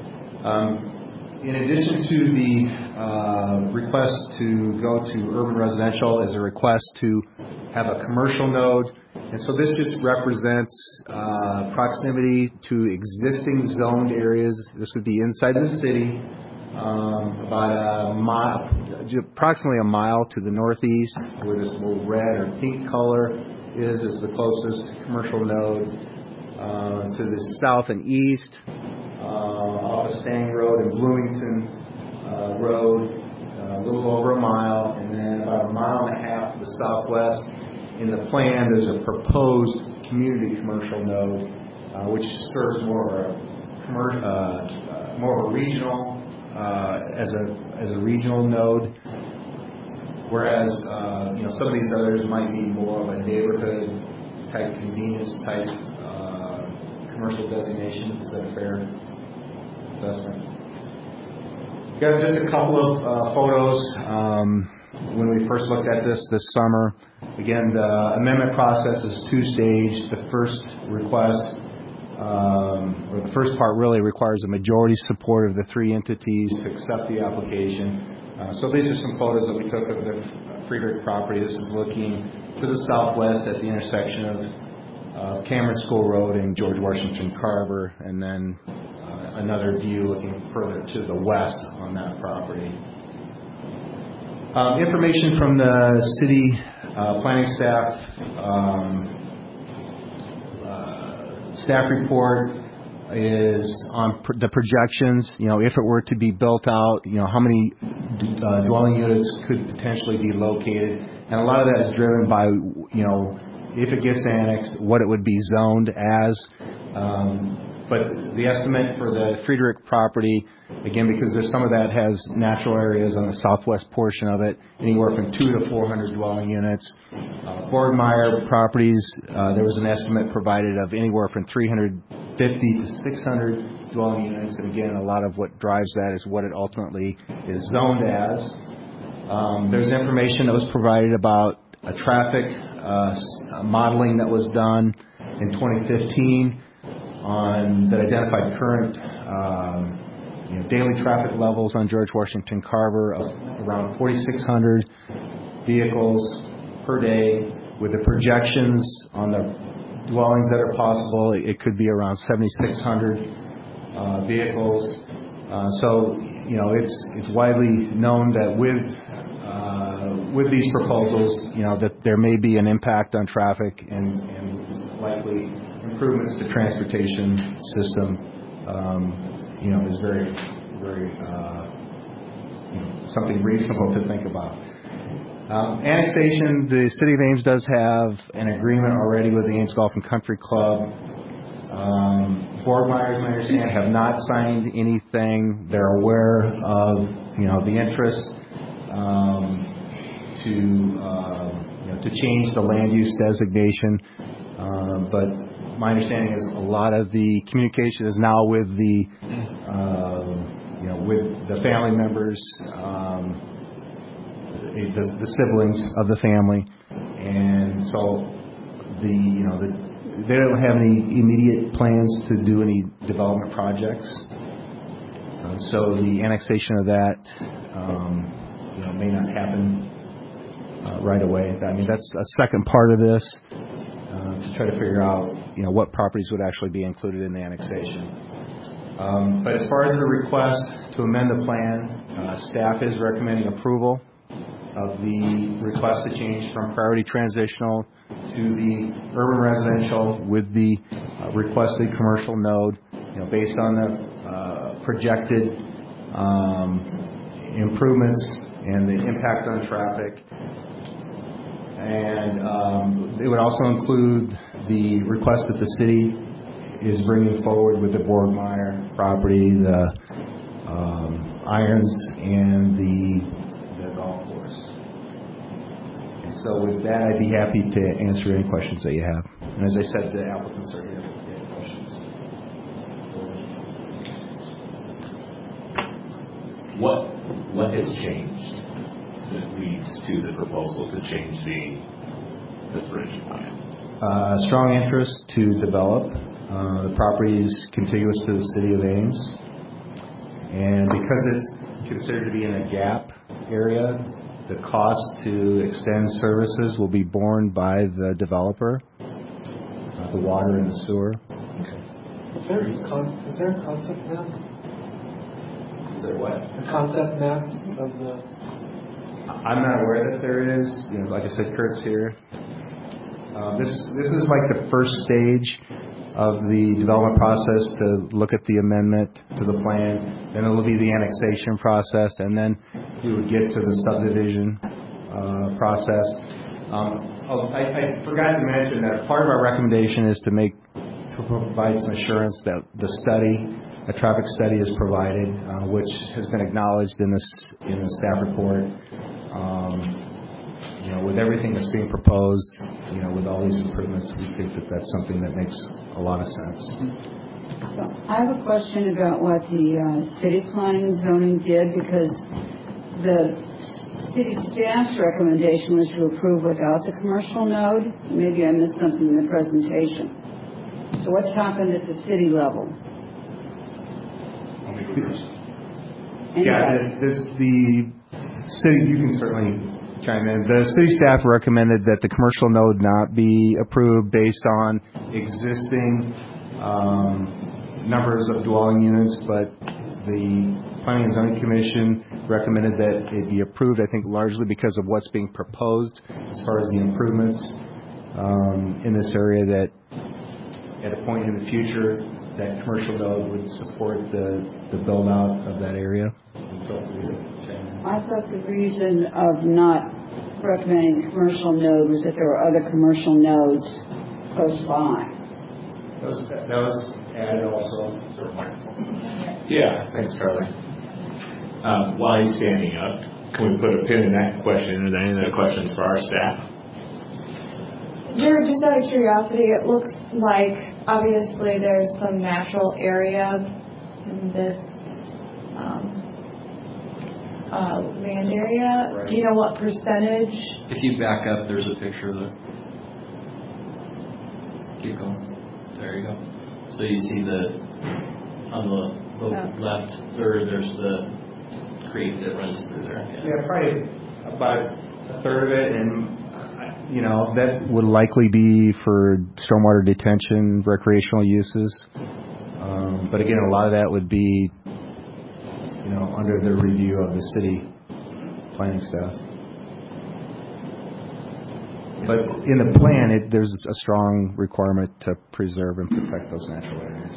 In addition to the request to go to urban residential is a request to have a commercial node. And so this just represents proximity to existing zoned areas. This would be inside the city, about approximately a mile to the northeast, where this little red or pink color is the closest commercial node. To the south and east, off of Stang Road and Bloomington Road, a little over a mile, and then about a mile and a half to the southwest. In the plan, there's a proposed community commercial node, which serves more of a regional, as a regional node, whereas some of these others might be more of a neighborhood type, convenience type commercial designation. Is that a fair assessment? We've got just a couple of photos. When we first looked at this summer, again, the amendment process is two-stage. The first request, or the first part really requires a majority support of the three entities to accept the application. So these are some photos that we took of the Friedrich property. This is looking to the southwest at the intersection of Cameron School Road and George Washington Carver, and then another view looking further to the west on that property. Information from the city planning staff staff report is on the projections. If it were to be built out, how many dwelling units could potentially be located, and a lot of that is driven by if it gets annexed, what it would be zoned as. But the estimate for the Friedrich property, again, because there's some of that has natural areas on the southwest portion of it, anywhere from 200 to 400 dwelling units. Borgmeyer properties, there was an estimate provided of anywhere from 350 to 600 dwelling units. And again, a lot of what drives that is what it ultimately is zoned as. There's information that was provided about a traffic modeling that was done in 2015 that identified current daily traffic levels on George Washington Carver of around 4,600 vehicles per day. With the projections on the dwellings that are possible, it could be around 7,600 vehicles. So it's widely known that with these proposals, that there may be an impact on traffic and likely improvements to transportation system, is very, very something reasonable to think about. Annexation, the City of Ames does have an agreement already with the Ames Golf and Country Club. Borgmeyer, as I understand, have not signed anything. They're aware of, the interest to change the land use designation, but my understanding is a lot of the communication is now with the family members, the siblings of the family, and so they don't have any immediate plans to do any development projects. So the annexation of that may not happen right away. I mean, that's a second part of this to try to figure out what properties would actually be included in the annexation. But as far as the request to amend the plan, staff is recommending approval of the request to change from priority transitional to the urban residential with the requested commercial node, based on the projected improvements and the impact on traffic. And it would also include the request that the city is bringing forward with the Borgmeyer property, the irons, and the golf course. And so with that, I'd be happy to answer any questions that you have. And as I said, the applicants are here if you have questions. What has changed? that leads to the proposal to change the frontage plan? Strong interest to develop. The property is contiguous to the city of Ames. And because it's considered to be in a gap area, the cost to extend services will be borne by the developer, the water and the sewer. Is there a concept map? Is there what? A concept map of the... I'm not aware that there is. Like I said, Kurt's here. This is like the first stage of the development process to look at the amendment to the plan. Then it will be the annexation process, and then we would get to the subdivision process. I forgot to mention that part of our recommendation is to provide some assurance that a traffic study is provided, which has been acknowledged in the staff report. With everything that's being proposed, with all these improvements, we think that that's something that makes a lot of sense. So I have a question about what the city planning and zoning did, because the city staff's recommendation was to approve without the commercial node. Maybe I missed something in the presentation. So what's happened at the city level? The city, you can certainly chime in. The city staff recommended that the commercial node not be approved based on existing numbers of dwelling units, but the Planning and Zoning Commission recommended that it be approved, I think largely because of what's being proposed as far as the improvements in this area, that at a point in the future that commercial node would support the build out of that area. I thought the reason of not recommending commercial node was that there were other commercial nodes close by. That was added also. Yeah, thanks, Charlie. While he's standing up, can we put a pin in that question? Are there any other questions for our staff? Jared, just out of curiosity, it looks like obviously there's some natural area in this land area. Right. Do you know what percentage? If you back up, there's a picture of it. Keep going. There you go. So you see on the left third, there's the creek that runs through there. Yeah, probably about a third of it, and that would likely be for stormwater detention, recreational uses. But again, a lot of that would be under the review of the city planning staff. But in the plan, there's a strong requirement to preserve and protect those natural areas.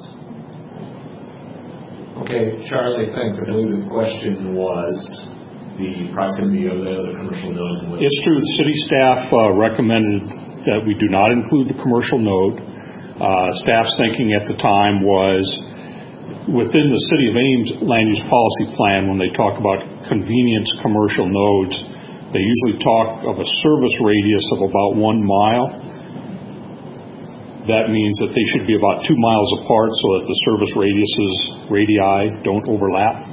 Okay, Charlie, thanks. I believe the question was the proximity of the other commercial nodes. It's true. The city staff recommended that we do not include the commercial node. Staff's thinking at the time was, within the City of Ames land use policy plan, when they talk about convenience commercial nodes, they usually talk of a service radius of about 1 mile. That means that they should be about 2 miles apart so that the service radii don't overlap.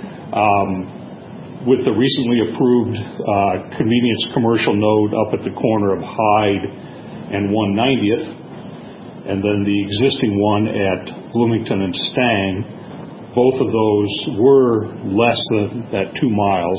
With the recently approved convenience commercial node up at the corner of Hyde and 190th, and then the existing one at Bloomington and Stang, both of those were less than that 2 miles.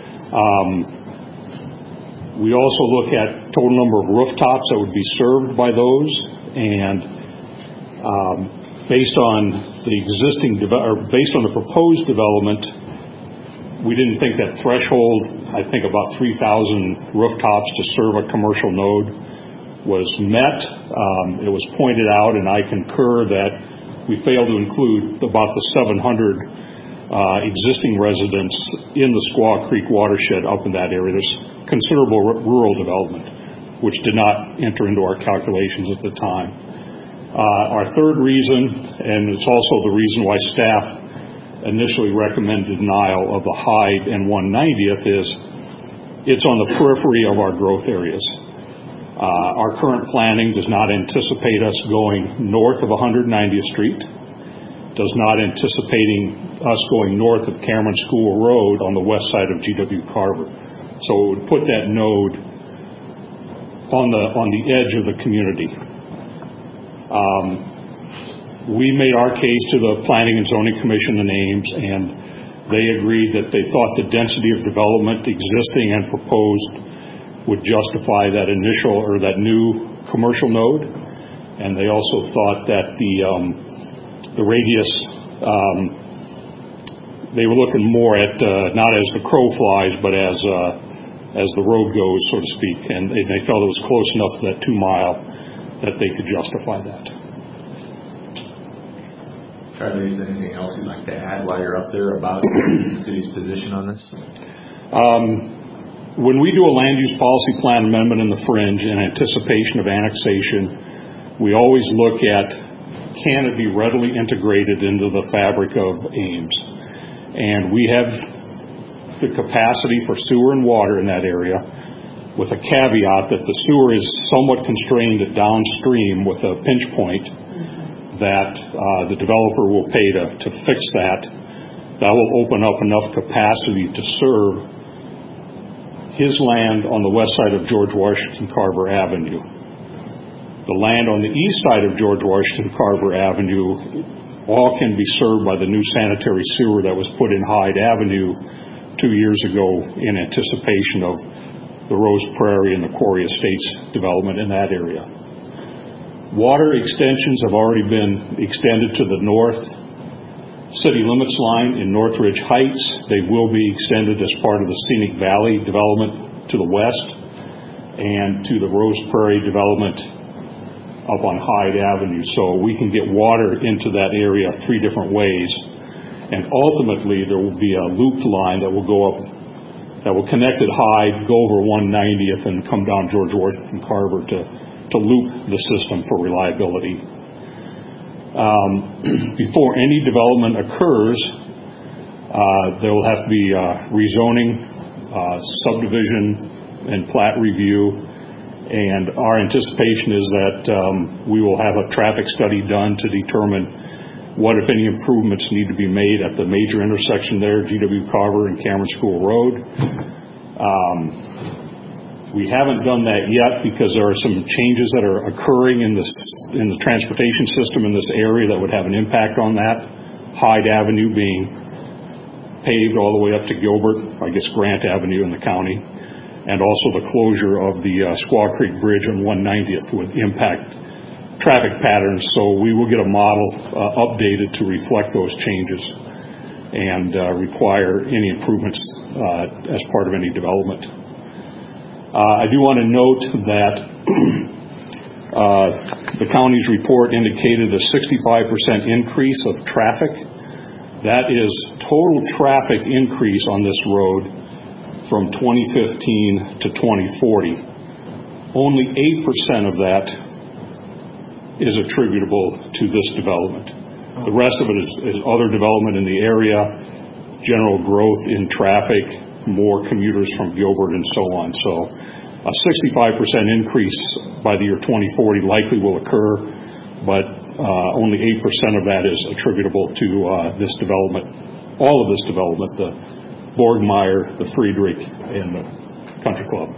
We also look at total number of rooftops that would be served by those, and based on the proposed development, we didn't think that threshold, I think about 3,000 rooftops to serve a commercial node, was met. It was pointed out, and I concur, that we failed to include about the 700 existing residents in the Squaw Creek watershed up in that area. There's considerable rural development, which did not enter into our calculations at the time. Our third reason, and it's also the reason why staff initially recommended denial of the Hyde and 190th, is it's on the periphery of our growth areas. Our current planning does not anticipate us going north of 190th Street, does not anticipating us going north of Cameron School Road on the west side of G.W. Carver. So it would put that node on the edge of the community. We made our case to the Planning and Zoning Commission in Ames, and they agreed that they thought the density of development existing and proposed would justify that initial or that new commercial node, and they also thought that the radius, they were looking more at not as the crow flies, but as the road goes, so to speak, and they felt it was close enough to that 2 mile that they could justify that. Charlie, is there anything else you'd like to add while you're up there about the city's position on this? When we do a land use policy plan amendment in the fringe in anticipation of annexation, we always look at, can it be readily integrated into the fabric of Ames? And we have the capacity for sewer and water in that area, with a caveat that the sewer is somewhat constrained at downstream with a pinch point that the developer will pay to fix that. That will open up enough capacity to serve his land on the west side of George Washington Carver Avenue. The land on the east side of George Washington Carver Avenue all can be served by the new sanitary sewer that was put in Hyde Avenue 2 years ago in anticipation of the Rose Prairie and the Quarry Estates development in that area. Water extensions have already been extended to the north city limits line in Northridge Heights. They will be extended as part of the Scenic Valley development to the west, and to the Rose Prairie development up on Hyde Avenue. So we can get water into that area 3 different ways. And ultimately, there will be a looped line that will go up, that will connect at Hyde, go over 190th, and come down George Washington Carver to loop the system for reliability. Before any development occurs, there will have to be rezoning, subdivision, and plat review. And our anticipation is that we will have a traffic study done to determine what, if any, improvements need to be made at the major intersection there, G.W. Carver and Cameron School Road. We haven't done that yet because there are some changes that are occurring in the transportation system in this area that would have an impact on that. Hyde Avenue being paved all the way up to Gilbert, I guess Grant Avenue in the county, and also the closure of the Squaw Creek Bridge on 190th would impact traffic patterns. So we will get a model updated to reflect those changes and require any improvements as part of any development. I do want to note that the county's report indicated a 65% increase of traffic. That is total traffic increase on this road from 2015 to 2040. Only 8% of that is attributable to this development. The rest of it is other development in the area, general growth in traffic, more commuters from Gilbert, and so on. So a 65% increase by the year 2040 likely will occur, but only 8% of that is attributable to this development. All of this development, the Borgmeyer, the Friedrich, and the Country Club.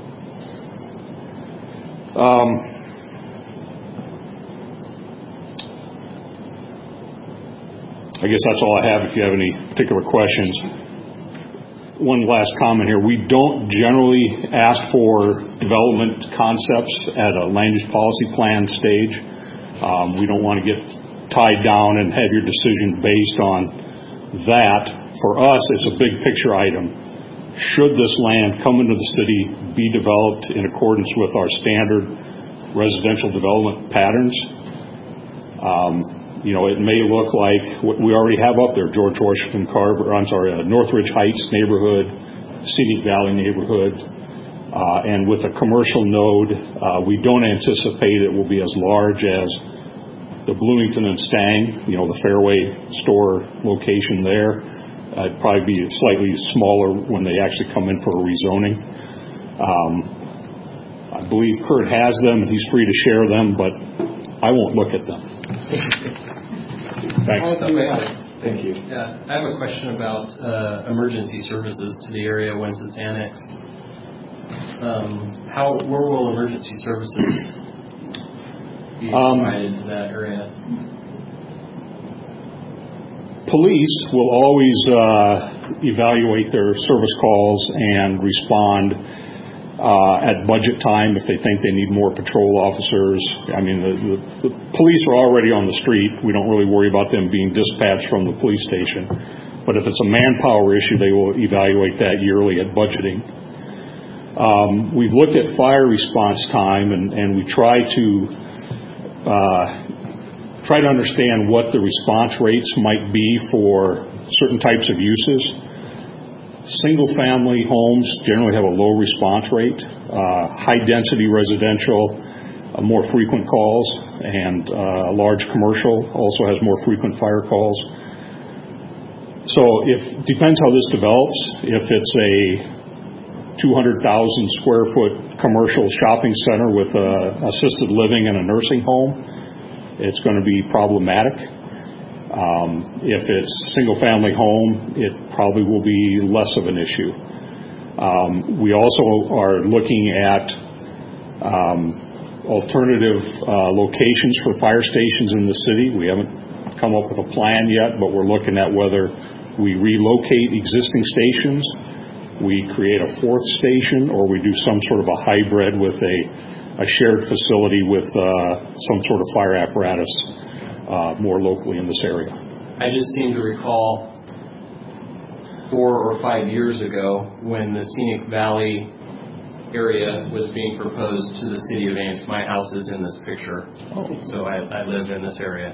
I guess that's all I have if you have any particular questions. One last comment here. We don't generally ask for development concepts at a land use policy plan stage. We don't want to get tied down and have your decision based on that. For us, it's a big picture item. Should this land come into the city, be developed in accordance with our standard residential development patterns? It may look like what we already have up there, George Washington Carver, Northridge Heights neighborhood, Scenic Valley neighborhood, and with a commercial node, we don't anticipate it will be as large as the Bloomington and Stang, the Fairway store location there. It'd probably be slightly smaller when they actually come in for a rezoning. I believe Kurt has them, and he's free to share them, but I won't look at them. Thanks. Thank you. Yeah, I have a question about emergency services to the area once it's annexed. Where will emergency services be provided to that area? Police will always evaluate their service calls and respond at budget time if they think they need more patrol officers. I mean, the police are already on the street. We don't really worry about them being dispatched from the police station. But if it's a manpower issue, they will evaluate that yearly at budgeting. We've looked at fire response time, and we try to understand what the response rates might be for certain types of uses. Single-family homes generally have a low response rate. High-density residential, more frequent calls, and large commercial also has more frequent fire calls. So depends how this develops. If it's a 200,000 square foot commercial shopping center with assisted living and a nursing home, it's going to be problematic. If it's a single-family home, it probably will be less of an issue. We also are looking at alternative locations for fire stations in the city. We haven't come up with a plan yet, but we're looking at whether we relocate existing stations, we create a fourth station, or we do some sort of a hybrid with a shared facility with some sort of fire apparatus more locally in this area. I just seem to recall 4 or 5 years ago when the Scenic Valley area was being proposed to the city of Ames. My house is in this picture, so I live in this area.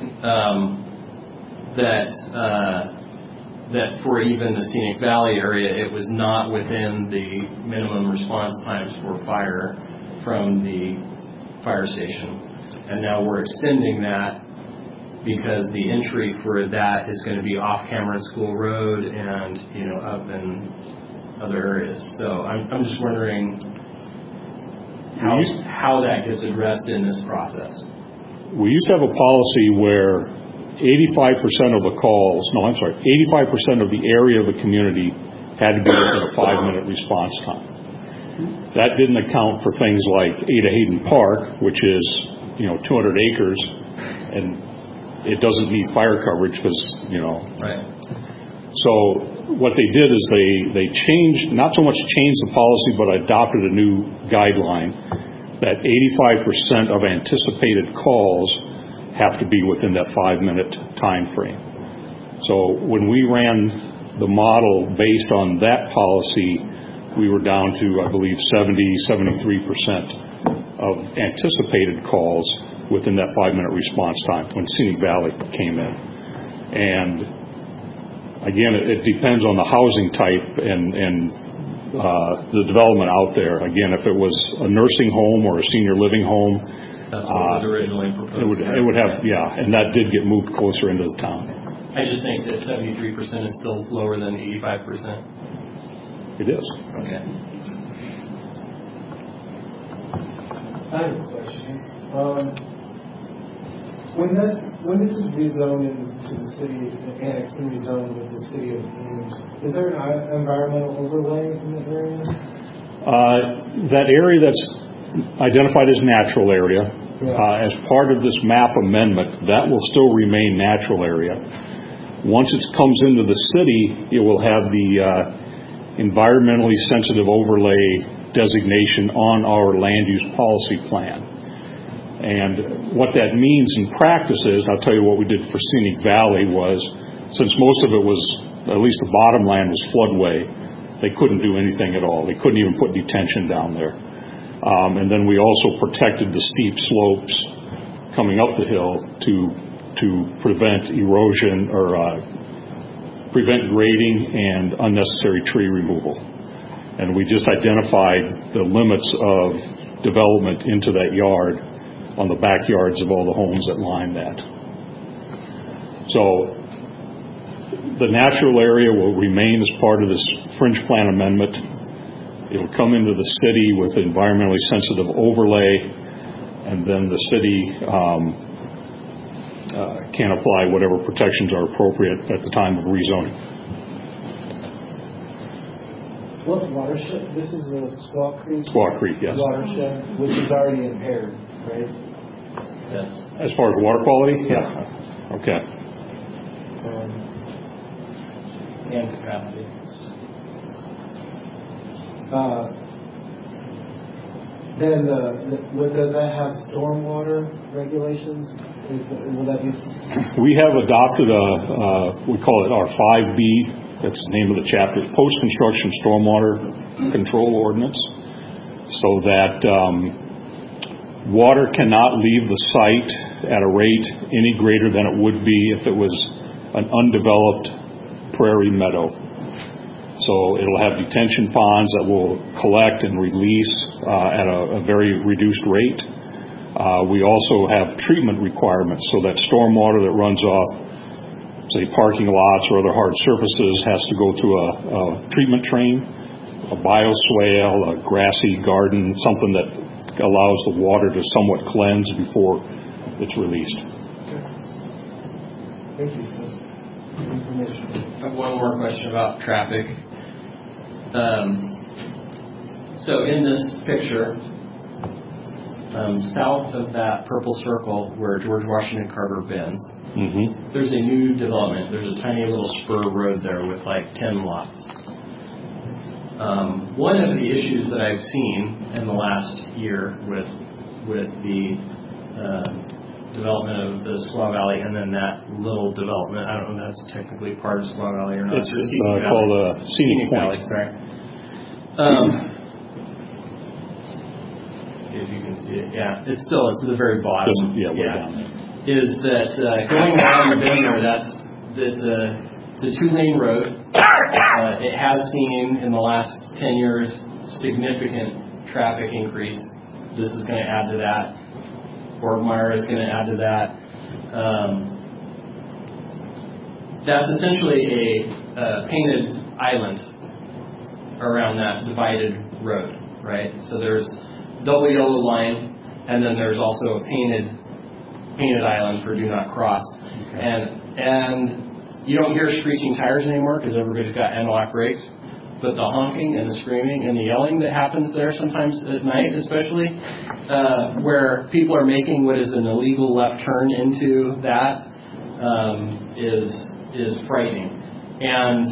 That for even the Scenic Valley area, it was not within the minimum response times for fire from the fire station. And now we're extending that because the entry for that is going to be off Cameron School Road and, up in other areas. So I'm just wondering how that gets addressed in this process. We used to have a policy where 85% of the area of the community had to be within a 5-minute response time. That didn't account for things like Ada Hayden Park, which is 200 acres, and it doesn't need fire coverage because Right. So what they did is they changed, not so much changed the policy, but adopted a new guideline that 85% of anticipated calls have to be within that 5-minute time frame. So when we ran the model based on that policy, we were down to, I believe, 73% of anticipated calls within that 5-minute response time when Scenic Valley came in. And again, it depends on the housing type and the development out there. Again, if it was a nursing home or a senior living home, that's what was originally proposed. It would have, and that did get moved closer into the town. I just think that 73% is still lower than 85%. It is. Okay. I have a question. When this is rezoned into the city, annexed and rezoned with the city of Ames, is there an environmental overlay in the area? That area that's identified as natural area, as part of this map amendment, that will still remain natural area. Once it comes into the city, it will have the environmentally sensitive overlay designation on our land use policy plan. And what that means in practice is, I'll tell you what we did for Scenic Valley was, since most of it was, at least the bottom land was floodway, they couldn't do anything at all. They couldn't even put detention down there. And then we also protected the steep slopes coming up the hill to prevent erosion or prevent grading and unnecessary tree removal. And we just identified the limits of development into that yard on the backyards of all the homes that line that. So the natural area will remain as part of this fringe plan amendment. It'll come into the city with environmentally sensitive overlay, and then the city can apply whatever protections are appropriate at the time of rezoning. What watershed? This is the Squaw Creek? Squaw Creek, yes. Watershed, which is already impaired, right? Yes. As far as water quality? Yeah. Okay. And capacity. Then, does that have stormwater regulations? Will that be? We have adopted we call it our 5B. That's the name of the chapter. Post-construction stormwater control ordinance, so that water cannot leave the site at a rate any greater than it would be if it was an undeveloped prairie meadow. So it'll have detention ponds that will collect and release at a very reduced rate. We also have treatment requirements, so that stormwater that runs off, say, parking lots or other hard surfaces has to go through a treatment train, a bioswale, a grassy garden, something that allows the water to somewhat cleanse before it's released. Thank you for the information. I have one more question about traffic. So in this picture, south of that purple circle where George Washington Carver bends, there's a new development. There's a tiny little spur road there with like 10 lots. One of the issues that I've seen in the last year with the development of the Squaw Valley and then that little development, I don't know if that's technically part of Squaw Valley or not. It's called Scenic Point. Valley, sorry. If you can see it, yeah. It's to the very bottom. Way down there. Is that going around the bend there, it's a 2-lane road. It has seen in the last 10 years significant traffic increase. This is going to add to that. Borgmeyer is going to add to that. That's essentially a painted island around that divided road, right? So there's double yellow line, and then there's also a painted island for do not cross. Okay. And you don't hear screeching tires anymore because everybody's got anti-lock brakes. But the honking and the screaming and the yelling that happens there sometimes at night, especially, where people are making what is an illegal left turn into that, is frightening. And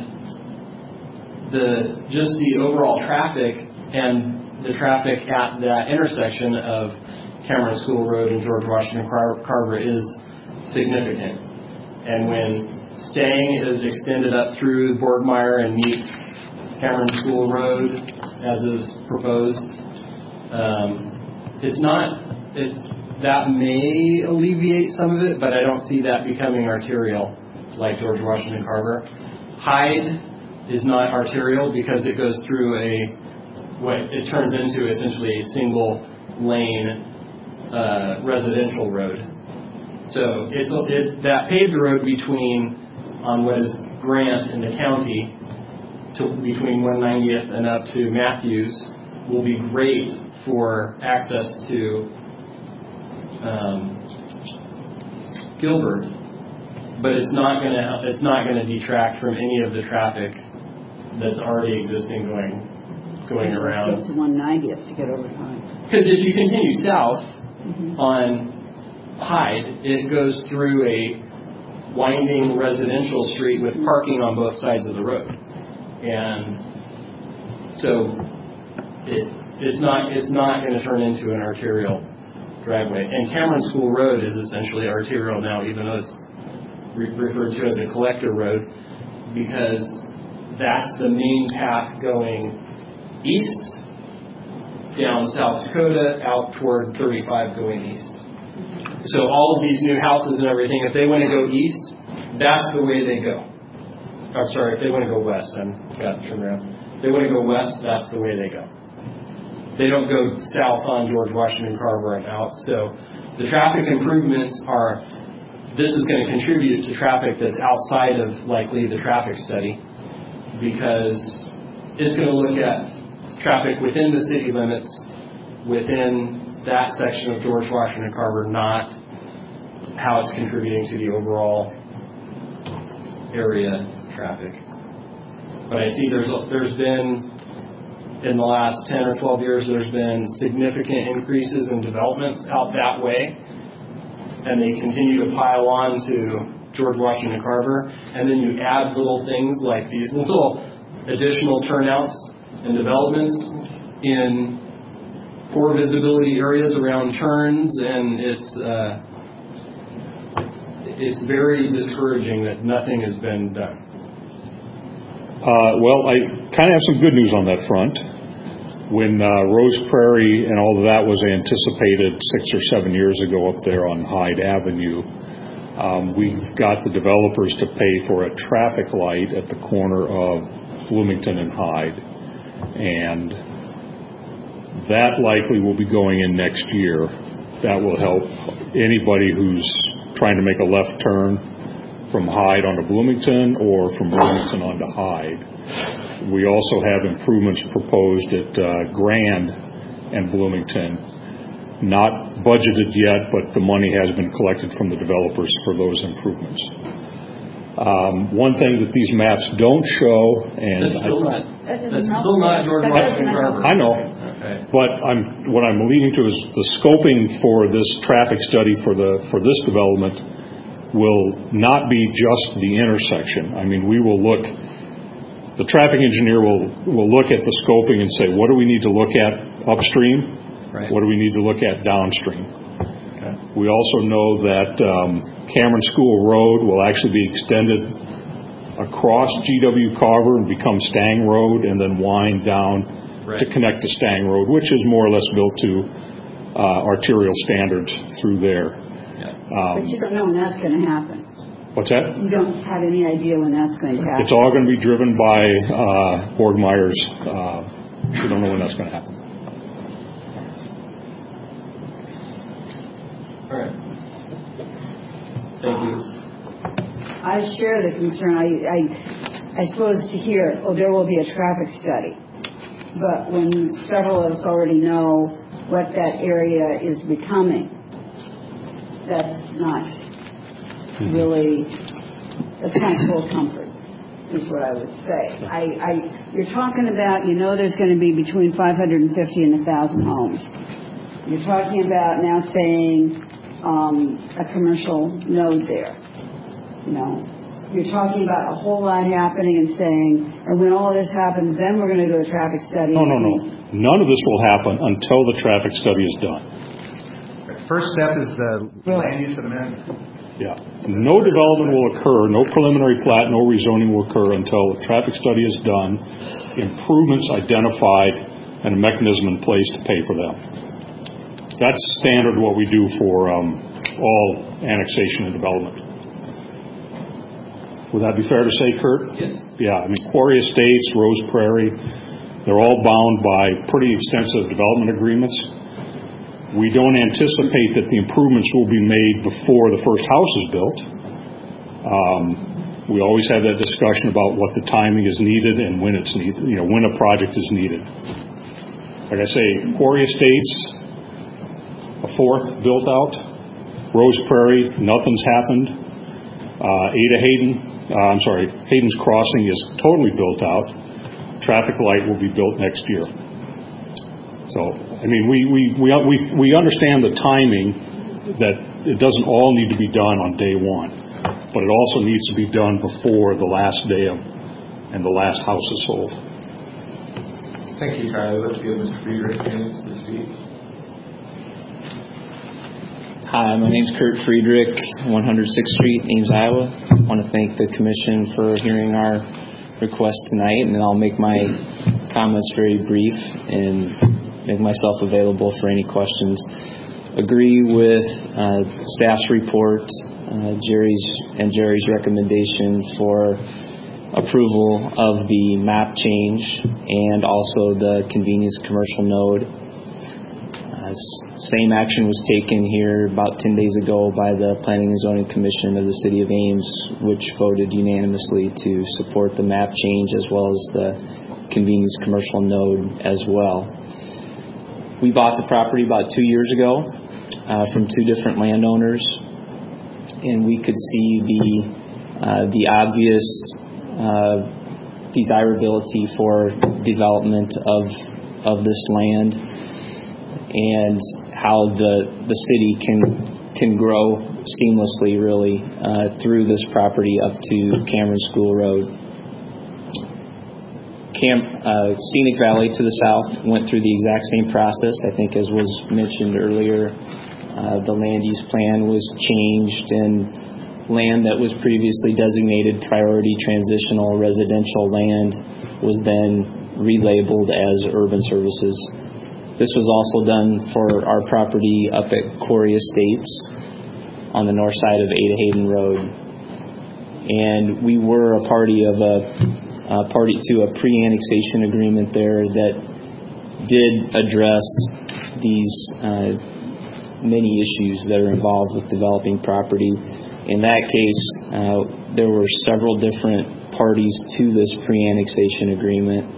the overall traffic and the traffic at that intersection of Cameron School Road and George Washington Carver is significant. And when Stang is extended up through Borgmeyer and meets Cameron School Road, as is proposed, that may alleviate some of it, but I don't see that becoming arterial like George Washington Carver. Hyde is not arterial because it goes through what it turns into essentially a single lane residential road. So that paved road on what is Grant in the county between 190th and up to Matthews will be great for access to Gilbert, but it's not going to detract from any of the traffic that's already existing going around. It's 190th to get over time. Because if you continue south on Hyde, it goes through a winding residential street with parking on both sides of the road. And so it's not going to turn into an arterial driveway. And Cameron School Road is essentially arterial now, even though it's referred to as a collector road, because that's the main path going east down South Dakota out toward 35 going east. So all of these new houses and everything, if they want to go east, that's the way they go. I'm sorry, if they want to go west, I've got to turn around. If they want to go west, that's the way they go. They don't go south on George Washington Carver and out. So the traffic improvements this is going to contribute to traffic that's outside of likely the traffic study, because it's going to look at traffic within the city limits, within that section of George Washington Carver, not how it's contributing to the overall area traffic. But I see there's been in the last 10 or 12 years, there's been significant increases in developments out that way, and they continue to pile on to George Washington Carver, and then you add little things like these little additional turnouts and developments in poor visibility areas around turns, and it's very discouraging that nothing has been done. Well, I kind of have some good news on that front. When Rose Prairie and all of that was anticipated 6 or 7 years ago up there on Hyde Avenue, we got the developers to pay for a traffic light at the corner of Bloomington and Hyde. And that likely will be going in next year. That will help anybody who's trying to make a left turn from Hyde onto Bloomington or from Bloomington onto Hyde. We also have improvements proposed at Grand and Bloomington. Not budgeted yet, but the money has been collected from the developers for those improvements. One thing that these maps don't show, and that's still not George Washington Carver. I know, okay. But what I'm leading to is the scoping for this traffic study for this development will not be just the intersection. I mean, we will look. The traffic engineer will look at the scoping and say, what do we need to look at upstream? Right. What do we need to look at downstream? Okay. We also know that Cameron School Road will actually be extended across G.W. Carver and become Stang Road and then wind down to connect to Stang Road, which is more or less built to arterial standards through there. But you don't know when that's going to happen. What's that? You don't have any idea when that's going to happen. It's all going to be driven by Borgmeyer's. We don't know when that's going to happen. All right. Thank you. I share the concern. I suppose to hear, there will be a traffic study. But when several of us already know what that area is becoming, that's not really, that's not full comfort, is what I would say. You're talking about, there's going to be between 550 and 1,000 homes. You're talking about now saying a commercial node there. You're talking about a whole lot happening and saying, and when all of this happens, then we're going to do a traffic study. No. None of this will happen until the traffic study is done. First step is the land use amendment. Yeah. No development will occur, no preliminary plat, no rezoning will occur until the traffic study is done, improvements identified, and a mechanism in place to pay for them. That's standard what we do for all annexation and development. Would that be fair to say, Kurt? Yes. Yeah. I mean, Quarry Estates, Rose Prairie, they're all bound by pretty extensive development agreements. We don't anticipate that the improvements will be made before the first house is built. We always have that discussion about what the timing is needed and when it's needed, when a project is needed. Like I say, Quarry Estates, a fourth built out. Rose Prairie, nothing's happened. Hayden's Crossing is totally built out. Traffic light will be built next year. So, I mean, we understand the timing that it doesn't all need to be done on day one, but it also needs to be done before the last day and the last house is sold. Thank you, Charlie. Let's give Mr. Friedrich a chance to speak. Hi, my name's Kurt Friedrich, 106th Street, Ames, Iowa. I want to thank the Commission for hearing our request tonight, and I'll make my comments very brief and make myself available for any questions. Agree with staff's report, Jerry's recommendation for approval of the map change and also the convenience commercial node. Same action was taken here about 10 days ago by the Planning and Zoning Commission of the City of Ames, which voted unanimously to support the map change as well as the convenience commercial node as well. We bought the property about 2 years ago from two different landowners, and we could see the obvious desirability for development of this land, and how the city can grow seamlessly, really, through this property up to Cameron School Road. Scenic Valley to the south went through the exact same process. I think, as was mentioned earlier, the land use plan was changed, and land that was previously designated priority transitional residential land was then relabeled as urban services. This was also done for our property up at Quarry Estates on the north side of Ada Hayden Road. And we were a party to a pre-annexation agreement there that did address these many issues that are involved with developing property. In that case, there were several different parties to this pre-annexation agreement.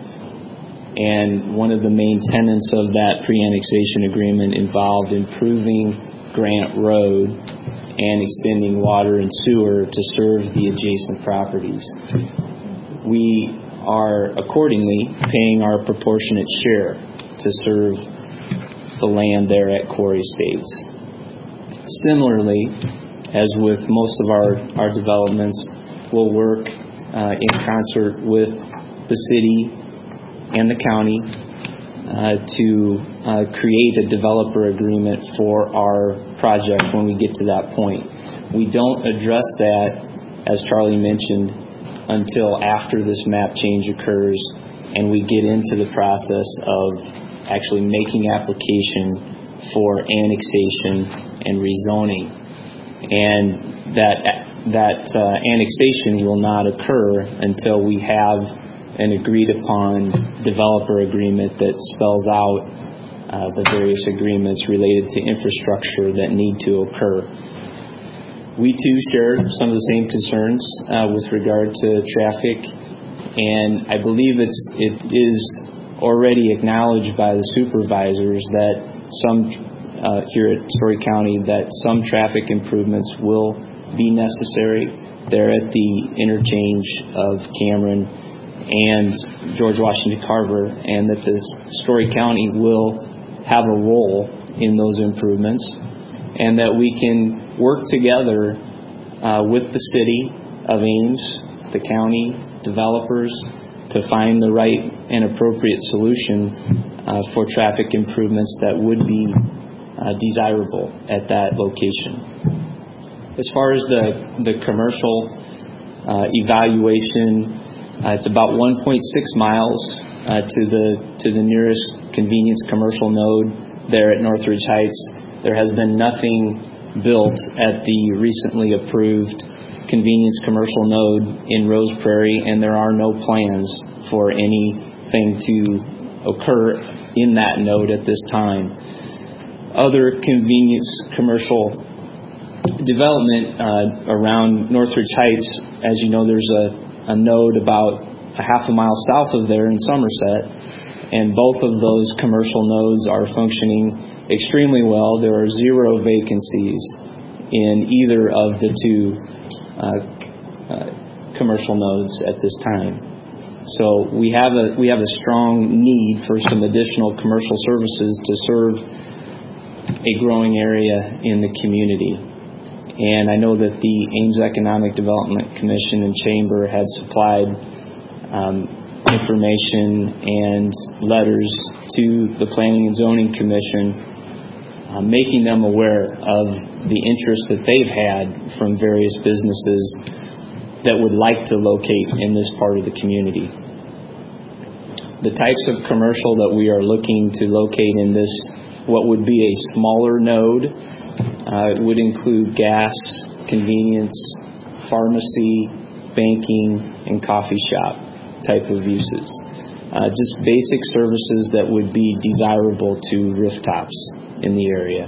And one of the main tenets of that pre-annexation agreement involved improving Grant Road and extending water and sewer to serve the adjacent properties. We are accordingly paying our proportionate share to serve the land there at Quarry Estates. Similarly, as with most of our developments, we'll work in concert with the city and the county to create a developer agreement for our project when we get to that point. We don't address that, as Charlie mentioned, until after this map change occurs and we get into the process of actually making application for annexation and rezoning. And that annexation will not occur until we have an agreed upon developer agreement that spells out the various agreements related to infrastructure that need to occur. We too share some of the same concerns with regard to traffic, and I believe it is already acknowledged by the supervisors that some here at Story County that some traffic improvements will be necessary there at the interchange of Cameron and George Washington Carver, and that the Story County will have a role in those improvements, and that we can work together with the city of Ames, the county, developers, to find the right and appropriate solution for traffic improvements that would be desirable at that location. As far as the commercial evaluation, it's about 1.6 miles to the nearest convenience commercial node there at Northridge Heights. There has been nothing built at the recently approved convenience commercial node in Rose Prairie, and there are no plans for anything to occur in that node at this time. Other convenience commercial development around Northridge Heights, as you know, there's a node about a half a mile south of there in Somerset, and both of those commercial nodes are functioning extremely well. There are 0 vacancies in either of the two commercial nodes at this time. So we have a strong need for some additional commercial services to serve a growing area in the community. And I know that the Ames Economic Development Commission and Chamber had supplied information and letters to the Planning and Zoning Commission, making them aware of the interest that they've had from various businesses that would like to locate in this part of the community. The types of commercial that we are looking to locate in this, what would be a smaller node, would include gas, convenience, pharmacy, banking, and coffee shop type of uses. Just basic services that would be desirable to rooftops in the area.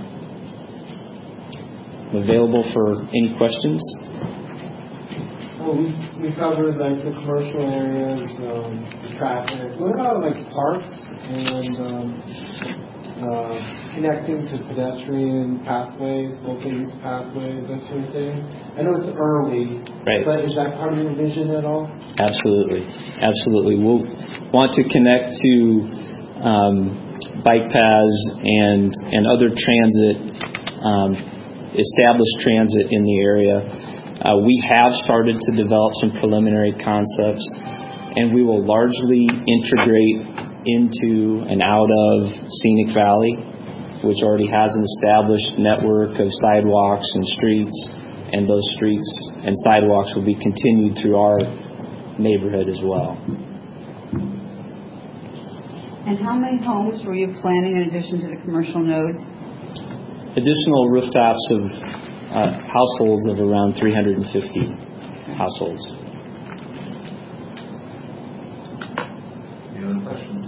I'm available for any questions. Well, we covered like the commercial areas, the traffic. What about like parks and connecting to pedestrian pathways, multi-use pathways, that sort of thing? I know it's early, right. But is that part of your vision at all? Absolutely. We'll want to connect to bike paths and other transit, established transit in the area. We have started to develop some preliminary concepts, and we will largely integrate into and out of Scenic Valley, which already has an established network of sidewalks and streets, and those streets and sidewalks will be continued through our neighborhood as well. And how many homes were you planning in addition to the commercial node? Additional rooftops of households of around 350 households. Any other questions?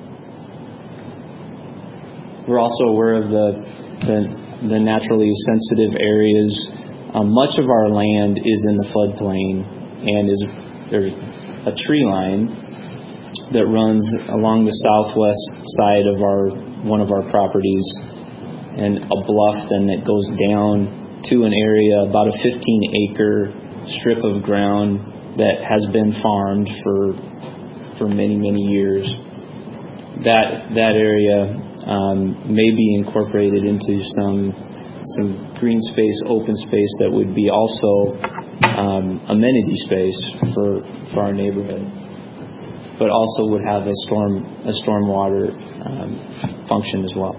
We're also aware of the naturally sensitive areas. Much of our land is in the floodplain, and there's a tree line that runs along the southwest side of one of our properties, and a bluff then that goes down to an area, about a 15-acre strip of ground that has been farmed for many, many years. That area may be incorporated into some green space, open space that would be also amenity space for our neighborhood, but also would have a stormwater function as well.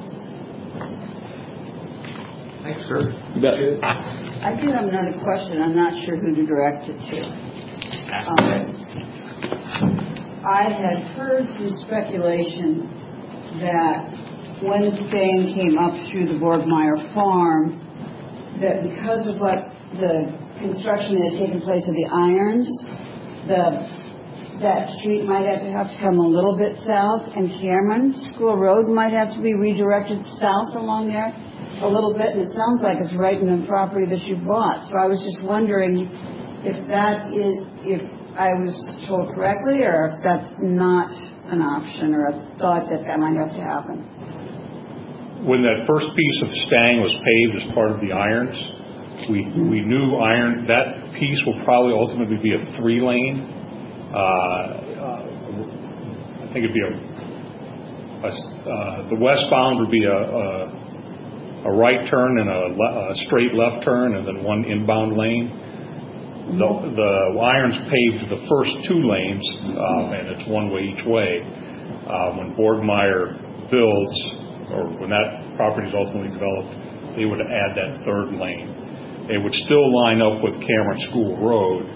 Thanks, Kurt. You bet. I do have another question. I'm not sure who to direct it to. I had heard some speculation that when the thing came up through the Borgmeyer farm, that because of what the construction that had taken place at the Irons, that street might have to come a little bit south, and Cameron School Road might have to be redirected south along there a little bit, and it sounds like it's right in the property that you bought. So I was just wondering if I was told correctly, or if that's not an option or a thought that might have to happen. When that first piece of Stang was paved as part of the Irons, we knew that piece will probably ultimately be a 3-lane. I think it'd be the westbound would be a right turn and a straight left turn, and then one inbound lane. The Irons paved the first 2 lanes, and it's one way each way. When Borgmeyer builds, or when that property is ultimately developed, they would add that 3rd lane. It would still line up with Cameron School Road,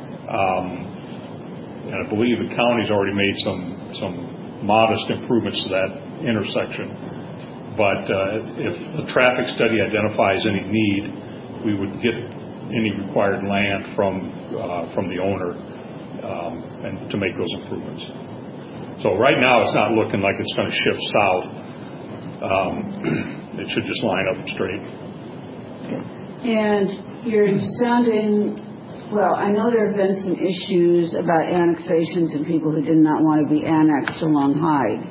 and I believe the county's already made some modest improvements to that intersection. But if the traffic study identifies any need, we would get any required land from the owner and to make those improvements. So right now it's not looking like it's going to shift south. It should just line up straight. And you're sounding, well, I know there have been some issues about annexations and people who did not want to be annexed along Hyde.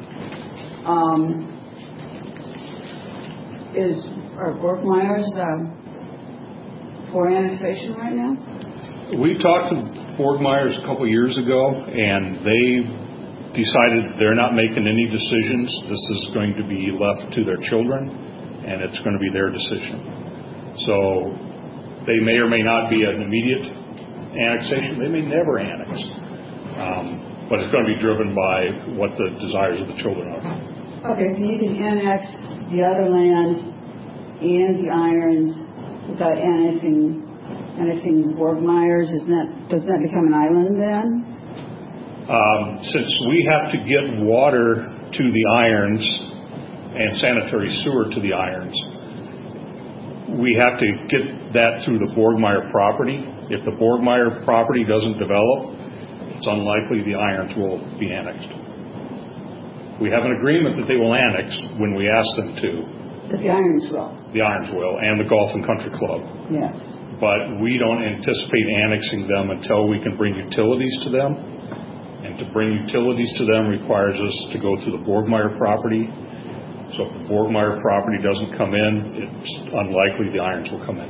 Are Borgmeyers for annexation right now? We talked to Borgmeyers a couple years ago, and they decided they're not making any decisions. This is going to be left to their children, and it's going to be their decision. So they may or may not be an immediate annexation. They may never annex. But it's going to be driven by what the desires of the children are. Okay, so you can annex the other land and the Irons without annexing Borgmeyers. Doesn't that become an island then? Since we have to get water to the Irons and sanitary sewer to the Irons, we have to get that through the Borgmeyer property. If the Borgmeyer property doesn't develop, it's unlikely the Irons will be annexed. We have an agreement that they will annex when we ask them to. But the Irons will. The Irons will, and the Golf and Country Club. Yes. But we don't anticipate annexing them until we can bring utilities to them. And to bring utilities to them requires us to go through the Borgmeyer property. So if the Borgmeyer property doesn't come in, it's unlikely the Irons will come in.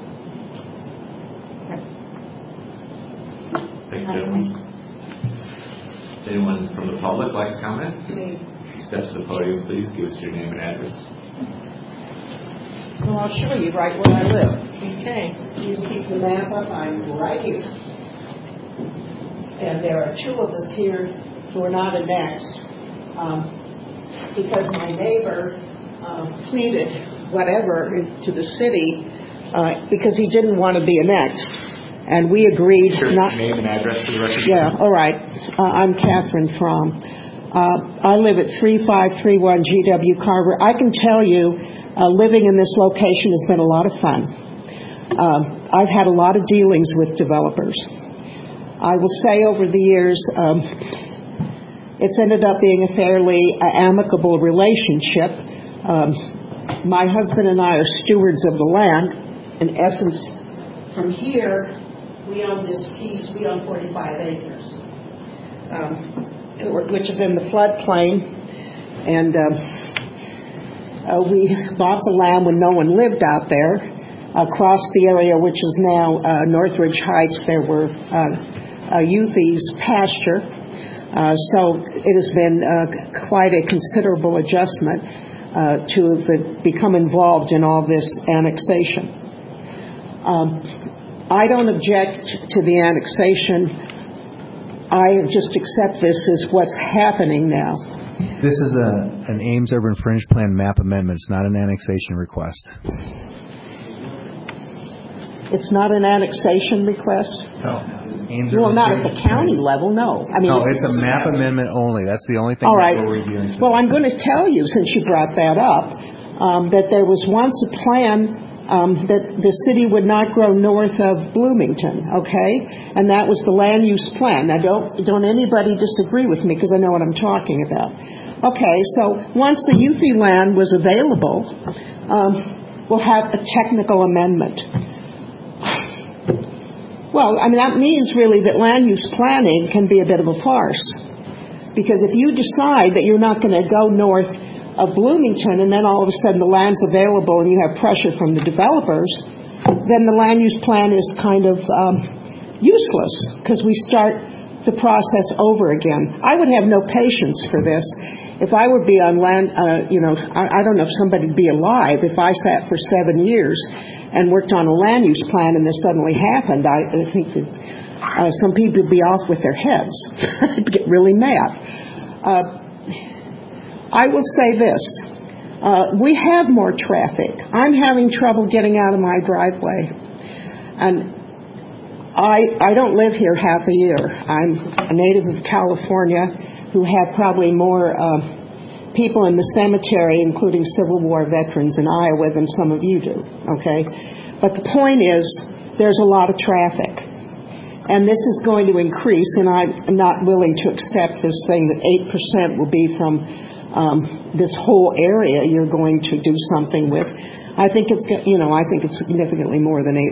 Thank you, gentlemen. Anyone from the public like to comment? Step to the podium, please. Give us your name and address. Well, I'll show you right where I live. Okay. You keep the map up. I'm right here. And there are two of us here who are not annexed because my neighbor pleaded whatever to the city because he didn't want to be annexed. And we agreed not. Name and address for the record. Yeah, all right. I'm Catherine Fromm. I live at 3531 GW Carver. I can tell you, living in this location has been a lot of fun. I've had a lot of dealings with developers. I will say over the years, it's ended up being a fairly amicable relationship. My husband and I are stewards of the land. In essence, from here, we own this piece. We own 45 acres, which is in the floodplain. And we bought the land when no one lived out there. Across the area, which is now Northridge Heights, there were Euthy's pasture. So it has been quite a considerable adjustment to have become involved in all this annexation. I don't object to the annexation. I just accept this as what's happening now. This is an Ames Urban Fringe Plan map amendment. It's not an annexation request. It's not an annexation request? No. Well, not at the county level, no. I mean, no, it's a map amendment only. That's the only thing all right. that we're reviewing today. Well, I'm going to tell you, since you brought that up, that there was once a plan that the city would not grow north of Bloomington, okay? And that was the land use plan. Now, don't anybody disagree with me, because I know what I'm talking about. Okay, so once the Euthy land was available, we'll have a technical amendment. Well, I mean, that means really that land use planning can be a bit of a farce. Because if you decide that you're not going to go north of Bloomington and then all of a sudden the land's available and you have pressure from the developers, then the land use plan is kind of useless because we start the process over again. I would have no patience for this. If I would be on land, I don't know if somebody'd be alive if I sat for 7 years and worked on a land use plan and this suddenly happened. I think that some people would be off with their heads. I'd get really mad. I will say this. We have more traffic. I'm having trouble getting out of my driveway. And I don't live here half a year. I'm a native of California who have probably more people in the cemetery, including Civil War veterans in Iowa, than some of you do, okay? But the point is, there's a lot of traffic. And this is going to increase, and I'm not willing to accept this thing that 8% will be from this whole area you're going to do something with. I think it's significantly more than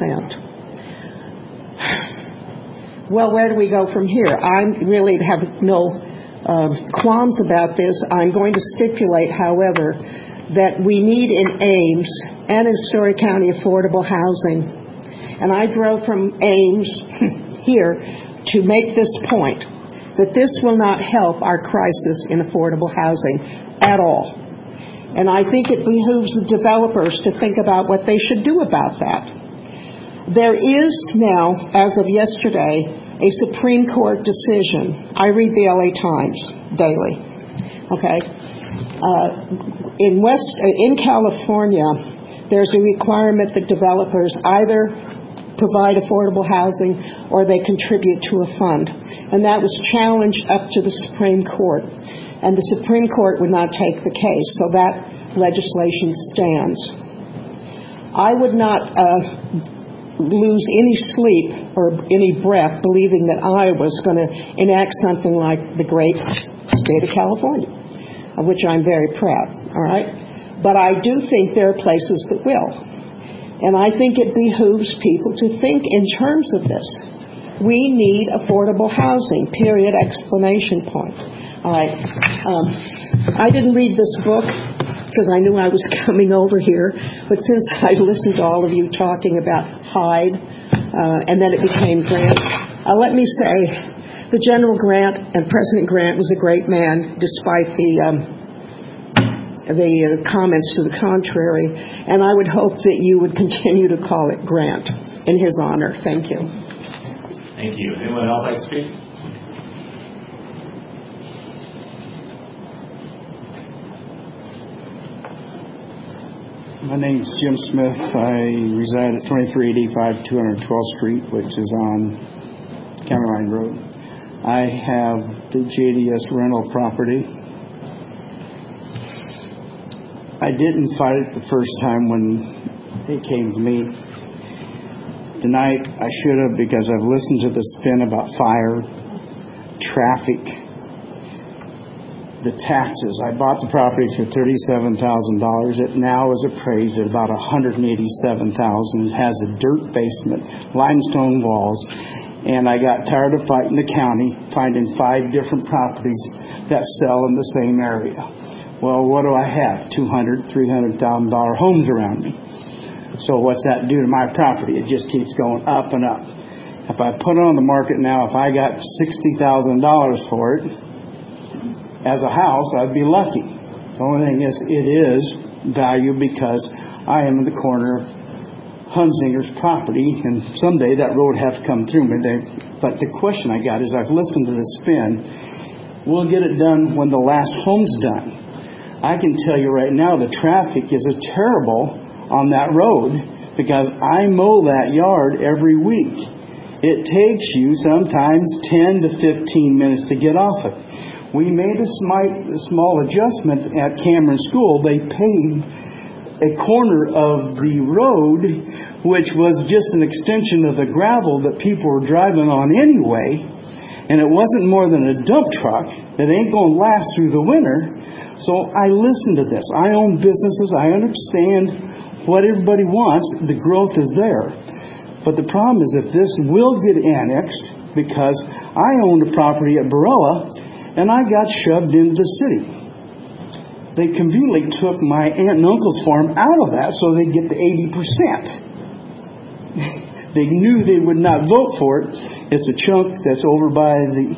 8%. Well, where do we go from here? I really have no qualms about this. I'm going to stipulate, however, that we need in Ames and in Story County affordable housing. And I drove from Ames here to make this point, that this will not help our crisis in affordable housing at all. And I think it behooves the developers to think about what they should do about that. There is now, as of yesterday, a Supreme Court decision. I read the LA Times daily. Okay? In California, there's a requirement that developers either provide affordable housing or they contribute to a fund. And that was challenged up to the Supreme Court. And the Supreme Court would not take the case, so that legislation stands. I would not lose any sleep or any breath believing that I was going to enact something like the great state of California, of which I'm very proud, all right? But I do think there are places that will. And I think it behooves people to think in terms of this. We need affordable housing, period, exclamation point. All right. I didn't read this book because I knew I was coming over here, but since I listened to all of you talking about Hyde, and then it became Grant, let me say the General Grant and President Grant was a great man, despite the comments to the contrary, and I would hope that you would continue to call it Grant in his honor. Thank you. Thank you. Anyone else like to speak? My name is Jim Smith. I reside at 2385 212th Street, which is on County Line Road. I have the JDS rental property. I didn't fight it the first time when it came to me. Tonight I should have, because I've listened to the spin about fire, traffic, the taxes. I bought the property for $37,000. It now is appraised at about $187,000. It has a dirt basement, limestone walls, and I got tired of fighting the county, finding 5 different properties that sell in the same area. Well, what do I have? $200,000, $300,000 homes around me. So what's that do to my property? It just keeps going up and up. If I put it on the market now, if I got $60,000 for it, as a house, I'd be lucky. The only thing is, it is value because I am in the corner of Hunzinger's property, and someday that road has to come through me. But the question I got is, I've listened to the spin. We'll get it done when the last home's done. I can tell you right now, the traffic is terrible on that road because I mow that yard every week. It takes you sometimes 10 to 15 minutes to get off it. We made a small adjustment at Cameron School. They paved a corner of the road, which was just an extension of the gravel that people were driving on anyway, and it wasn't more than a dump truck that ain't going to last through the winter. So I listened to this. I own businesses. I understand what everybody wants. The growth is there. But the problem is that this will get annexed because I owned a property at Baroa, and I got shoved into the city. They conveniently took my aunt and uncle's farm out of that so they'd get the 80%. They knew they would not vote for it. It's a chunk that's over by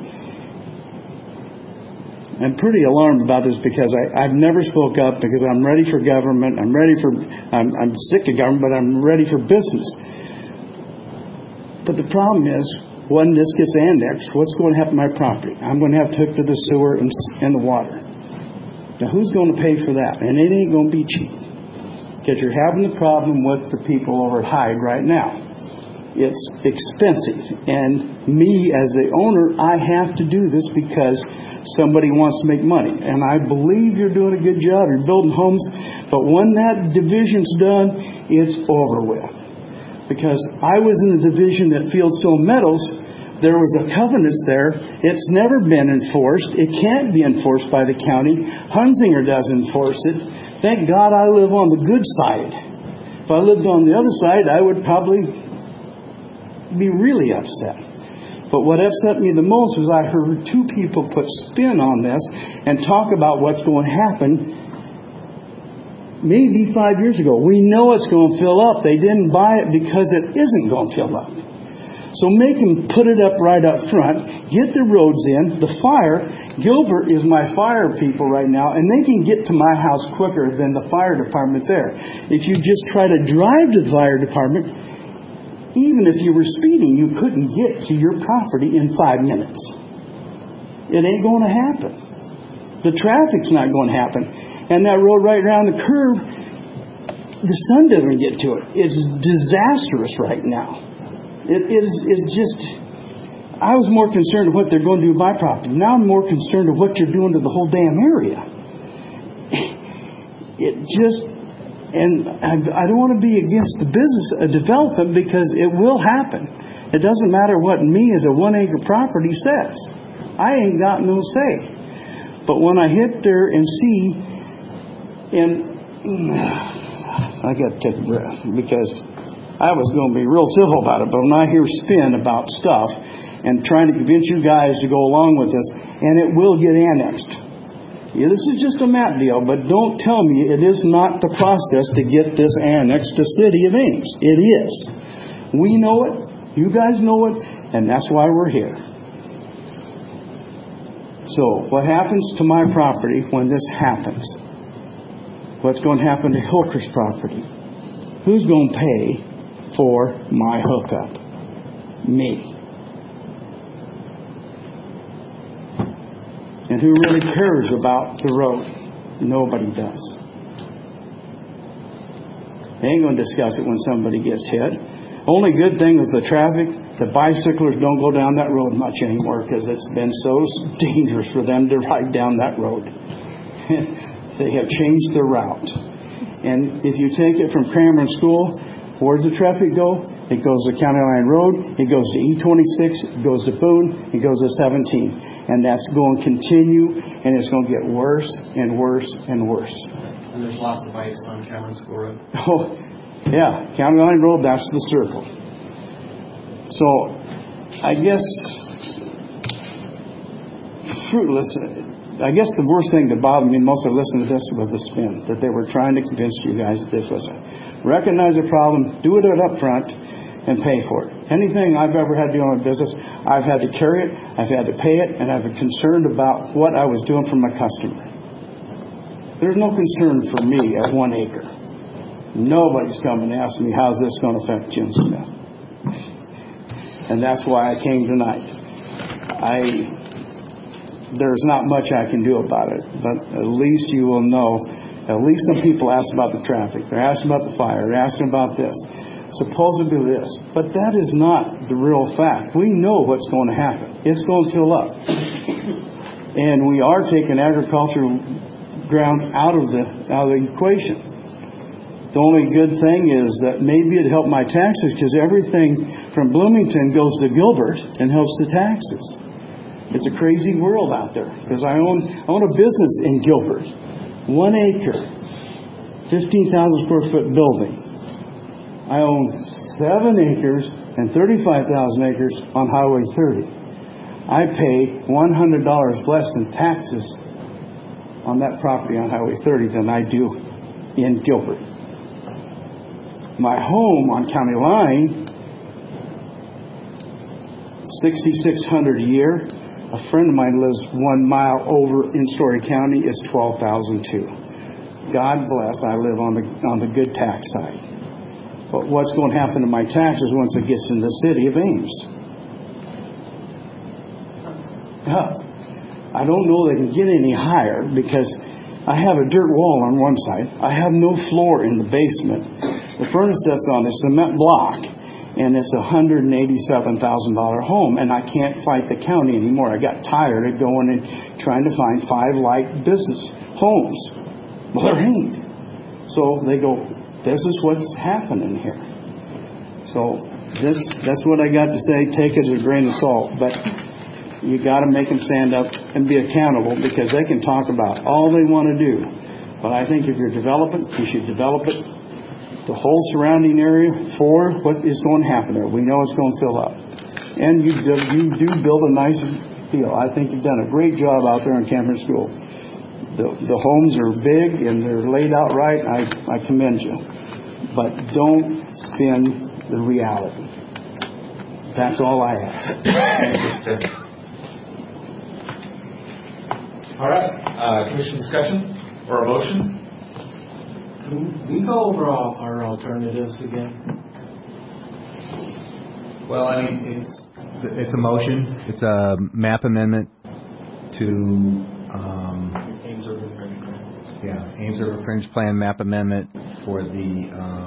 I'm pretty alarmed about this because I've never spoke up because I'm ready for government. I'm sick of government, but I'm ready for business. But the problem is, when this gets annexed, what's going to happen to my property? I'm going to have to hook to the sewer and the water. Now, who's going to pay for that? And it ain't going to be cheap. Because you're having the problem with the people over at Hyde right now. It's expensive. And me, as the owner, I have to do this because somebody wants to make money. And I believe you're doing a good job. You're building homes. But when that division's done, it's over with. Because I was in the division at Fieldstone Meadows, there was a covenant there. It's never been enforced. It can't be enforced by the county. Hunzinger doesn't enforce it. Thank God I live on the good side. If I lived on the other side, I would probably be really upset. But what upset me the most was I heard 2 people put spin on this and talk about what's going to happen. Maybe 5 years ago. We know it's going to fill up. They didn't buy it because it isn't going to fill up. So make them put it up right up front. Get the roads in. The fire. Gilbert is my fire people right now, and they can get to my house quicker than the fire department there. If you just try to drive to the fire department, even if you were speeding, you couldn't get to your property in 5 minutes. It ain't going to happen. The traffic's not going to happen. And that road right around the curve, the sun doesn't get to it. It's disastrous right now. It's just, I was more concerned with what they're going to do with my property. Now I'm more concerned with what you're doing to the whole damn area. I don't want to be against the business development because it will happen. It doesn't matter what me as a 1-acre property says. I ain't got no say. But when I hit there and see, and I got to take a breath because I was going to be real civil about it, but when I hear spin about stuff and trying to convince you guys to go along with this, and it will get annexed. Yeah, this is just a map deal, but don't tell me it is not the process to get this annexed to City of Ames. It is. We know it. You guys know it, and that's why we're here. So, what happens to my property when this happens? What's going to happen to Hilker's property? Who's going to pay for my hookup? Me. And who really cares about the road? Nobody does. They ain't going to discuss it when somebody gets hit. Only good thing is the traffic. The bicyclers don't go down that road much anymore because it's been so dangerous for them to ride down that road. They have changed their route. And if you take it from Cameron School, where does the traffic go? It goes to County Line Road, it goes to E26, it goes to Boone, it goes to 17. And that's going to continue, and it's going to get worse and worse and worse. And there's lots of bikes on Cameron School Road. Oh, yeah, County Line Road, that's the circle. So, I guess, fruitless. I guess the worst thing that bothered me most of listening to this was the spin, that they were trying to convince you guys that this was recognize the problem, do it up front, and pay for it. Anything I've ever had to do in my business, I've had to carry it, I've had to pay it, and I've been concerned about what I was doing for my customer. There's no concern for me at 1 acre. Nobody's coming to ask me, how's this going to affect Jim Smith? And that's why I came tonight. There's not much I can do about it, but at least you will know. At least some people ask about the traffic. They're asking about the fire. They're asking about this. Supposedly this. But that is not the real fact. We know what's going to happen. It's going to fill up. And we are taking agricultural ground out of the equation. The only good thing is that maybe it helped my taxes because everything from Bloomington goes to Gilbert and helps the taxes. It's a crazy world out there because I own a business in Gilbert. 1 acre, 15,000 square foot building. I own 7 acres and 35,000 acres on Highway 30. I pay $100 less in taxes on that property on Highway 30 than I do in Gilbert. My home on County Line, $6,600 a year. A friend of mine lives 1 mile over in Story County. It's $12,002. God bless. I live on the good tax side. But what's going to happen to my taxes once it gets in the City of Ames? I don't know they can get any higher because I have a dirt wall on one side. I have no floor in the basement. The furnace sits on a cement block, and it's a $187,000 home, and I can't fight the county anymore. I got tired of going and trying to find 5 like business homes. Well, there ain't. So they go, this is what's happening here. So that's what I got to say. Take it as a grain of salt, but you got to make them stand up and be accountable because they can talk about all they want to do. But I think if you're developing, you should develop it, the whole surrounding area for what is going to happen there. We know it's going to fill up. And you do build a nice deal. I think you've done a great job out there in Cameron School. The homes are big and they're laid out right. I commend you. But don't spin the reality. That's all I ask. All right. Commission discussion or a motion? Can we go over our alternatives again? Well, I mean, it's a motion. It's a map amendment to Ames Urban Fringe Plan. Yeah, Ames Urban Fringe Plan map amendment for the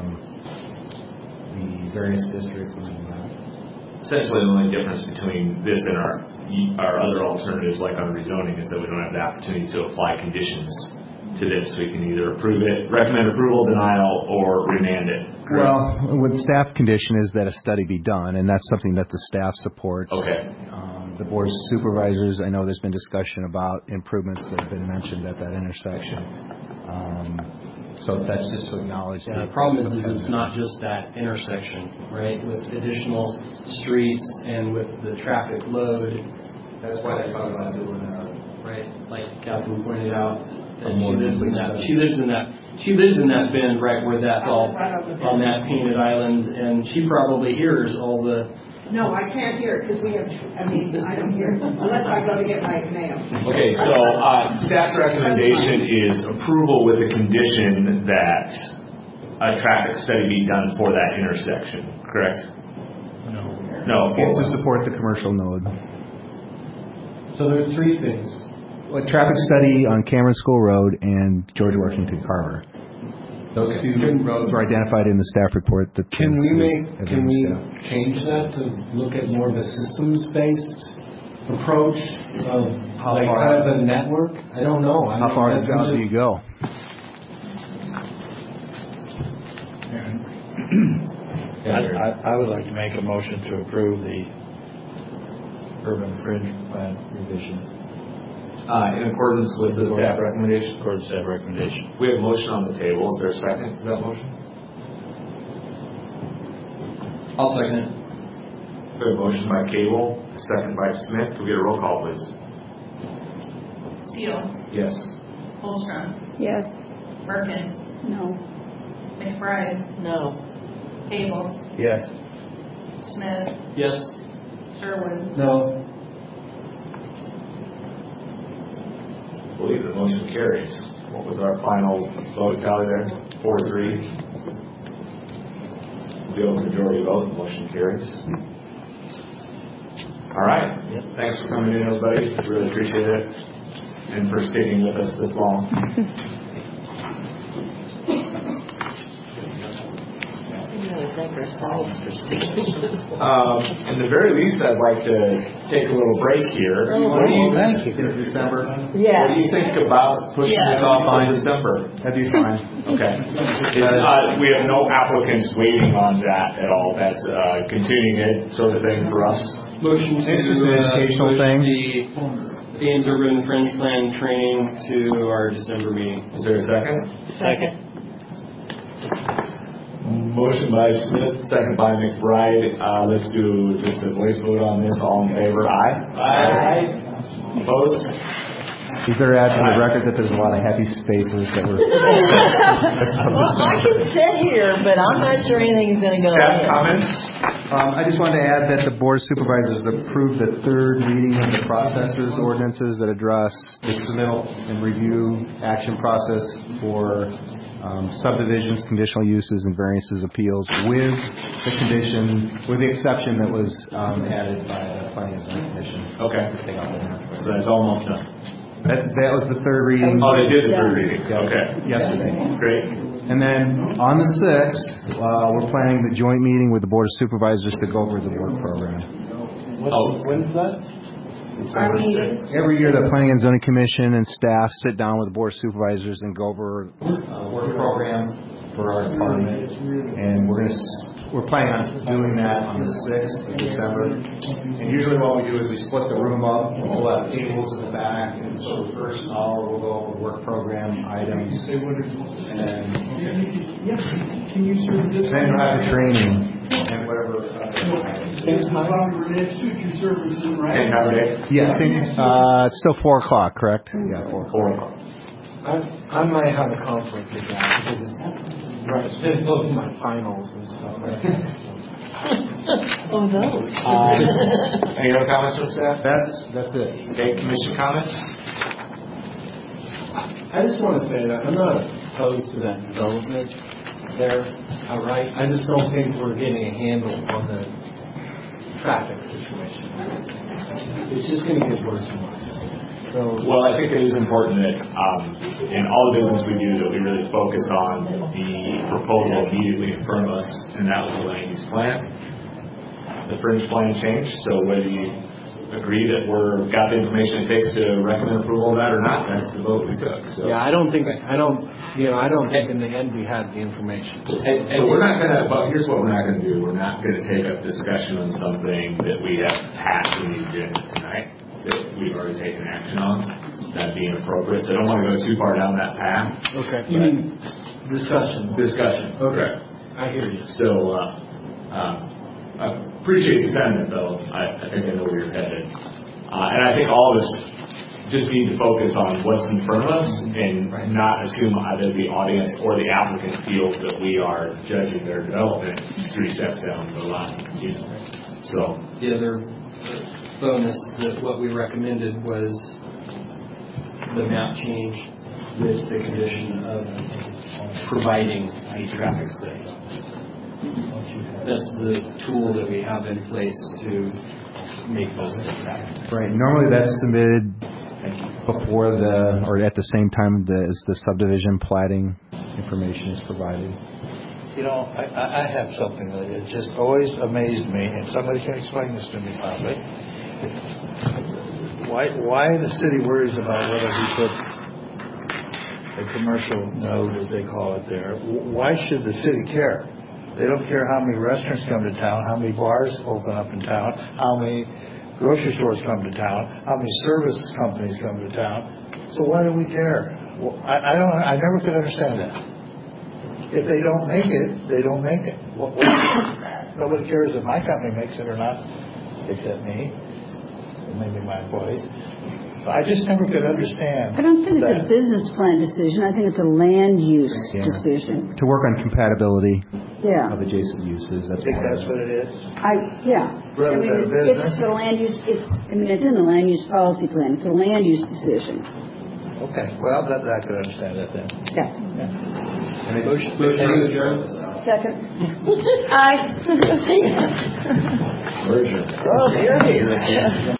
various districts on the map. Essentially, the only difference between this and our other alternatives, like on rezoning, is that we don't have the opportunity to apply conditions to this. We can either approve it, recommend approval, denial, or remand it. Correct? Well, with staff condition is that a study be done, and that's something that the staff supports. Okay. The Board of Supervisors, I know there's been discussion about improvements that have been mentioned at that intersection. So that's just to acknowledge. Yeah, the problem is that it's not just that intersection, right? With additional streets and with the traffic load. That's why they thought about doing right. Like Catherine pointed out, that she lives in that bend right where that's all on that painted island, and she probably hears all the. No, I can't hear it because I don't hear it unless I go to get my mail. Okay, so staff's recommendation is approval with the condition that a traffic study be done for that intersection, correct? No. It's to support the commercial node. So there are three things. A traffic study on Cameron School Road and George Washington Carver. Those two roads were identified in the staff report. Can we change that to look at more of a systems-based approach of kind of a network? I don't know. How far do you go? I would like to make a motion to approve the urban fringe plan revision. In accordance with the staff recommendation? According to staff recommendation. We have a motion on the table. Is there a second to that motion? I'll second it. We have a motion by Cable, a second by Smith. Can we get a roll call, please? Steele. Yes. Holstrom. Yes. Merkin. No. McBride. No. Cable. Yes. Smith. Yes. Sherwood. No. I believe the motion carries. What was our final vote tally there? 4-3. The majority vote, the motion carries. All right. Thanks for coming in, everybody. Really appreciate it. And for sticking with us this long. In the very least, I'd like to take a little break here. What do you think? In December? Yeah. What do you think about pushing this off on December? That'd be fine. Okay. We have no applicants waiting on that at all. That's a continuing ed sort of thing for us. Motion to It's just an educational thing. The Ames Urban Fringe Plan training to our December meeting. Is there a second? Second. Motion by Smith, second by McBride. Let's do just a voice vote on this. All in favor? Aye. Aye. Opposed? You better add to the record that there's a lot of happy spaces that were. Well, I can sit here, but I'm not sure anything's going to go Staff on. comments? I just wanted to add that the Board of Supervisors approved the third reading of the processes ordinances that address the submittal and review action process for subdivisions, conditional uses, and variances appeals with the exception that was added by the Planning and Zoning Commission. Okay. So that's almost done. That was the third reading. Oh, they did the third reading. Okay. Yesterday. Great. And then on the 6th, we're planning the joint meeting with the Board of Supervisors to go over the work program. When's that? Every year, the Planning and Zoning Commission and staff sit down with the Board of Supervisors and go over a work program for our department. And we're planning on doing that on the 6th of December. And usually what we do is we split the room up. We'll have tables in the back. And so the first hour we'll go over work program items. And then we'll have the training and whatever. Same time of day? Yes. It's still 4 o'clock, correct? Yeah, 4 o'clock. I might have a conflict with that because it's been both my finals and stuff like that. Oh, those. Any other comments from staff? That's it. Okay, commission comments? I just want to say that I'm not opposed to that development there outright. I just don't think we're getting a handle on the traffic situation. It's just going to get worse and worse. Well, I think it is important that in all the business we do that we really focus on the proposal immediately in front of us, and that was the land use plan. The fringe plan changed, so whether you agree that we've got the information it takes to recommend approval of that or not, that's the vote we took. So. Yeah, I don't think in the end we had the information. And we're not going to, but here's what we're not going to do. We're not going to take up discussion on something that we have passed in the agenda tonight that we've already taken action on. That being appropriate. So I don't want to go too far down that path. Okay. You mean Discussion. Okay. I hear you. So, I appreciate the sentiment, though. I think I know where you're headed. And I think all of us just need to focus on what's in front of us and not assume either the audience or the applicant feels that we are judging their development 3 steps down the line. So the other bonus that what we recommended was the map change with the condition of providing a traffic study. That's the tool that we have in place to make those things happen. Right. Normally that's submitted before or at the same time as the subdivision plating information is provided. You know, I have something that it just always amazed me, and somebody can explain this to me probably. Why the city worries about whether he puts a commercial node, as they call it there. Why should the city care? They don't care how many restaurants come to town, how many bars open up in town, how many grocery stores come to town, how many service companies come to town. So why do we care? Well, I never could understand that. If they don't make it, they don't make it. Nobody cares if my company makes it or not, except me, and maybe my employees. I just never could understand. I don't think it's a business plan decision. I think it's a land use decision. To work on compatibility of adjacent uses. I think that's what it is. Rather than a business. It's a land use. It's in the land use policy plan. It's a land use decision. Okay. Well, I could understand that then. Yeah. Any motion? Second. Aye. Oh, yeah.